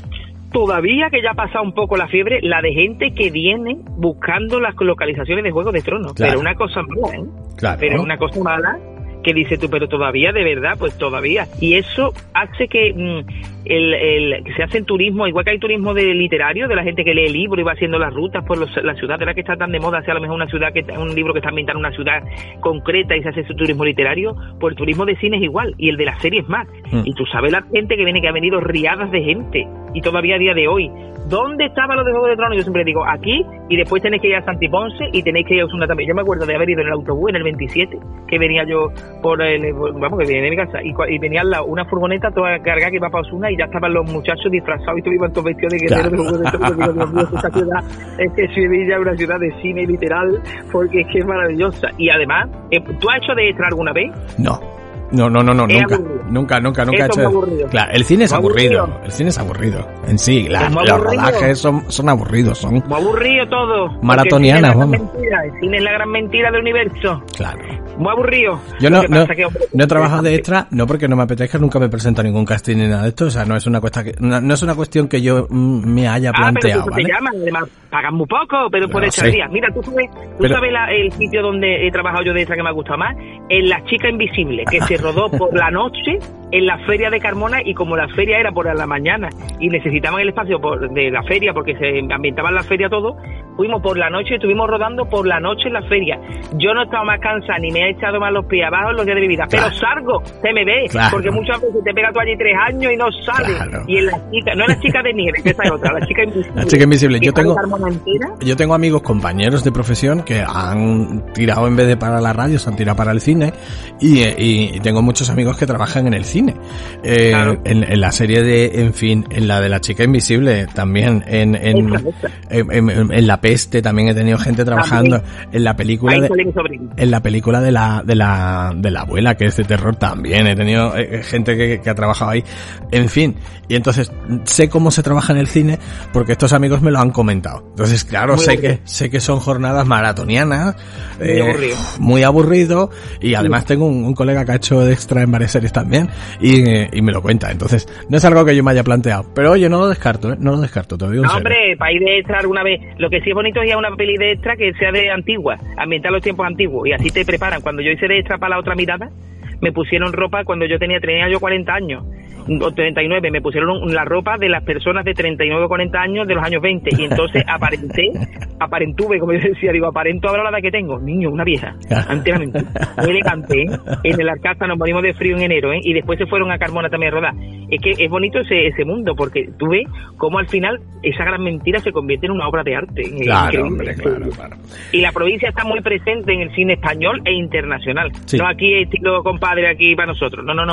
Speaker 20: todavía que ya ha pasado un poco la fiebre, la de gente que viene buscando las localizaciones de Juego de Tronos.
Speaker 4: Claro.
Speaker 20: Pero una cosa mala, ¿eh?
Speaker 4: Claro.
Speaker 20: Pero una cosa mala que dice tú, pero todavía, de verdad, pues todavía. Y eso hace que mm, el, el que se hace en turismo, igual que hay turismo de literario, de la gente que lee libros y va haciendo las rutas por los, la ciudad, de la que está tan de moda, sea a lo mejor una ciudad que un libro que está ambientado en una ciudad concreta y se hace su turismo literario, pues el turismo de cine es igual, y el de las series más.
Speaker 4: Mm.
Speaker 20: Y tú sabes la gente que viene, que ha venido riadas de gente, y todavía a día de hoy, ¿dónde estaba lo de Juego de Tronos? Yo siempre digo, aquí, y después tenéis que ir a Santiponce y tenéis que ir a Osuna también. Yo me acuerdo de haber ido en el autobús en el veintisiete, que venía yo por el, vamos, que venía de mi casa, y, cua- y venía al lado una furgoneta toda cargada que iba para Osuna, y ya estaban los muchachos disfrazados y todos iban todos vestidos de guerreros de Juego de Tronos. Digo, Dios mío, esta ciudad, es que Sevilla es una ciudad de cine literal, porque es que es maravillosa. Y además, eh, ¿tú has hecho de extra alguna vez?
Speaker 4: No. No, no, no, no,
Speaker 20: Es
Speaker 4: nunca,
Speaker 20: aburrido.
Speaker 4: nunca, nunca, nunca he
Speaker 20: Eso
Speaker 4: hecho.
Speaker 20: es aburrido.
Speaker 4: Claro, el cine es
Speaker 20: Muy
Speaker 4: aburrido.
Speaker 20: aburrido.
Speaker 4: El cine es aburrido. En sí, la-
Speaker 20: Es muy
Speaker 4: los
Speaker 20: aburrido.
Speaker 4: rodajes son, son aburridos, son
Speaker 20: Muy aburrido todo. porque
Speaker 4: maratonianas,
Speaker 20: el cine es la gran
Speaker 4: vamos.
Speaker 20: mentira, el cine es la gran mentira del universo.
Speaker 4: Claro.
Speaker 20: Muy aburrido.
Speaker 4: Yo
Speaker 20: Lo
Speaker 4: no,
Speaker 20: que
Speaker 4: no,
Speaker 20: pasa que, hombre,
Speaker 4: no he trabajado de extra, no porque no me apetezca, nunca me presento a ningún casting ni nada de esto, o sea, no es una cuesta que, no, no es una cuestión que yo mm, me haya
Speaker 20: Ah, pero
Speaker 4: planteado,
Speaker 20: tú
Speaker 4: ¿vale?
Speaker 20: te llaman, además pagan muy poco, pero por
Speaker 4: No,
Speaker 20: echar
Speaker 4: sí.
Speaker 20: días. Mira, tú sabes, tú
Speaker 4: Pero-
Speaker 20: sabes la- el sitio donde he trabajado yo de extra que me ha gustado más, en La Chica Invisible, que se rodó por la noche en la feria de Carmona, y como la feria era por la mañana y necesitaban el espacio por, de la feria porque se ambientaba en la feria todo, fuimos por la noche y estuvimos rodando por la noche en la feria. Yo no he estado más cansada ni me he echado más los pies abajo en los días de mi vida,
Speaker 4: Claro.
Speaker 20: pero salgo, se me ve,
Speaker 4: Claro.
Speaker 20: porque muchas veces te pegas tú allí tres años y no sales.
Speaker 4: Claro.
Speaker 20: Y en la chica, no es La Chica de Nieve, que esa es otra, La Chica Invisible.
Speaker 4: La Chica Invisible. Yo
Speaker 20: que
Speaker 4: tengo-
Speaker 20: sale Carmona entera.
Speaker 4: Yo tengo amigos, compañeros de profesión que han tirado en vez de para la radio, se han tirado para el cine, y, eh, y tengo muchos amigos que trabajan en el cine. Eh,
Speaker 20: Claro.
Speaker 4: en, en la serie de, en fin, en la de La Chica Invisible también, en, en,
Speaker 20: Esa, esa.
Speaker 4: en, en- en La Peste también he tenido gente trabajando, en la película
Speaker 20: Ahí
Speaker 4: de,
Speaker 20: sale mi sobrino.
Speaker 4: en la película de la, de la, de la abuela, que es de terror también, he tenido eh, gente que, que ha trabajado ahí, en fin, y entonces sé cómo se trabaja en el cine porque estos amigos me lo han comentado. Entonces, claro,
Speaker 20: Muy
Speaker 4: sé
Speaker 20: aburrido.
Speaker 4: que, sé que son jornadas maratonianas,
Speaker 20: Muy
Speaker 4: eh,
Speaker 20: aburrido.
Speaker 4: muy aburrido, y además tengo un, un colega que ha hecho de extra en varias series también, y, eh, y me lo cuenta. Entonces, no es algo que yo me haya planteado, pero oye, no lo descarto, ¿eh? No lo descarto, te lo digo en
Speaker 20: No,
Speaker 4: serio.
Speaker 20: hombre, para ir de extra alguna vez. Lo que sí es bonito es ir a una peli de extra que sea de antigua, ambientar los tiempos antiguos, y así te preparan. Cuando yo hice de extra para La Otra Mirada, me pusieron ropa cuando yo tenía, tenía yo cuarenta años, o treinta y nueve, me pusieron la ropa de las personas de treinta y nueve o cuarenta años de los años veinte, y entonces aparenté, aparentuve, como yo decía, digo, aparento ahora la edad que tengo, niño, una vieja, enteramente, muy elegante, ¿eh? En el Alcázar nos morimos de frío en enero, ¿eh? Y después se fueron a Carmona también a rodar. Es que es bonito ese, ese mundo, porque tú ves cómo al final esa gran mentira se convierte en una obra de arte. Es
Speaker 4: Claro,
Speaker 20: increíble.
Speaker 4: hombre, claro, claro.
Speaker 20: Y la provincia está muy presente en el cine español e internacional.
Speaker 4: Sí.
Speaker 20: No aquí estilo compadre aquí para nosotros. No, no, no.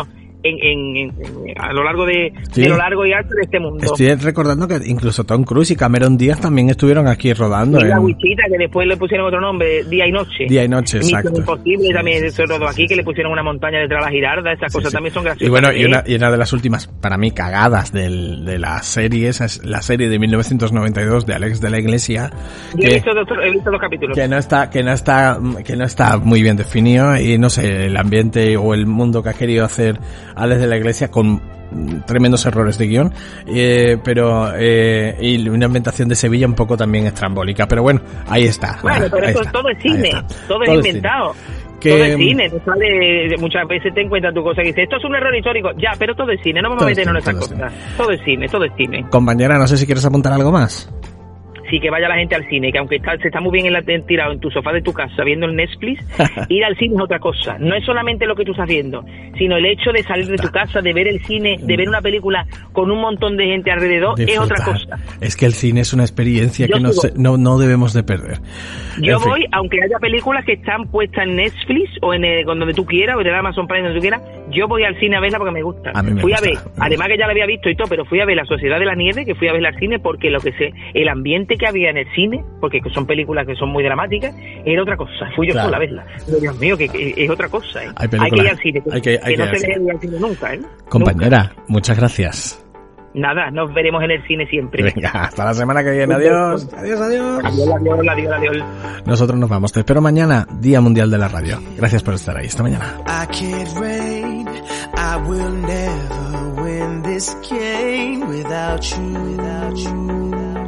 Speaker 20: en, en, en- a lo largo de,
Speaker 4: Sí.
Speaker 20: de lo largo y alto de este mundo.
Speaker 4: Estoy recordando que incluso Tom Cruise y Cameron Díaz también estuvieron aquí rodando
Speaker 20: Y la
Speaker 4: en
Speaker 20: Wichita, que después le pusieron otro nombre, Día y Noche.
Speaker 4: Día y Noche,
Speaker 20: Misión
Speaker 4: exacto.
Speaker 20: Imposible también, eso todo aquí, que le pusieron una montaña detrás de la girarda, esas cosas también son graciosas.
Speaker 4: Y bueno, y
Speaker 20: ¿eh?
Speaker 4: una, y una de las últimas, para mí, cagadas del, de la serie, esa es la serie de mil novecientos noventa y dos de Alex de la Iglesia,
Speaker 20: Yo he
Speaker 4: que,
Speaker 20: visto, dos, he visto dos capítulos.
Speaker 4: que no está, que no está, que no está muy bien definido, y no sé, el ambiente o el mundo que ha querido hacer Alex de la Iglesia con mm, tremendos errores de guión, eh, pero eh, y una ambientación de Sevilla un poco también estrambólica, pero bueno, ahí está.
Speaker 20: Bueno, pero
Speaker 4: ahí
Speaker 20: eso
Speaker 4: está,
Speaker 20: todo es
Speaker 4: ahí
Speaker 20: cine,
Speaker 4: está.
Speaker 20: todo es
Speaker 4: Todo es
Speaker 20: inventado.
Speaker 4: Que-
Speaker 20: Todo es cine, no sale, muchas veces te encuentras tu cosa que dices, esto es un error histórico, ya, pero todo es cine, no vamos
Speaker 4: Todo
Speaker 20: a
Speaker 4: es
Speaker 20: meternos en
Speaker 4: cine,
Speaker 20: esas
Speaker 4: todo es
Speaker 20: cosas. Todo es cine, todo es cine.
Speaker 4: Compañera, no sé si quieres apuntar algo más.
Speaker 20: Sí, que vaya la gente al cine, que aunque está, se está muy bien en la, en- tirado en tu sofá de tu casa viendo el Netflix, ir al cine es otra cosa. No es solamente lo que tú estás viendo, sino el hecho de salir de tu casa, de ver el cine, de ver una película con un montón de gente alrededor, es otra
Speaker 4: Disfrutar.
Speaker 20: cosa.
Speaker 4: Es que el cine es una experiencia
Speaker 20: Yo
Speaker 4: que no,
Speaker 20: sigo.
Speaker 4: se- no, no debemos de perder.
Speaker 20: Yo
Speaker 4: En fin.
Speaker 20: voy, aunque haya películas que están puestas en Netflix o en el- con donde tú quieras, o en Amazon Prime, donde tú quieras, yo voy al cine a verla porque me gusta.
Speaker 4: A mí me
Speaker 20: fui
Speaker 4: gusta,
Speaker 20: a ver, además que ya la había visto y todo, pero fui a ver La Sociedad de la Nieve, que fui a ver al cine porque lo que sé, el ambiente que había en el cine, porque son películas que son muy dramáticas, era otra cosa. Fui yo
Speaker 4: Claro.
Speaker 20: sola a verla. Pero, Dios mío, que, que es otra cosa, ¿eh?
Speaker 4: Hay
Speaker 20: que
Speaker 4: películas-
Speaker 20: ir al cine,
Speaker 4: hay que- hay
Speaker 20: no
Speaker 4: que ir
Speaker 20: se
Speaker 4: al
Speaker 20: debe ir al cine nunca, ¿eh?
Speaker 4: Compañera, muchas gracias.
Speaker 20: Nada, nos veremos en el cine siempre.
Speaker 4: Venga, hasta la semana que viene. Adiós. Adiós, adiós.
Speaker 20: Adiós, adiós, adiós, adiós.
Speaker 4: Nosotros nos vamos. Te espero mañana, Día Mundial de la Radio. Gracias por estar ahí. Hasta mañana.
Speaker 9: I can't reign, I will never win this game without you, without you,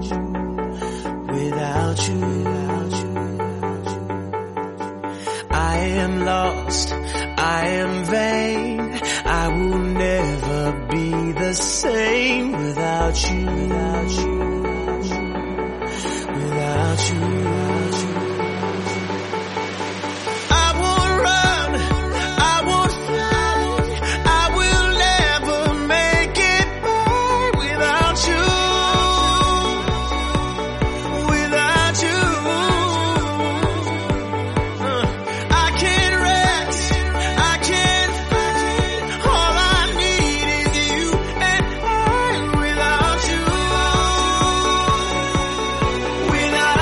Speaker 9: without you, without you. I am lost, I am vain, I will never be the same without you, without you, without you, without you. I won't run, I won't fly, I will never make it by without you, without you. Uh, I can't rest, I can't fight, all I need is you and I without you, without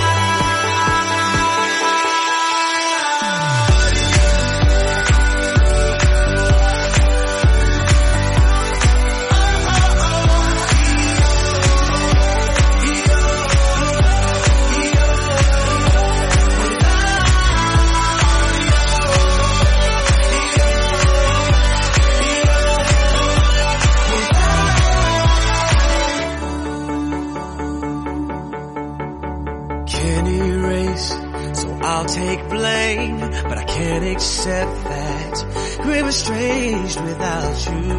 Speaker 9: Can't erase, so I'll take blame, but I can't accept that we're estranged without you,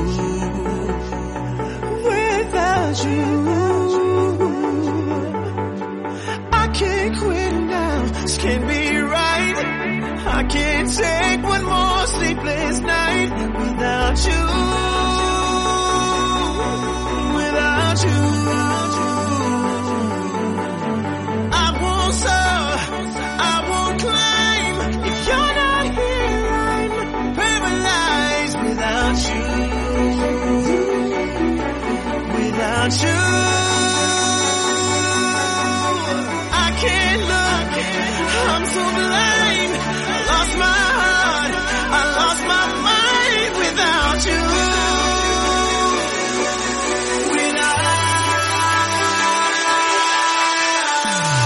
Speaker 9: without you. I can't quit now, this can't be right. I can't take one more sleepless night without you, without you. I won't soar, I won't climb. If you're not here, I'm paralyzed without you, without you. I can't look, I'm so blind. I lost my heart, I lost my mind without you. Without